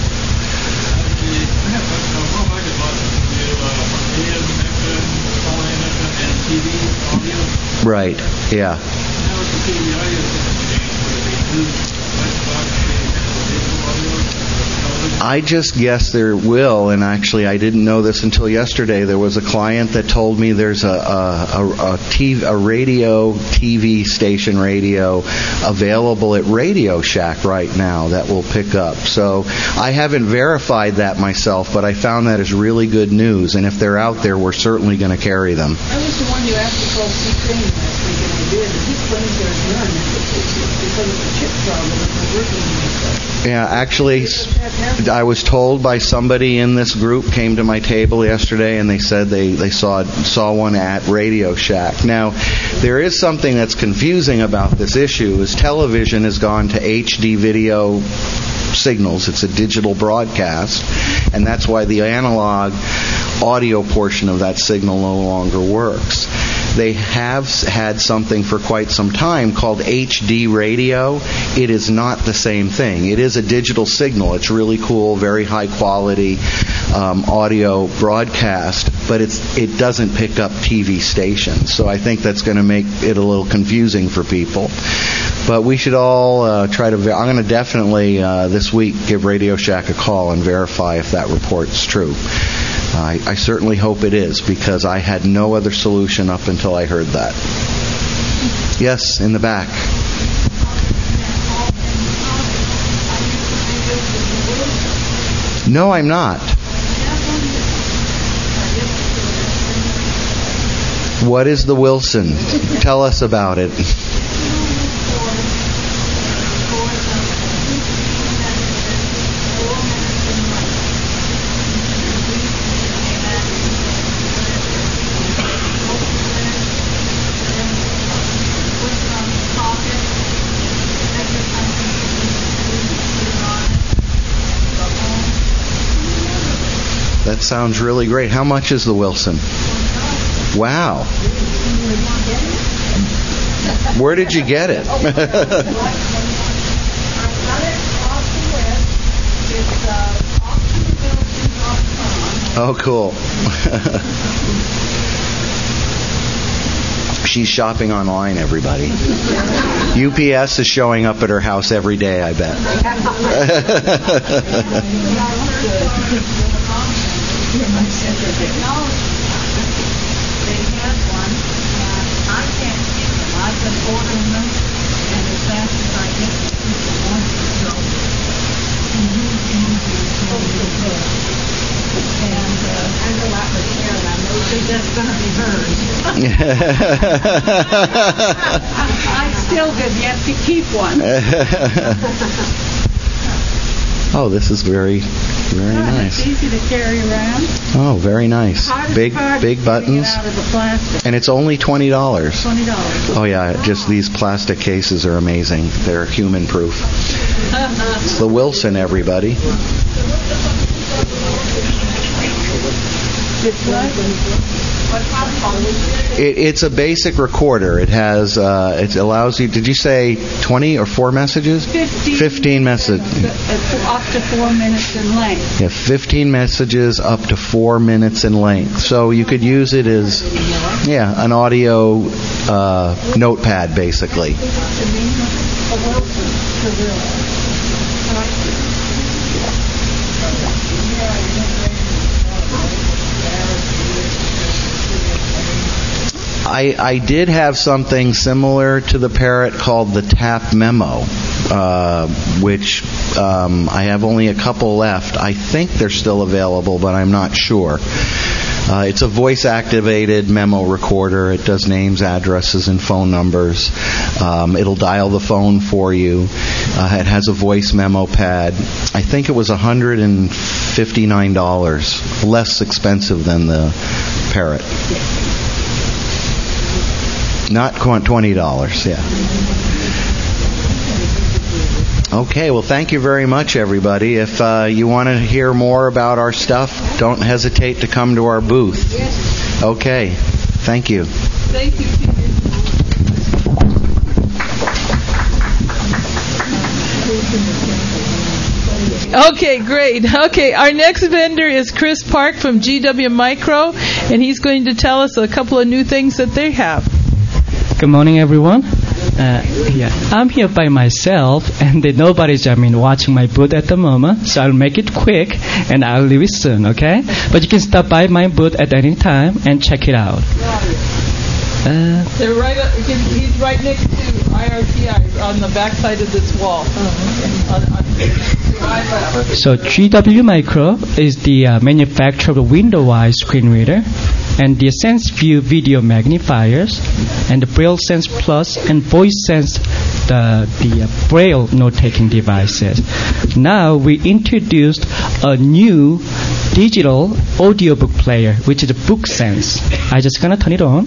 Right, yeah. I just guess there will, and actually I didn't know this until yesterday. There was a client that told me there's a, a, a, a, T V, a radio T V station radio available at Radio Shack right now that will pick up. So I haven't verified that myself, but I found that as really good news, and if they're out there, we're certainly going to carry them. I was the one you asked to call C-Crane last week, and I did, and he claims there's none. It's because of the chip problem that we're working on. Yeah, actually, I was told by somebody in this group came to my table yesterday, and they said they, they saw saw one at Radio Shack. Now, there is something that's confusing about this issue, is television has gone to H D video signals. It's a digital broadcast, and that's why the analog audio portion of that signal no longer works. They have had something for quite some time called H D radio. It is not the same thing. It is a digital signal. It's really cool, very high quality um, audio broadcast, but it's it doesn't pick up T V stations. So I think that's going to make it a little confusing for people. But we should all uh, try to. Ver- I'm going to definitely uh, this week give Radio Shack a call and verify if that report's true. I, I certainly hope it is, because I had no other solution up until I heard that. Yes, in the back. No, I'm not. What is the Wilson? Tell us about it. That sounds really great. How much is the Wilson? Wow. Where did you get it? Oh, cool. She's shopping online, everybody. U P S is showing up at her house every day, I bet. They had one, and I can't get them. I've been ordering them, and as fast as I get them, people want it. So, and uh, I go out with Sharon. I know that that's going to be hers. I still good. You have to keep one. Oh, this is very, very nice. It's easy to carry around. Oh, very nice. Big, big buttons. Out of the plastic. And it's only twenty dollars. Twenty dollars. Oh yeah, just these plastic cases are amazing. They're human proof. It's the Wilson, everybody. It, it's a basic recorder. It has, uh, it allows you, did you say twenty or four messages? Fifteen. Fifteen messages. Up to four minutes in length. Yeah, fifteen messages up to four minutes in length. So you could use it as, yeah, an audio uh, notepad, basically. I, I did have something similar to the Parrot called the Tap Memo, uh, which um, I have only a couple left. I think they're still available, but I'm not sure. Uh, it's a voice-activated memo recorder. It does names, addresses, and phone numbers. Um, it'll dial the phone for you. Uh, it has a voice memo pad. I think it was one hundred fifty-nine dollars, less expensive than the Parrot. Not twenty dollars, yeah. Okay, well, thank you very much, everybody. If uh, you want to hear more about our stuff, don't hesitate to come to our booth. Yes. Okay, thank you. Thank you, Peter. Okay, great. Okay, our next vendor is Chris Park from G W Micro, and he's going to tell us a couple of new things that they have. Good morning, everyone. Uh, yeah, I'm here by myself, and uh, nobody's I mean watching my booth at the moment, so I'll make it quick, and I'll leave it soon, okay? But you can stop by my booth at any time and check it out. Uh, They're right. Up, he's right next to I R T I on the back side of this wall. Uh-huh. On, on So G W Micro is the uh, manufacturer of the window-wise screen reader and the SenseView video magnifiers and the Braille Sense Plus and Voice Sense, the, the uh, Braille note-taking devices. Now we introduced a new digital audiobook player, which is a BookSense. I'm just gonna turn it on.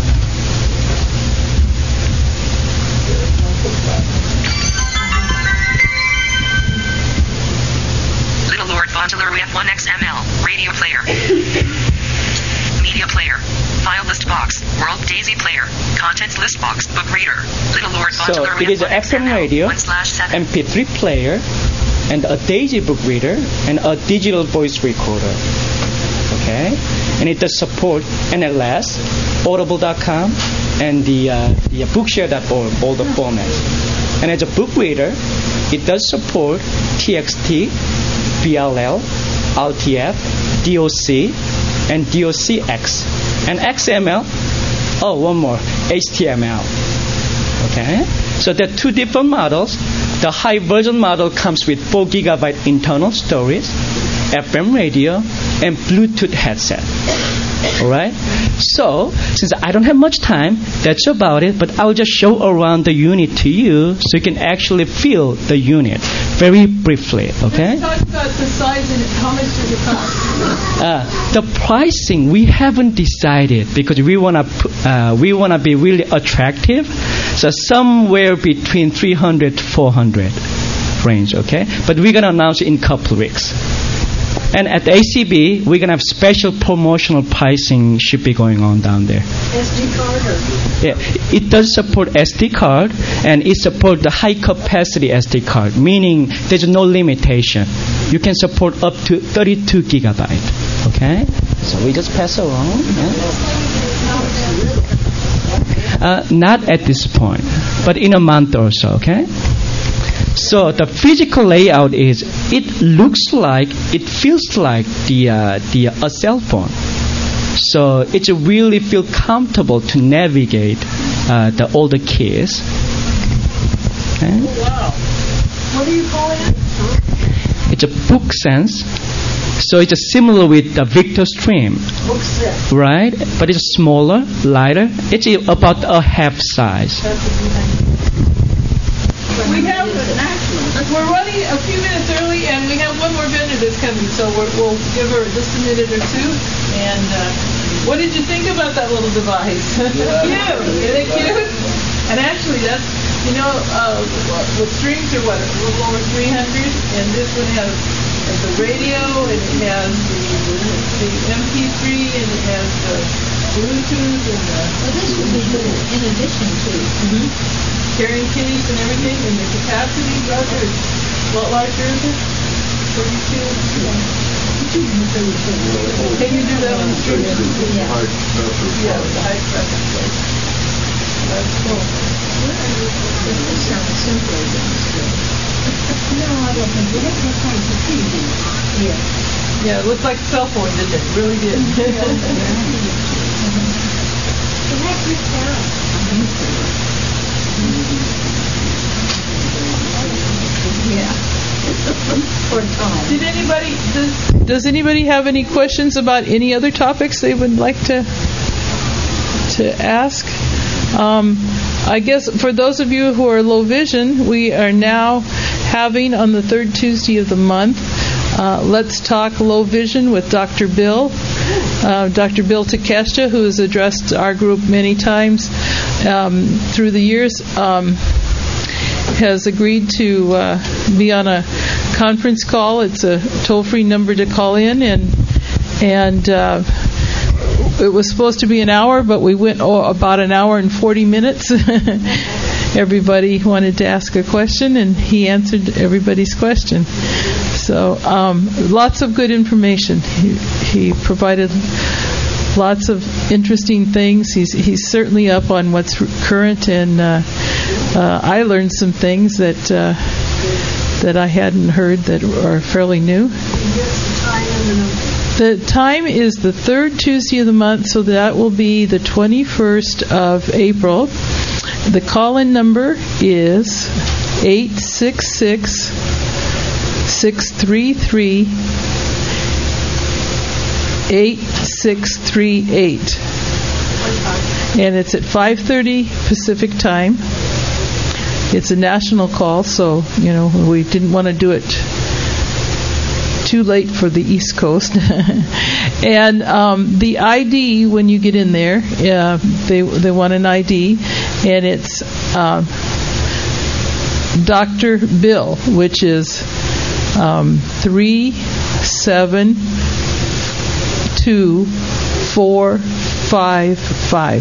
F one X M L, radio player, media player, file list box, World Daisy player, contents list box, book reader, Little Lord So it is an F M radio, M P three player, and a Daisy book reader, and a digital voice recorder. Okay? And it does support N L S, Audible dot com, and the, uh, the Bookshare dot org, all the formats. And as a book reader, it does support T X T, B L L, R T F, D O C, and D O C X, and X M L. Oh, one more, H T M L. Okay? So there are two different models. The high version model comes with four gigabyte internal storage, F M radio, and Bluetooth headset. Alright? So, since I don't have much time, that's about it, but I'll just show around the unit to you so you can actually feel the unit very briefly, okay? Let's talk about the size and how much does it cost? Uh, the pricing, we haven't decided because we want to uh, we want to be really attractive, so somewhere between three hundred to four hundred range, okay? But we're going to announce it in a couple of weeks. And at the A C B, we're going to have special promotional pricing should be going on down there. S D card or? Yeah, it does support S D card, and it supports the high capacity S D card, meaning there's no limitation. You can support up to thirty-two gigabyte. Okay? So we just pass around. Yeah? Uh, not at this point, but in a month or so, okay? So the physical layout is, it looks like, it feels like the uh, the a cell phone. So it really feels comfortable to navigate uh, the older kids. Okay? Oh, wow. What do you call it? It's a BookSense. So it's a similar with the Victor Stream. BookSense. Right? But it's smaller, lighter. It's about a half size. We have, we're running a few minutes early, and we have one more vendor that's coming, so we're, we'll give her just a minute or two. And uh, what did you think about that little device? Yeah. Cute, isn't it cute? And actually, that's, you know, uh, the streams are what, a little over three hundred, and this one has the radio, and it has the, the M P three, and it has the Bluetooth, and the... Well, this would be good in addition to... Mm-hmm. Carrying case and everything, and the capacity, brother, is what larger is it? thirty-two? Yeah. Can you do that on the street? Yeah. Yeah, the high pressure place. That's cool. This sounds simpler than this. No, I don't think it is. It's kind of easy. Yeah. Yeah, it looked like a cell phone, didn't it? It really did. Can I click down? I think so. Yeah. Did anybody does, does anybody have any questions about any other topics they would like to to ask? Um, I guess for those of you who are low vision, we are now having on the third Tuesday of the month, uh, Let's Talk Low Vision with Doctor Bill. Uh, Doctor Bill Takeshita, who has addressed our group many times um, through the years, um, has agreed to uh, be on a conference call. It's a toll-free number to call in, and and uh, it was supposed to be an hour, but we went oh, about an hour and forty minutes. Everybody wanted to ask a question, and he answered everybody's question. So um, lots of good information. He, he provided lots of interesting things. He's he's certainly up on what's current, and uh, uh, I learned some things that uh, that I hadn't heard that are fairly new. The time is the third Tuesday of the month, so that will be the twenty-first of April. The call-in number is eight six six, six three three, eight six three eight. And it's at five thirty Pacific time. It's a national call, so, you know, we didn't want to do it too late for the East Coast. And um, the I D, when you get in there, uh, they they want an I D, and it's uh, Doctor Bill, which is um, three seven two four five five.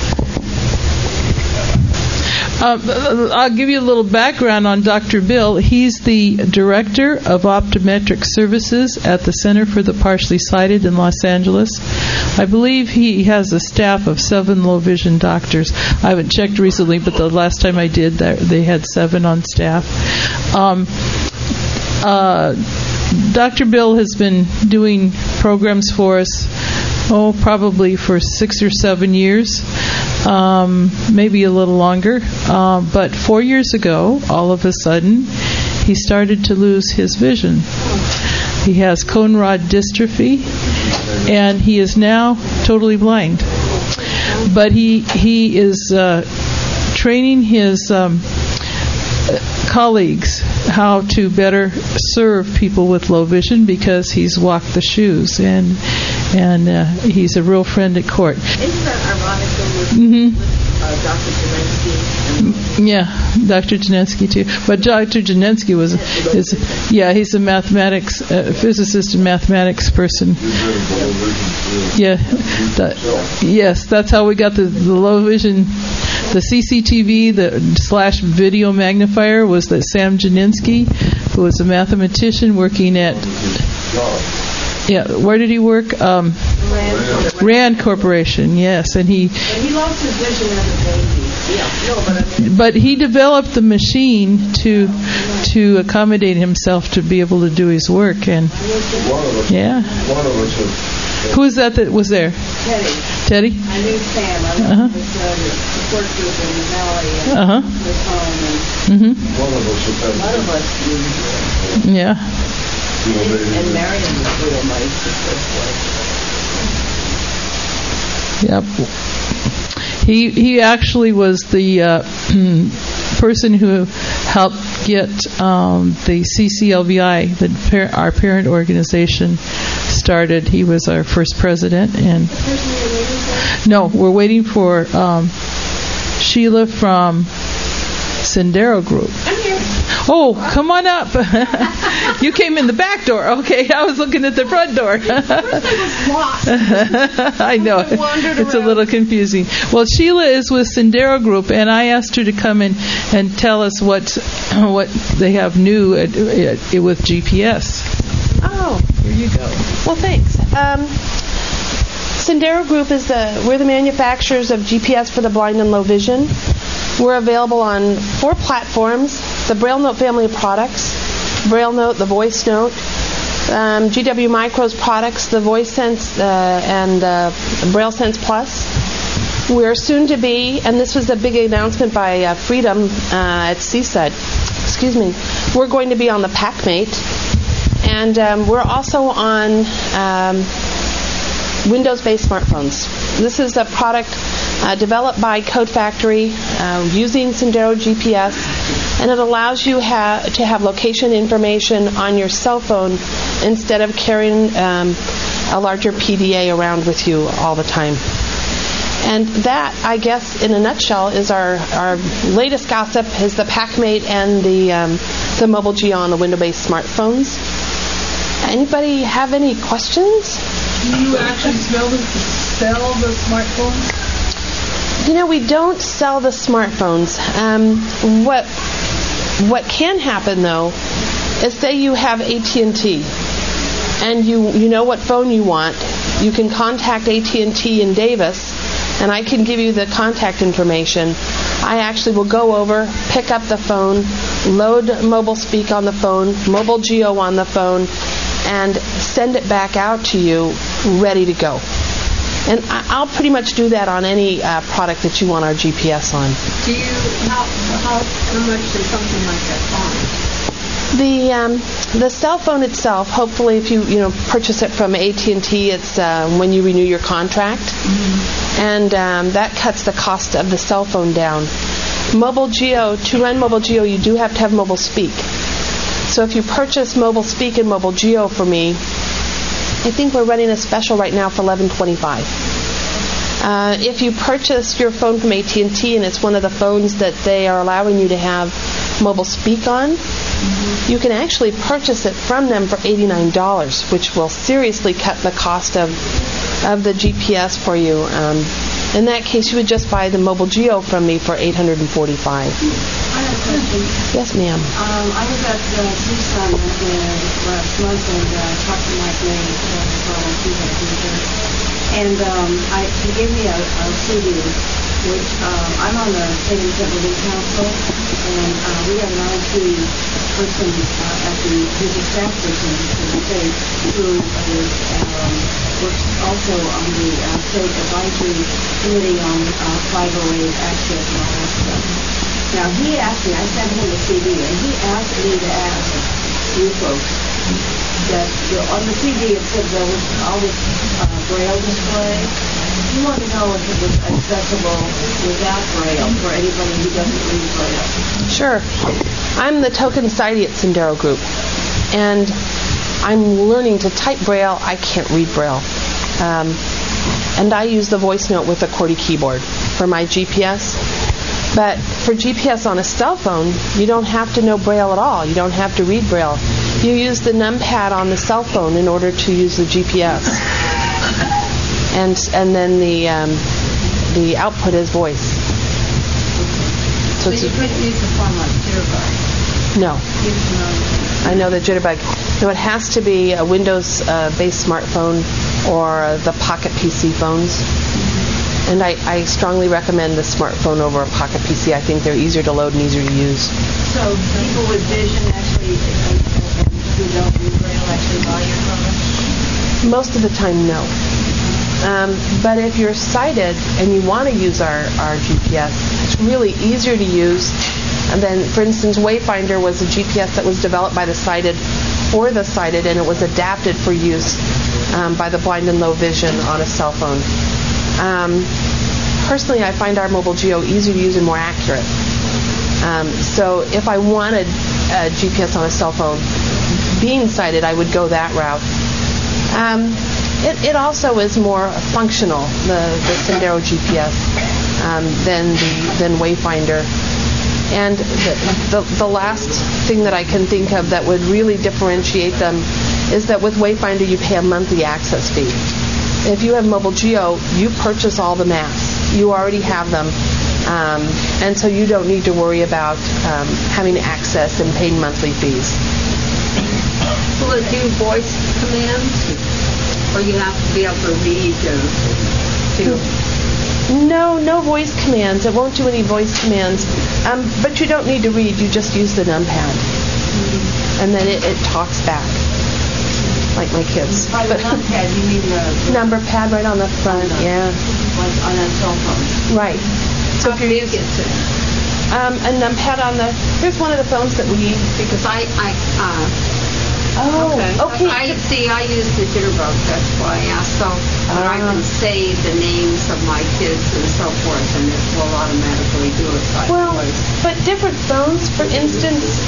Uh, I'll give you a little background on Doctor Bill. He's the Director of Optometric Services at the Center for the Partially Sighted in Los Angeles. I believe he has a staff of seven low vision doctors. I haven't checked recently, but the last time I did, they had seven on staff. Um, uh, Doctor Bill has been doing programs for us, oh, probably for six or seven years. Um, maybe a little longer. Uh, but four years ago, all of a sudden, he started to lose his vision. He has cone rod dystrophy, and he is now totally blind. But he he is uh, training his um, colleagues how to better serve people with low vision, because he's walked the shoes, and and uh, he's a real friend at court. Isn't that ironic though with, Mm-hmm. with uh, Doctor Janensky? Yeah, Doctor Janensky too. But Doctor Janensky was is yeah, he's a mathematics uh, physicist and mathematics person. Yeah, that, yes, that's how we got the, the low vision. The C C T V, the slash video magnifier, was that Sam Janensky, who was a mathematician working at. Yeah, where did he work? Um, Rand, Rand Corporation, yes, and he. And he lost his vision as a baby. Yeah, no, but I mean. But he developed the machine to to accommodate himself to be able to do his work, and yeah. One of us is. Who is that that was there? Teddy. Teddy? I knew Sam. I was Uh-huh. with uh, support group in the valley and Uh-huh. his home. Mm-hmm. One of us is. One of us knew. Yeah. And Marion was real nice Yep. this way. He he actually was the uh, person who helped get um, the C C L V I, the par- our parent organization, started. He was our first president, and no, we're waiting for um, Sheila from Sendero Group. Oh, come on up. You came in the back door. Okay, I was looking at the front door. I know. It's a little confusing. Well, Sheila is with Sendero Group, and I asked her to come in and tell us what what they have new at, at, with G P S. Oh. Here you go. Well, thanks. Um, Sendero Group is the, we're the manufacturers of G P S for the blind and low vision. We're available on four platforms: the Braille Note family of products, Braille Note, the Voice Note, um, G W Micro's products, the Voice Sense uh, and uh, Braille Sense Plus. We're soon to be, and this was a big announcement by uh, Freedom uh, at C S U D, excuse me, we're going to be on the PackMate, and um, we're also on um, Windows-based smartphones. This is a product uh, developed by Code Factory uh, using Sendero G P S, and it allows you ha- to have location information on your cell phone instead of carrying um, a larger P D A around with you all the time. And that, I guess, in a nutshell, is our, our latest gossip is the PackMate and the um, the Mobile Geo on the window-based smartphones. Anybody have any questions? Do you actually sell the, sell the smartphones? You know, we don't sell the smartphones. Um, what what can happen, though, is say you have A T and T and you, you know what phone you want. You can contact A T and T in Davis, and I can give you the contact information. I actually will go over, pick up the phone, load Mobile Speak on the phone, Mobile Geo on the phone, and send it back out to you ready to go. And I'll pretty much do that on any uh, product that you want our G P S on. Do you, how, how, how much does something like that cost? The um, the cell phone itself, hopefully if you you know purchase it from A T and T, it's uh, when you renew your contract, mm-hmm. and um, that cuts the cost of the cell phone down. Mobile Geo, to run Mobile Geo, you do have to have Mobile Speak. So if you purchase Mobile Speak and Mobile Geo for me, I think we're running a special right now for eleven twenty-five. Uh, if you purchase your phone from A T and T and it's one of the phones that they are allowing you to have Mobile Speak on, mm-hmm. you can actually purchase it from them for eighty-nine dollars, which will seriously cut the cost of of the G P S for you. Um, in that case, you would just buy the Mobile Geo from me for eight hundred forty-five dollars. I have a question. Yes, ma'am. Um, I was at uh, Tucson uh, last month and uh, talked to Mike May, and um, I, he gave me a, a C D, which um, I'm on the State Integrity Council, and uh, we have an I T person uh, at the business staff person in the state who is, um, works also on the uh, state advisory committee on uh, five oh eight access and all that stuff. Now, he asked me, I sent him a C D, and he asked me to ask you folks that the, on the C D it said there was all this uh, Braille display. You want to know if it was accessible without Braille for anybody who doesn't read Braille. Sure. I'm the token sighted at Sendero Group, and I'm learning to type Braille. I can't read Braille. Um, and I use the voice note with the QWERTY keyboard for my G P S. But for G P S on a cell phone, you don't have to know Braille at all. You don't have to read Braille. You use the numpad on the cell phone in order to use the G P S. And and then the um, the output is voice. So, so you couldn't use the phone like Jitterbug? No. I know the Jitterbug. No, it has to be a Windows-based uh, smartphone or the Pocket P C phones. And I, I strongly recommend the smartphone over a Pocket P C. I think they're easier to load and easier to use. So people with vision actually, who don't read Braille, actually buy your product? Most of the time, no. Um, but if you're sighted and you want to use our, our G P S, it's really easier to use. And then, for instance, Wayfinder was a G P S that was developed by the sighted for the sighted, and it was adapted for use um, by the blind and low vision on a cell phone. Um, personally, I find our Mobile Geo easier to use and more accurate. Um, so if I wanted a G P S on a cell phone, being sighted, I would go that route. Um, it, it also is more functional, the, the Sendero G P S, um, than the than Wayfinder. And the, the, the last thing that I can think of that would really differentiate them is that with Wayfinder, you pay a monthly access fee. If you have Mobile Geo, you purchase all the maps. You already have them. Um, and so you don't need to worry about um, having access and paying monthly fees. Will it do voice commands? Or you have to be able to read to... to No, no voice commands. It won't do any voice commands. Um, but you don't need to read. You just use the numpad. Mm-hmm. And then it, it talks back. Like my kids. By the numpad, you mean the... the number pad right on the front, on the, yeah. Like on a cell phone. Right. So if you're using um, a numpad on the... Here's one of the phones that we... Because I... I uh, oh, okay. okay. I see, I use the Jitterbug. That's why I asked. So when uh, I can save the names of my kids and so forth, and it will automatically do it by well, voice. But different phones, for instance...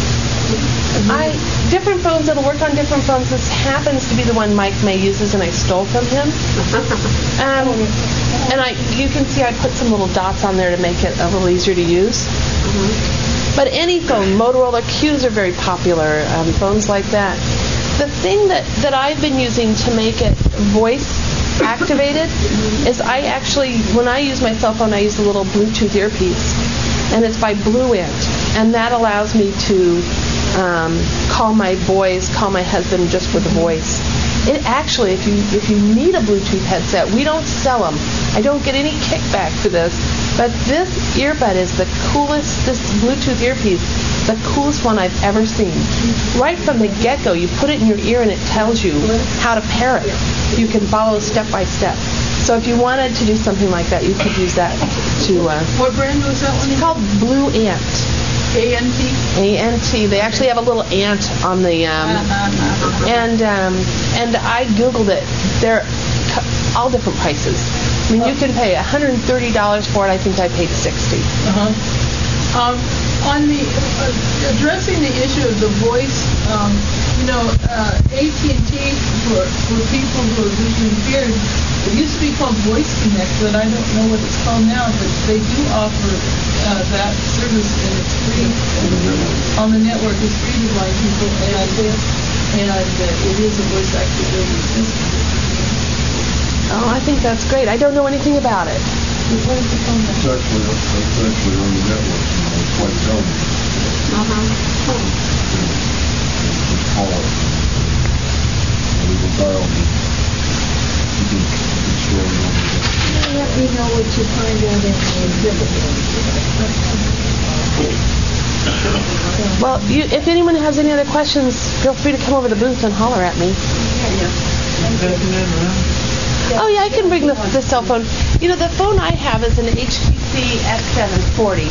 I different phones that'll work on different phones. This happens to be the one Mike May uses, and I stole from him. Um, and I, you can see I put some little dots on there to make it a little easier to use. Mm-hmm. But any phone, Motorola Qs are very popular, um, phones like that. The thing that, that I've been using to make it voice activated is I actually, when I use my cell phone, I use a little Bluetooth earpiece, and it's by Blueant, and that allows me to um, call my boys, call my husband just with a voice. It actually, if you if you need a Bluetooth headset, we don't sell them. I don't get any kickback for this, but this earbud is the coolest. This Bluetooth earpiece, the coolest one I've ever seen. Right from the get-go, you put it in your ear and it tells you how to pair it. You can follow step by step. So if you wanted to do something like that, you could use that to. Uh, what brand was that one? It's called Blueant. A N T? A N T. They actually have a little ant on the, um, and um, and I Googled it. They're all different prices. I mean, you can pay one hundred thirty dollars for it. I think I paid sixty dollars. Uh-huh. Um, on the, uh, addressing the issue of the voice, um, you know, uh, A T and T, for, for people who are visually impaired, it used to be called Voice Connect, but I don't know what it's called now, but they do offer uh, that service, and it's free on the network. It's free to blind people, and and uh, it is a voice activated system. Oh, I think that's great. I don't know anything about it. What is it called? It's actually, it's actually on the network. You know, it's quite seldom. Uh-huh. It's called. We will dial me. You can, you can share it on the Let me know what you find out in the exhibit. Well, you, if anyone has any other questions, feel free to come over to the booth and holler at me. Oh yeah, I can bring the, the cell phone. You know, the phone I have is an H T C X seven forty.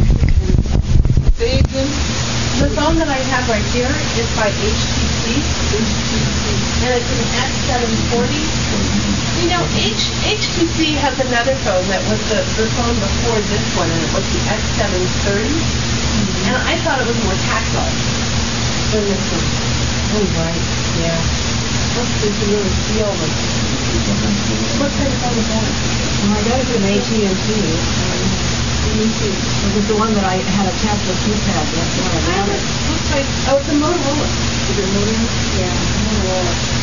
The phone that I have right here is by H T C, and it's an X seven forty. You know, H, HTC has another phone that was the, the phone before this one, and it was the X seven thirty, and I thought it was more tactile than this one. Oh, right, yeah. Let's just really feel the... What kind of phone is that? Well, I got it from A T and T. It was the one that I had attached to a keypad. That's why I got it. Looks like, oh, it's a Motorola. Is it Motorola? Yeah, Motorola.